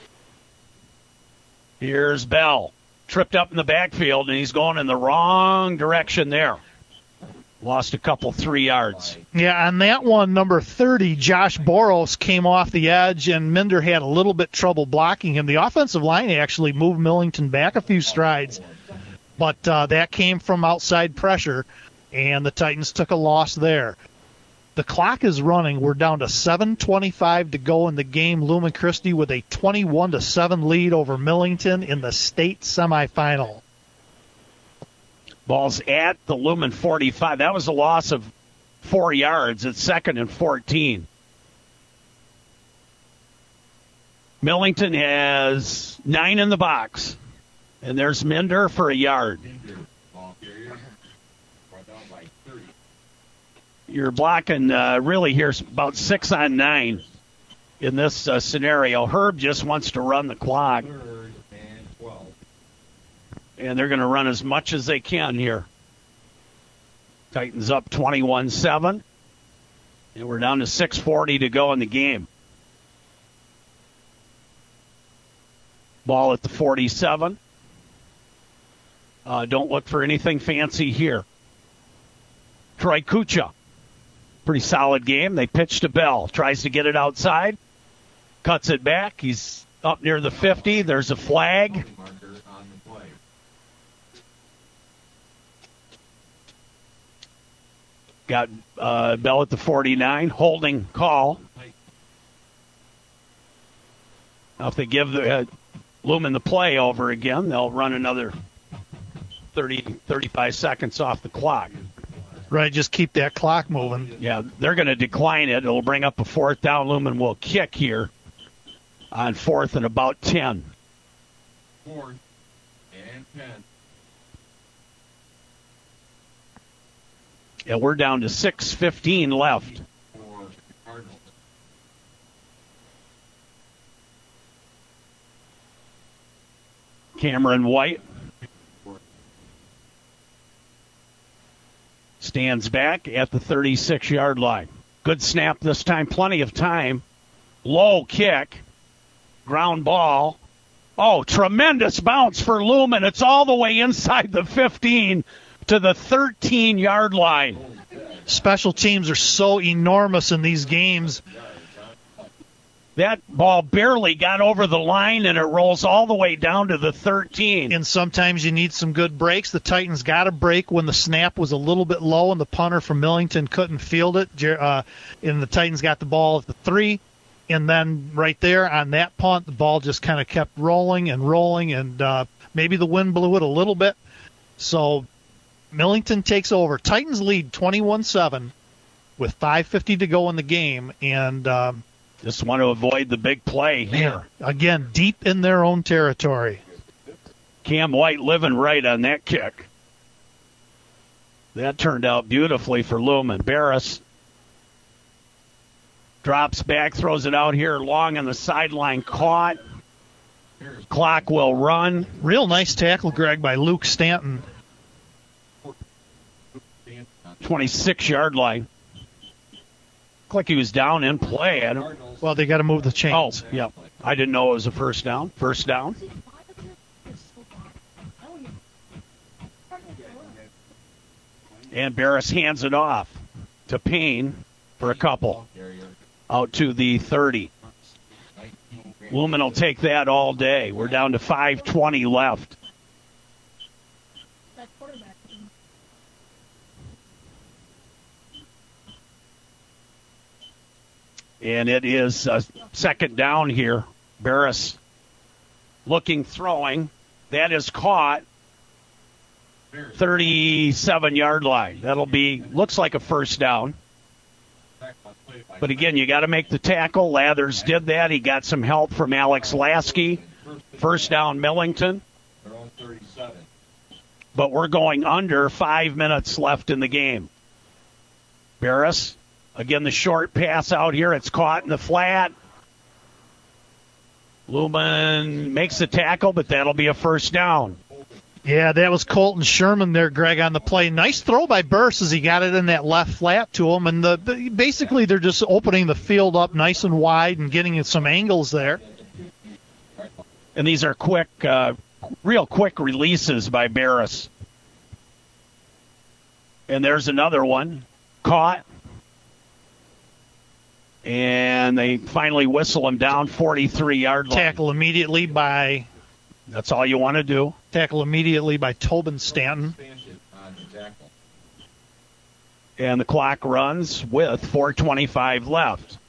Here's Bell. Tripped up in the backfield, and he's going in the wrong direction there. Lost a couple, three yards. Yeah, on that one, number thirty, Josh Boros came off the edge, and Minder had a little bit trouble blocking him. The offensive line actually moved Millington back a few strides, but uh, that came from outside pressure, and the Titans took a loss there. The clock is running. We're down to seven twenty-five to go in the game. Lumen Christi with a twenty-one to seven lead over Millington in the state semifinal. Ball's at the Lumen forty-five. That was a loss of four yards. It's second and fourteen. Millington has nine in the box. And there's Minder for a yard. You're blocking uh, really here about six on nine in this uh, scenario. Herb just wants to run the clock. And they're going to run as much as they can here. Titans up twenty-one seven. And we're down to six forty to go in the game. Ball at the forty-seven. Uh, don't look for anything fancy here. Troy Kucha. Pretty solid game. They pitch to Bell. Tries to get it outside. Cuts it back. He's up near the fifty. There's a flag. Got uh, Bell at the forty-nine. Holding call. Now if they give the, uh, Lumen the play over again, they'll run another thirty, thirty-five seconds off the clock. Right, just keep that clock moving. Yeah, they're going to decline it. It'll bring up a fourth down. Lumen will kick here on fourth and about ten. Fourth and ten. Yeah, we're down to six fifteen left. Cameron White stands back at the thirty-six-yard line. Good snap this time. Plenty of time. Low kick. Ground ball. Oh, tremendous bounce for Lumen. It's all the way inside the fifteen to the thirteen-yard line. Special teams are so enormous in these games. That ball barely got over the line, and it rolls all the way down to the thirteen. And sometimes you need some good breaks. The Titans got a break when the snap was a little bit low, and the punter from Millington couldn't field it. Uh, and the Titans got the ball at the three. And then right there on that punt, the ball just kind of kept rolling and rolling, and uh, maybe the wind blew it a little bit. So Millington takes over. Titans lead twenty-one seven with five fifty to go in the game, and um, just want to avoid the big play here. Again, deep in their own territory. Cam White living right on that kick. That turned out beautifully for Lumen. Barris drops back, throws it out here long on the sideline, caught. Clock will run. Real nice tackle, Greg, by Luke Stanton. twenty-six-yard line. Looked like he was down in play. I don't... Well, they got to move the chains. Oh, yeah. I didn't know it was a first down. First down. And Barris hands it off to Payne for a couple. Out to the thirty. Lumen will take that all day. We're down to five twenty left. And it is a second down here. Barris looking, throwing. That is caught. thirty-seven-yard line. That'll be, looks like a first down. But again, you got to make the tackle. Lathers did that. He got some help from Alex Lasky. First down, Millington. But we're going under five minutes left in the game. Barris, again, the short pass out here. It's caught in the flat. Lumen makes the tackle, but that'll be a first down. Yeah, that was Colton Sherman there, Greg, on the play. Nice throw by Burse as he got it in that left flat to him. And the, basically they're just opening the field up nice and wide and getting some angles there. And these are quick, uh, real quick releases by Barris. And there's another one. Caught. And they finally whistle him down forty-three-yard line. Tackle immediately by... That's all you want to do. Tackle immediately by Tobin Stanton. And the clock runs with four twenty-five left.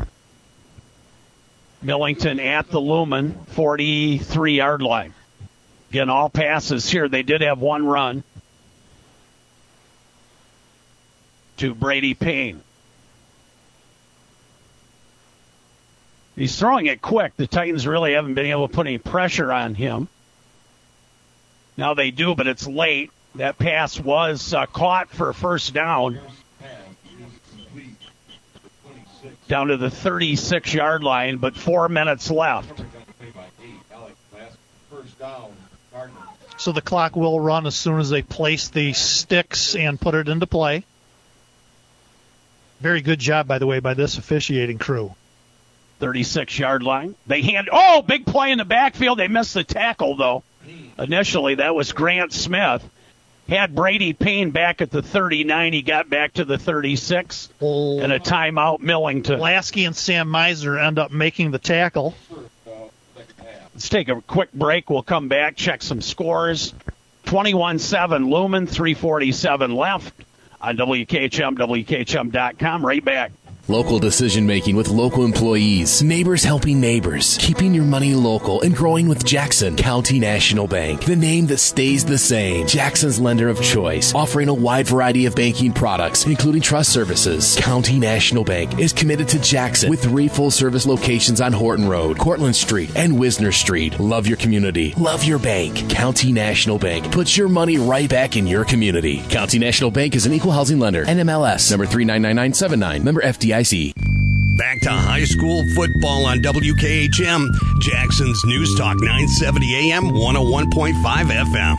Millington at the Lumen, forty-three-yard line. Again, all passes here. They did have one run to Brady Payne. He's throwing it quick. The Titans really haven't been able to put any pressure on him. Now they do, but it's late. That pass was uh, caught for a first down. Down to the thirty-six-yard line, but four minutes left. So the clock will run as soon as they place the sticks and put it into play. Very good job, by the way, by this officiating crew. thirty-six-yard line. They hand. Oh, big play in the backfield. They missed the tackle, though. Initially, that was Grant Smith. Had Brady Payne back at the thirty-nine. He got back to the thirty-six. Oh. And a timeout, Millington. Lasky and Sam Miser end up making the tackle. Let's take a quick break. We'll come back, check some scores. twenty-one seven Lumen, three forty-seven left on W K H M, W K H M dot com. Right back. Local decision making with local employees. Neighbors helping neighbors. Keeping your money local and growing with Jackson County National Bank. The name that stays the same. Jackson's lender of choice. Offering a wide variety of banking products, including trust services. County National Bank is committed to Jackson with three full service locations on Horton Road, Cortlandt Street, and Wisner Street. Love your community. Love your bank. County National Bank puts your money right back in your community. County National Bank is an equal housing lender. N M L S number three nine nine nine seven nine. Member F D I C. Back to high school football on W K H M, Jackson's News Talk nine seventy A M, one oh one point five F M.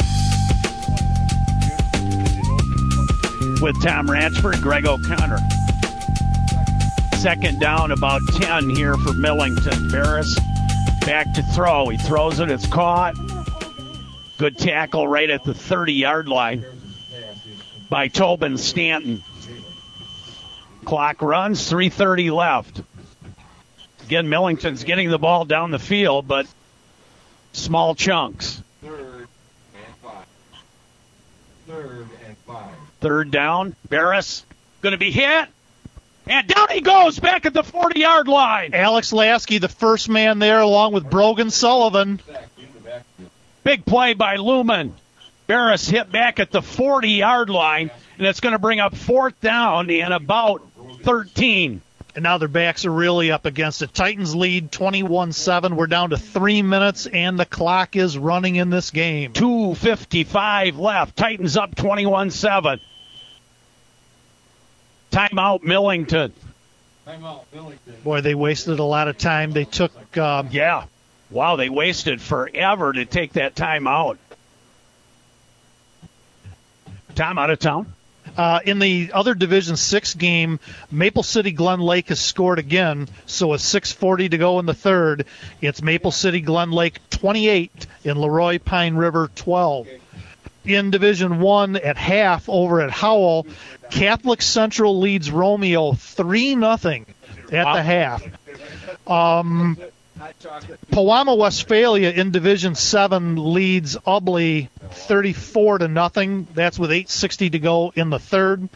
With Tom Ratchford, Greg O'Connor. Second down, about ten here for Millington. Barris back to throw. He throws it. It's caught. Good tackle right at the thirty-yard line by Tobin Stanton. Clock runs, three thirty left. Again, Millington's getting the ball down the field, but small chunks. Third and five. Third and five. Third down. Barris going to be hit. And down he goes, back at the forty-yard line. Alex Lasky, the first man there, along with Brogan Sullivan. Big play by Lumen. Barris hit back at the forty-yard line, and it's going to bring up fourth down and about thirteen. And now their backs are really up against it. Titans lead twenty-one seven. We're down to three minutes, and the clock is running in this game. two fifty-five left. Titans up twenty-one seven. Timeout, Millington. Timeout, Millington. Boy, they wasted a lot of time. They took. Um, yeah. Wow, they wasted forever to take that timeout. Time out of town. Uh, in the other Division Six game, Maple City Glen Lake has scored again, so with six forty to go in the third, it's Maple City Glen Lake twenty-eight and Leroy Pine River twelve. In Division One at half over at Howell, Catholic Central leads Romeo three nothing at the half. Um, Powama Westphalia in Division Seven leads Ubley thirty-four to nothing. That's with eight sixty to go in the third.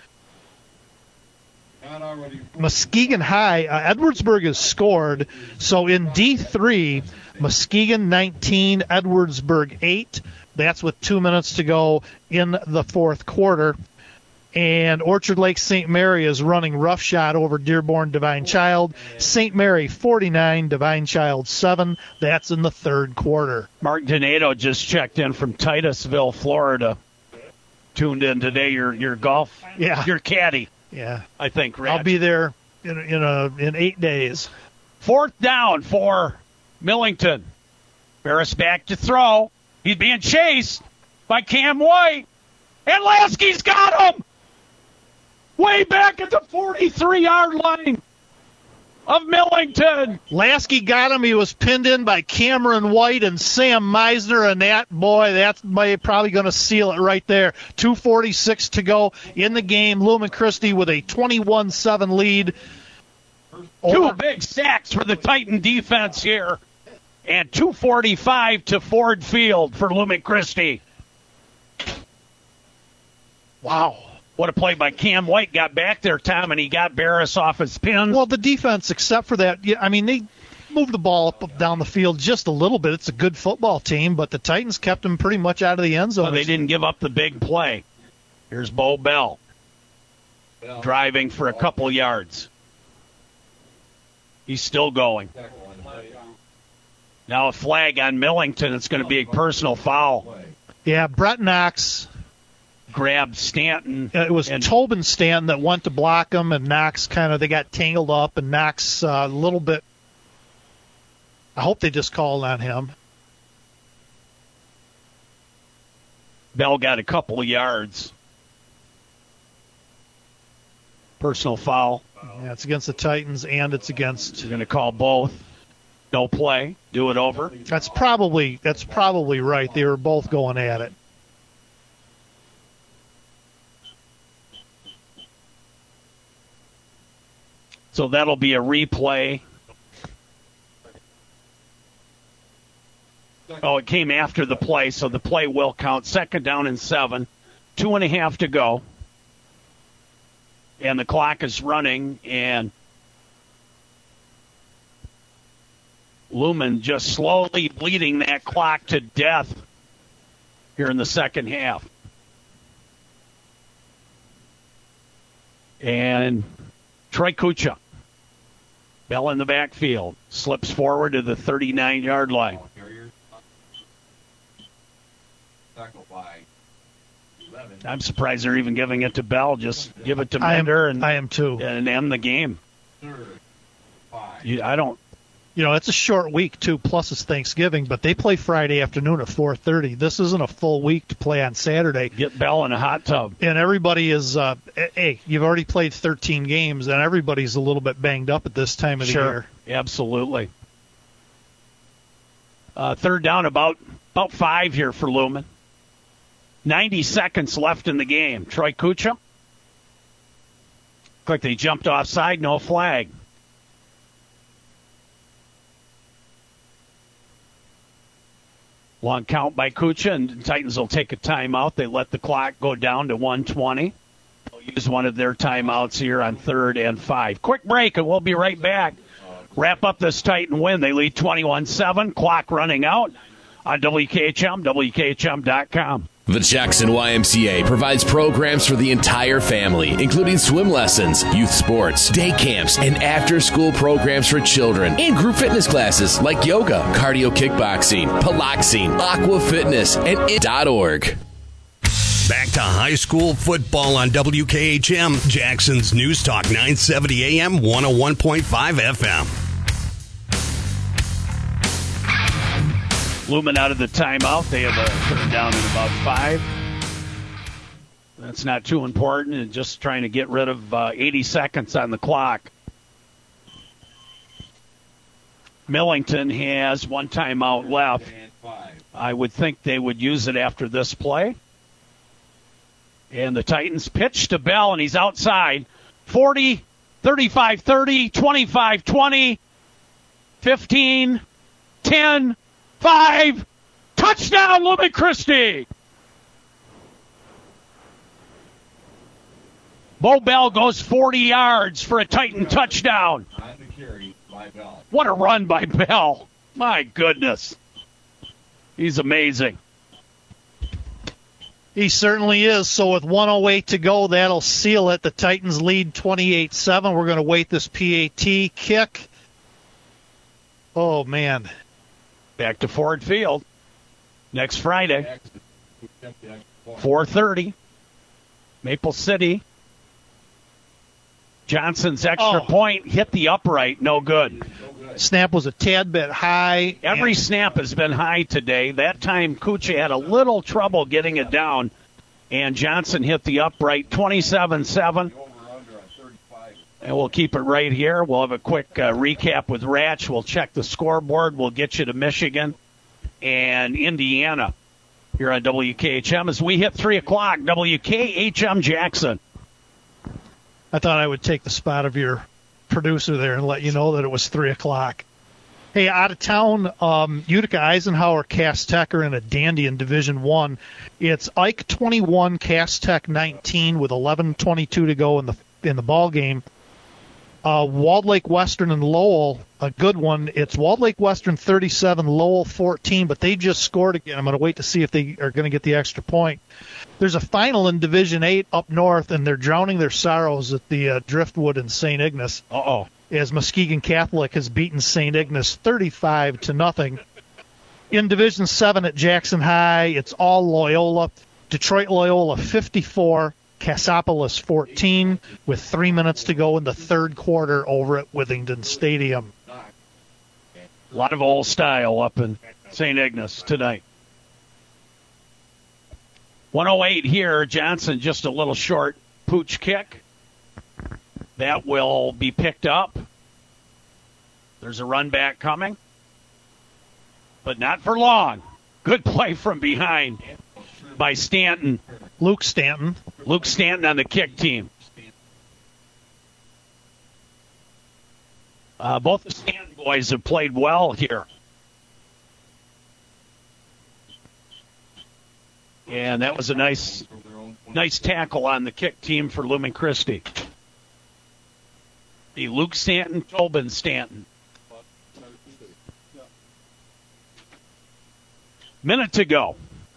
Muskegon High, uh, Edwardsburg has scored. So in D three, Muskegon nineteen, Edwardsburg eight. That's with two minutes to go in the fourth quarter. And Orchard Lake Saint Mary is running roughshod over Dearborn Divine Child. Saint Mary forty-nine, Divine Child seven. That's in the third quarter. Mark Donato just checked in from Titusville, Florida. Tuned in today. Your your golf, yeah, your caddy. Yeah, I think. Rich. I'll be there in in a in eight days. Fourth down for Millington. Barris back to throw. He's being chased by Cam White, and Lasky's got him. Way back at the forty-three-yard line of Millington. Lasky got him. He was pinned in by Cameron White and Sam Meisner, and that, boy, that's probably going to seal it right there. two forty-six to go in the game. Lumen Christi with a twenty-one seven lead. Two big sacks for the Titan defense here. And two forty-five to Ford Field for Lumen Christi. Wow. What a play by Cam White. Got back there, Tom, and he got Barris off his pins. Well, the defense, except for that, yeah, I mean, they moved the ball up, up down the field just a little bit. It's a good football team, but the Titans kept them pretty much out of the end zone. Well, they didn't give up the big play. Here's Bo Bell, Bell driving for a couple yards. He's still going. Now a flag on Millington. It's going to be a personal foul. Yeah, Brett Knox grabbed Stanton. It was and, Tobin Stanton that went to block him, and Knox kind of, they got tangled up, and Knox uh, a little bit, I hope they just called on him. Bell got a couple of yards. Personal foul. Yeah, it's against the Titans, and it's against... You're going to call both. No play. Do it over. That's probably that's probably right. They were both going at it. So that'll be a replay. Oh, it came after the play, so the play will count. Second down and seven. Two and a half to go. And the clock is running, and Lumen just slowly bleeding that clock to death here in the second half. And Troy Kucha, Bell in the backfield, slips forward to the thirty-nine-yard line. I'm surprised they're even giving it to Bell. Just give it to Mender, and I am too, and end the game. You, I don't. You know, it's a short week, too, plus it's Thanksgiving, but they play Friday afternoon at four thirty. This isn't a full week to play on Saturday. Get Bell in a hot tub. And everybody is, uh, hey, you've already played thirteen games, and everybody's a little bit banged up at this time of sure. the year. Absolutely. Uh, third down, about about five here for Lumen. ninety seconds left in the game. Troy Kucha. Looked like they jumped offside, no flag. Long count by Kucha, and the Titans will take a timeout. They let the clock go down to one twenty. They'll use one of their timeouts here on third and five. Quick break, and we'll be right back. Wrap up this Titan win. They lead twenty-one seven. Clock running out on W K H M, W K H M dot com. The Jackson Y M C A provides programs for the entire family, including swim lessons, youth sports, day camps, and after-school programs for children, and group fitness classes like yoga, cardio kickboxing, piloxing, aqua fitness, and it dot org. Back to high school football on W K H M, Jackson's News Talk nine seventy A M, one oh one point five F M. Lumen out of the timeout. They have a third down in about five. That's not too important, and just trying to get rid of uh, eighty seconds on the clock. Millington has one timeout left. I would think they would use it after this play. And the Titans pitch to Bell, and he's outside. forty, thirty-five thirty, twenty-five twenty, fifteen, ten, five. Touchdown, Lumen Christi! Bo Bell goes forty yards for a Titan touchdown. What a run by Bell. My goodness. He's amazing. He certainly is. So with one oh eight to go, that'll seal it. The Titans lead twenty-eight seven. We're going to wait this P A T kick. Oh, man. Back to Ford Field next Friday. four thirty. Maple City. Johnson's extra oh. point hit the upright. No good. Snap was a tad bit high. Every snap has been high today. That time, Kucha had a little trouble getting it down, and Johnson hit the upright. twenty-seven seven. And we'll keep it right here. We'll have a quick uh, recap with Ratch. We'll check the scoreboard. We'll get you to Michigan and Indiana here on W K H M as we hit three o'clock. W K H M Jackson. I thought I would take the spot of your producer there and let you know that it was three o'clock. Hey, out of town, um, Utica Eisenhower Cass Tech are in a dandy in Division One. It's Ike twenty-one, Cass Tech nineteen with eleven twenty-two to go in the in the ball game. Uh, Walled Lake Western and Lowell, a good one. It's Walled Lake Western thirty-seven, Lowell fourteen, but they just scored again. I'm going to wait to see if they are going to get the extra point. There's a final in Division eight up north, and they're drowning their sorrows at the uh, Driftwood and Saint Ignace. Uh-oh. As Muskegon Catholic has beaten Saint Ignace thirty-five to nothing. In Division seven at Jackson High, it's all Loyola. Detroit Loyola fifty-four, Cassopolis fourteen, with three minutes to go in the third quarter over at Withington Stadium. A lot of old style up in Saint Ignace tonight. one oh eight here. Johnson just a little short pooch kick. That will be picked up. There's a run back coming, but not for long. Good play from behind by Stanton. Luke Stanton. Luke Stanton on the kick team. Uh, both the Stanton boys have played well here. And that was a nice nice tackle on the kick team for Lumen Christi. The Luke Stanton, Tobin Stanton. Minute to go.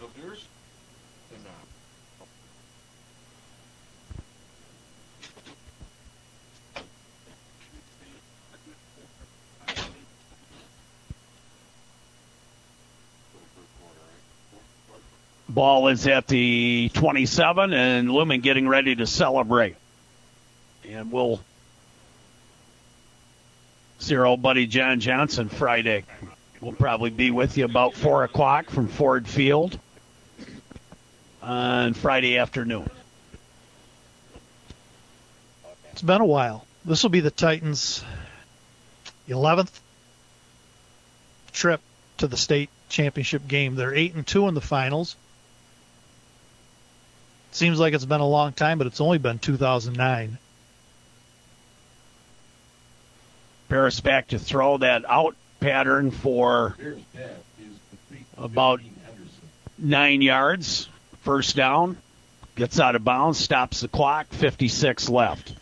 Ball is at the twenty-seven, and Lumen getting ready to celebrate. And we'll see our old buddy John Johnson Friday. We'll probably be with you about four o'clock from Ford Field on Friday afternoon. It's been a while. This will be the Titans' eleventh trip to the state championship game. They're eight and two in the finals. Seems like it's been a long time, but it's only been two thousand nine. Paris back to throw that out pattern for about nine yards. First down. Gets out of bounds, stops the clock, fifty-six left.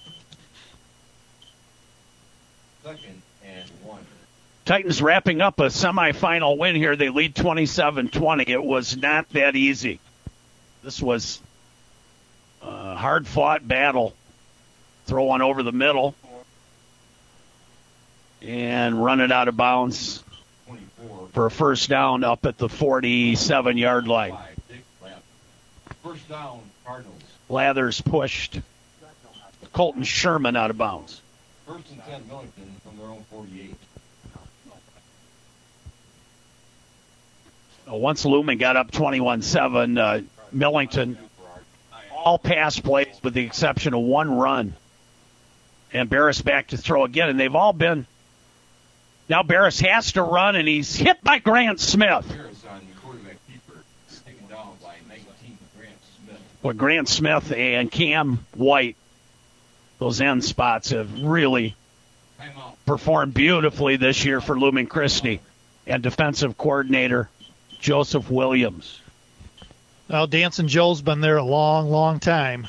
Second and one. Titans wrapping up a semifinal win here. They lead twenty-seven twenty. It was not that easy. This was a hard-fought battle. Throw one over the middle and run it out of bounds for a first down up at the forty-seven-yard line. First down, Cardinals. Lathers pushed Colton Sherman out of bounds. First and ten, Millington from their own forty-eight. Once Lumen got up twenty-one seven, uh, Millington, all pass plays with the exception of one run. And Barris back to throw again, and they've all been. Now Barris has to run, and he's hit by Grant Smith. Barris on quarterback keeper, taken down by nineteen, Grant Smith. Well, Grant Smith and Cam White, those end spots have really performed beautifully this year for Lumen Christi. And defensive coordinator Joseph Williams. Well, Dancing Joe's been there a long, long time.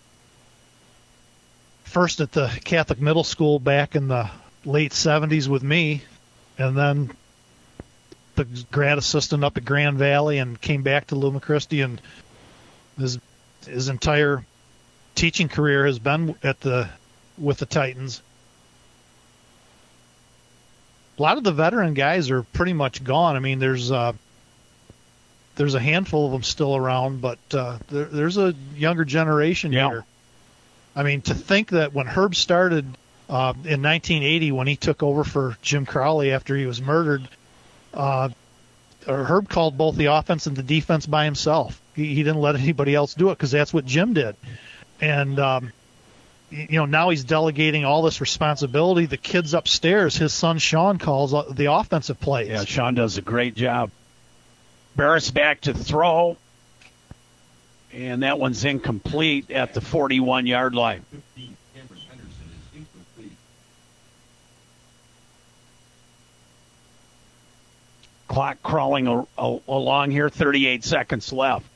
First at the Catholic Middle School back in the late seventies with me, and then the grad assistant up at Grand Valley, and came back to Lumen Christi, and his his entire teaching career has been at the with the Titans. A lot of the veteran guys are pretty much gone. I mean, there's uh, there's a handful of them still around, but uh, there, there's a younger generation yeah. here. I mean, to think that when Herb started uh, in nineteen eighty, when he took over for Jim Crowley after he was murdered, uh, Herb called both the offense and the defense by himself. He, he didn't let anybody else do it because that's what Jim did. And, um, you know, now he's delegating all this responsibility. The kids upstairs, his son Sean calls the offensive plays. Yeah, Sean does a great job. Barris back to throw. And that one's incomplete at the forty-one-yard line. Clock crawling a, a, along here, thirty-eight seconds left.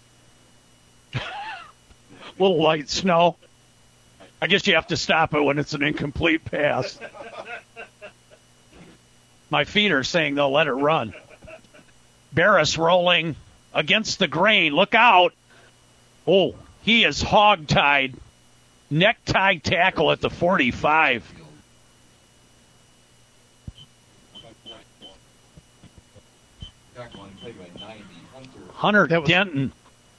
Little light snow. I guess you have to stop it when it's an incomplete pass. My feet are saying they'll let it run. Barris rolling against the grain. Look out. Oh, he is hog-tied. Necktie tackle at the forty-five. Hunter was- Denton.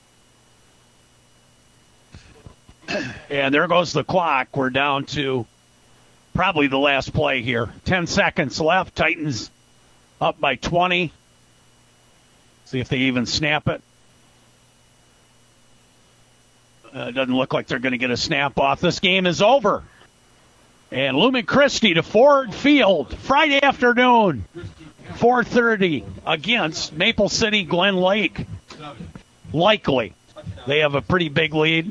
And there goes the clock. We're down to probably the last play here. Ten seconds left. Titans up by twenty. See if they even snap it. Uh, doesn't look like they're going to get a snap off. This game is over. And Lumen Christi to Ford Field Friday afternoon, four thirty against Maple City Glen Lake. Likely. They have a pretty big lead.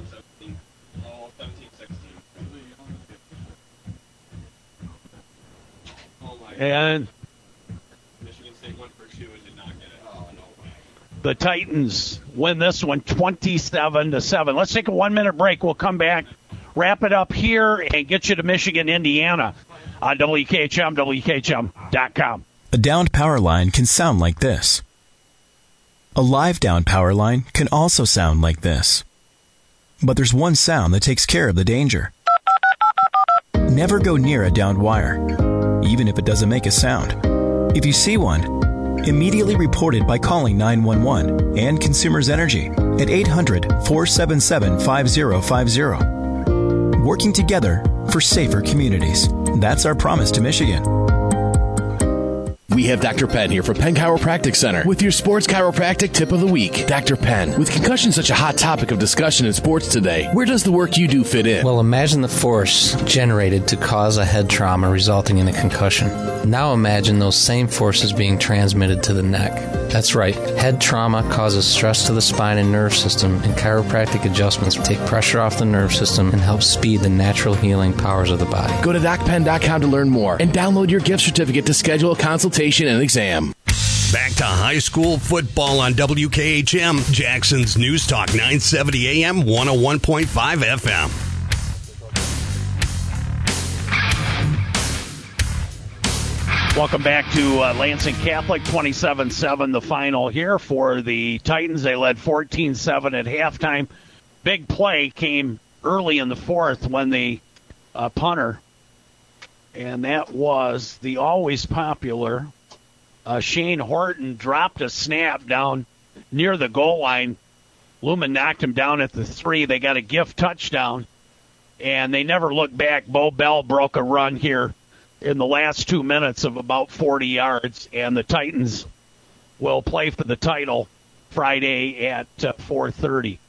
And Michigan State went for two and did not get it. Oh, no. The Titans win this one twenty-seven to seven. Let's take a one-minute break. We'll come back, wrap it up here, and get you to Michigan, Indiana on W K H M, W K H M dot com. A downed power line can sound like this. A live downed power line can also sound like this. But there's one sound that takes care of the danger. Never go near a downed wire, even if it doesn't make a sound. If you see one, immediately report it by calling nine one one and Consumers Energy at eight hundred, four seven seven, five zero five zero. Working together for safer communities. That's our promise to Michigan. We have Doctor Penn here from Penn Chiropractic Center with your sports chiropractic tip of the week. Doctor Penn, with concussion such a hot topic of discussion in sports today, where does the work you do fit in? Well, imagine the force generated to cause a head trauma resulting in a concussion. Now imagine those same forces being transmitted to the neck. That's right. Head trauma causes stress to the spine and nerve system, and chiropractic adjustments take pressure off the nerve system and help speed the natural healing powers of the body. Go to doc penn dot com to learn more and download your gift certificate to schedule a consultation and exam. Back to high school football on W K H M, Jackson's News Talk nine seventy A M, one oh one point five F M. Welcome back to uh, Lansing Catholic, twenty-seven seven the final here for the Titans. They led fourteen seven at halftime. Big play came early in the fourth when the uh, punter, and that was the always popular uh, Shane Horton, dropped a snap down near the goal line. Lumen knocked him down at the three. They got a gift touchdown, and they never looked back. Bo Bell broke a run here in the last two minutes of about forty yards, and the Titans will play for the title Friday at uh, four thirty.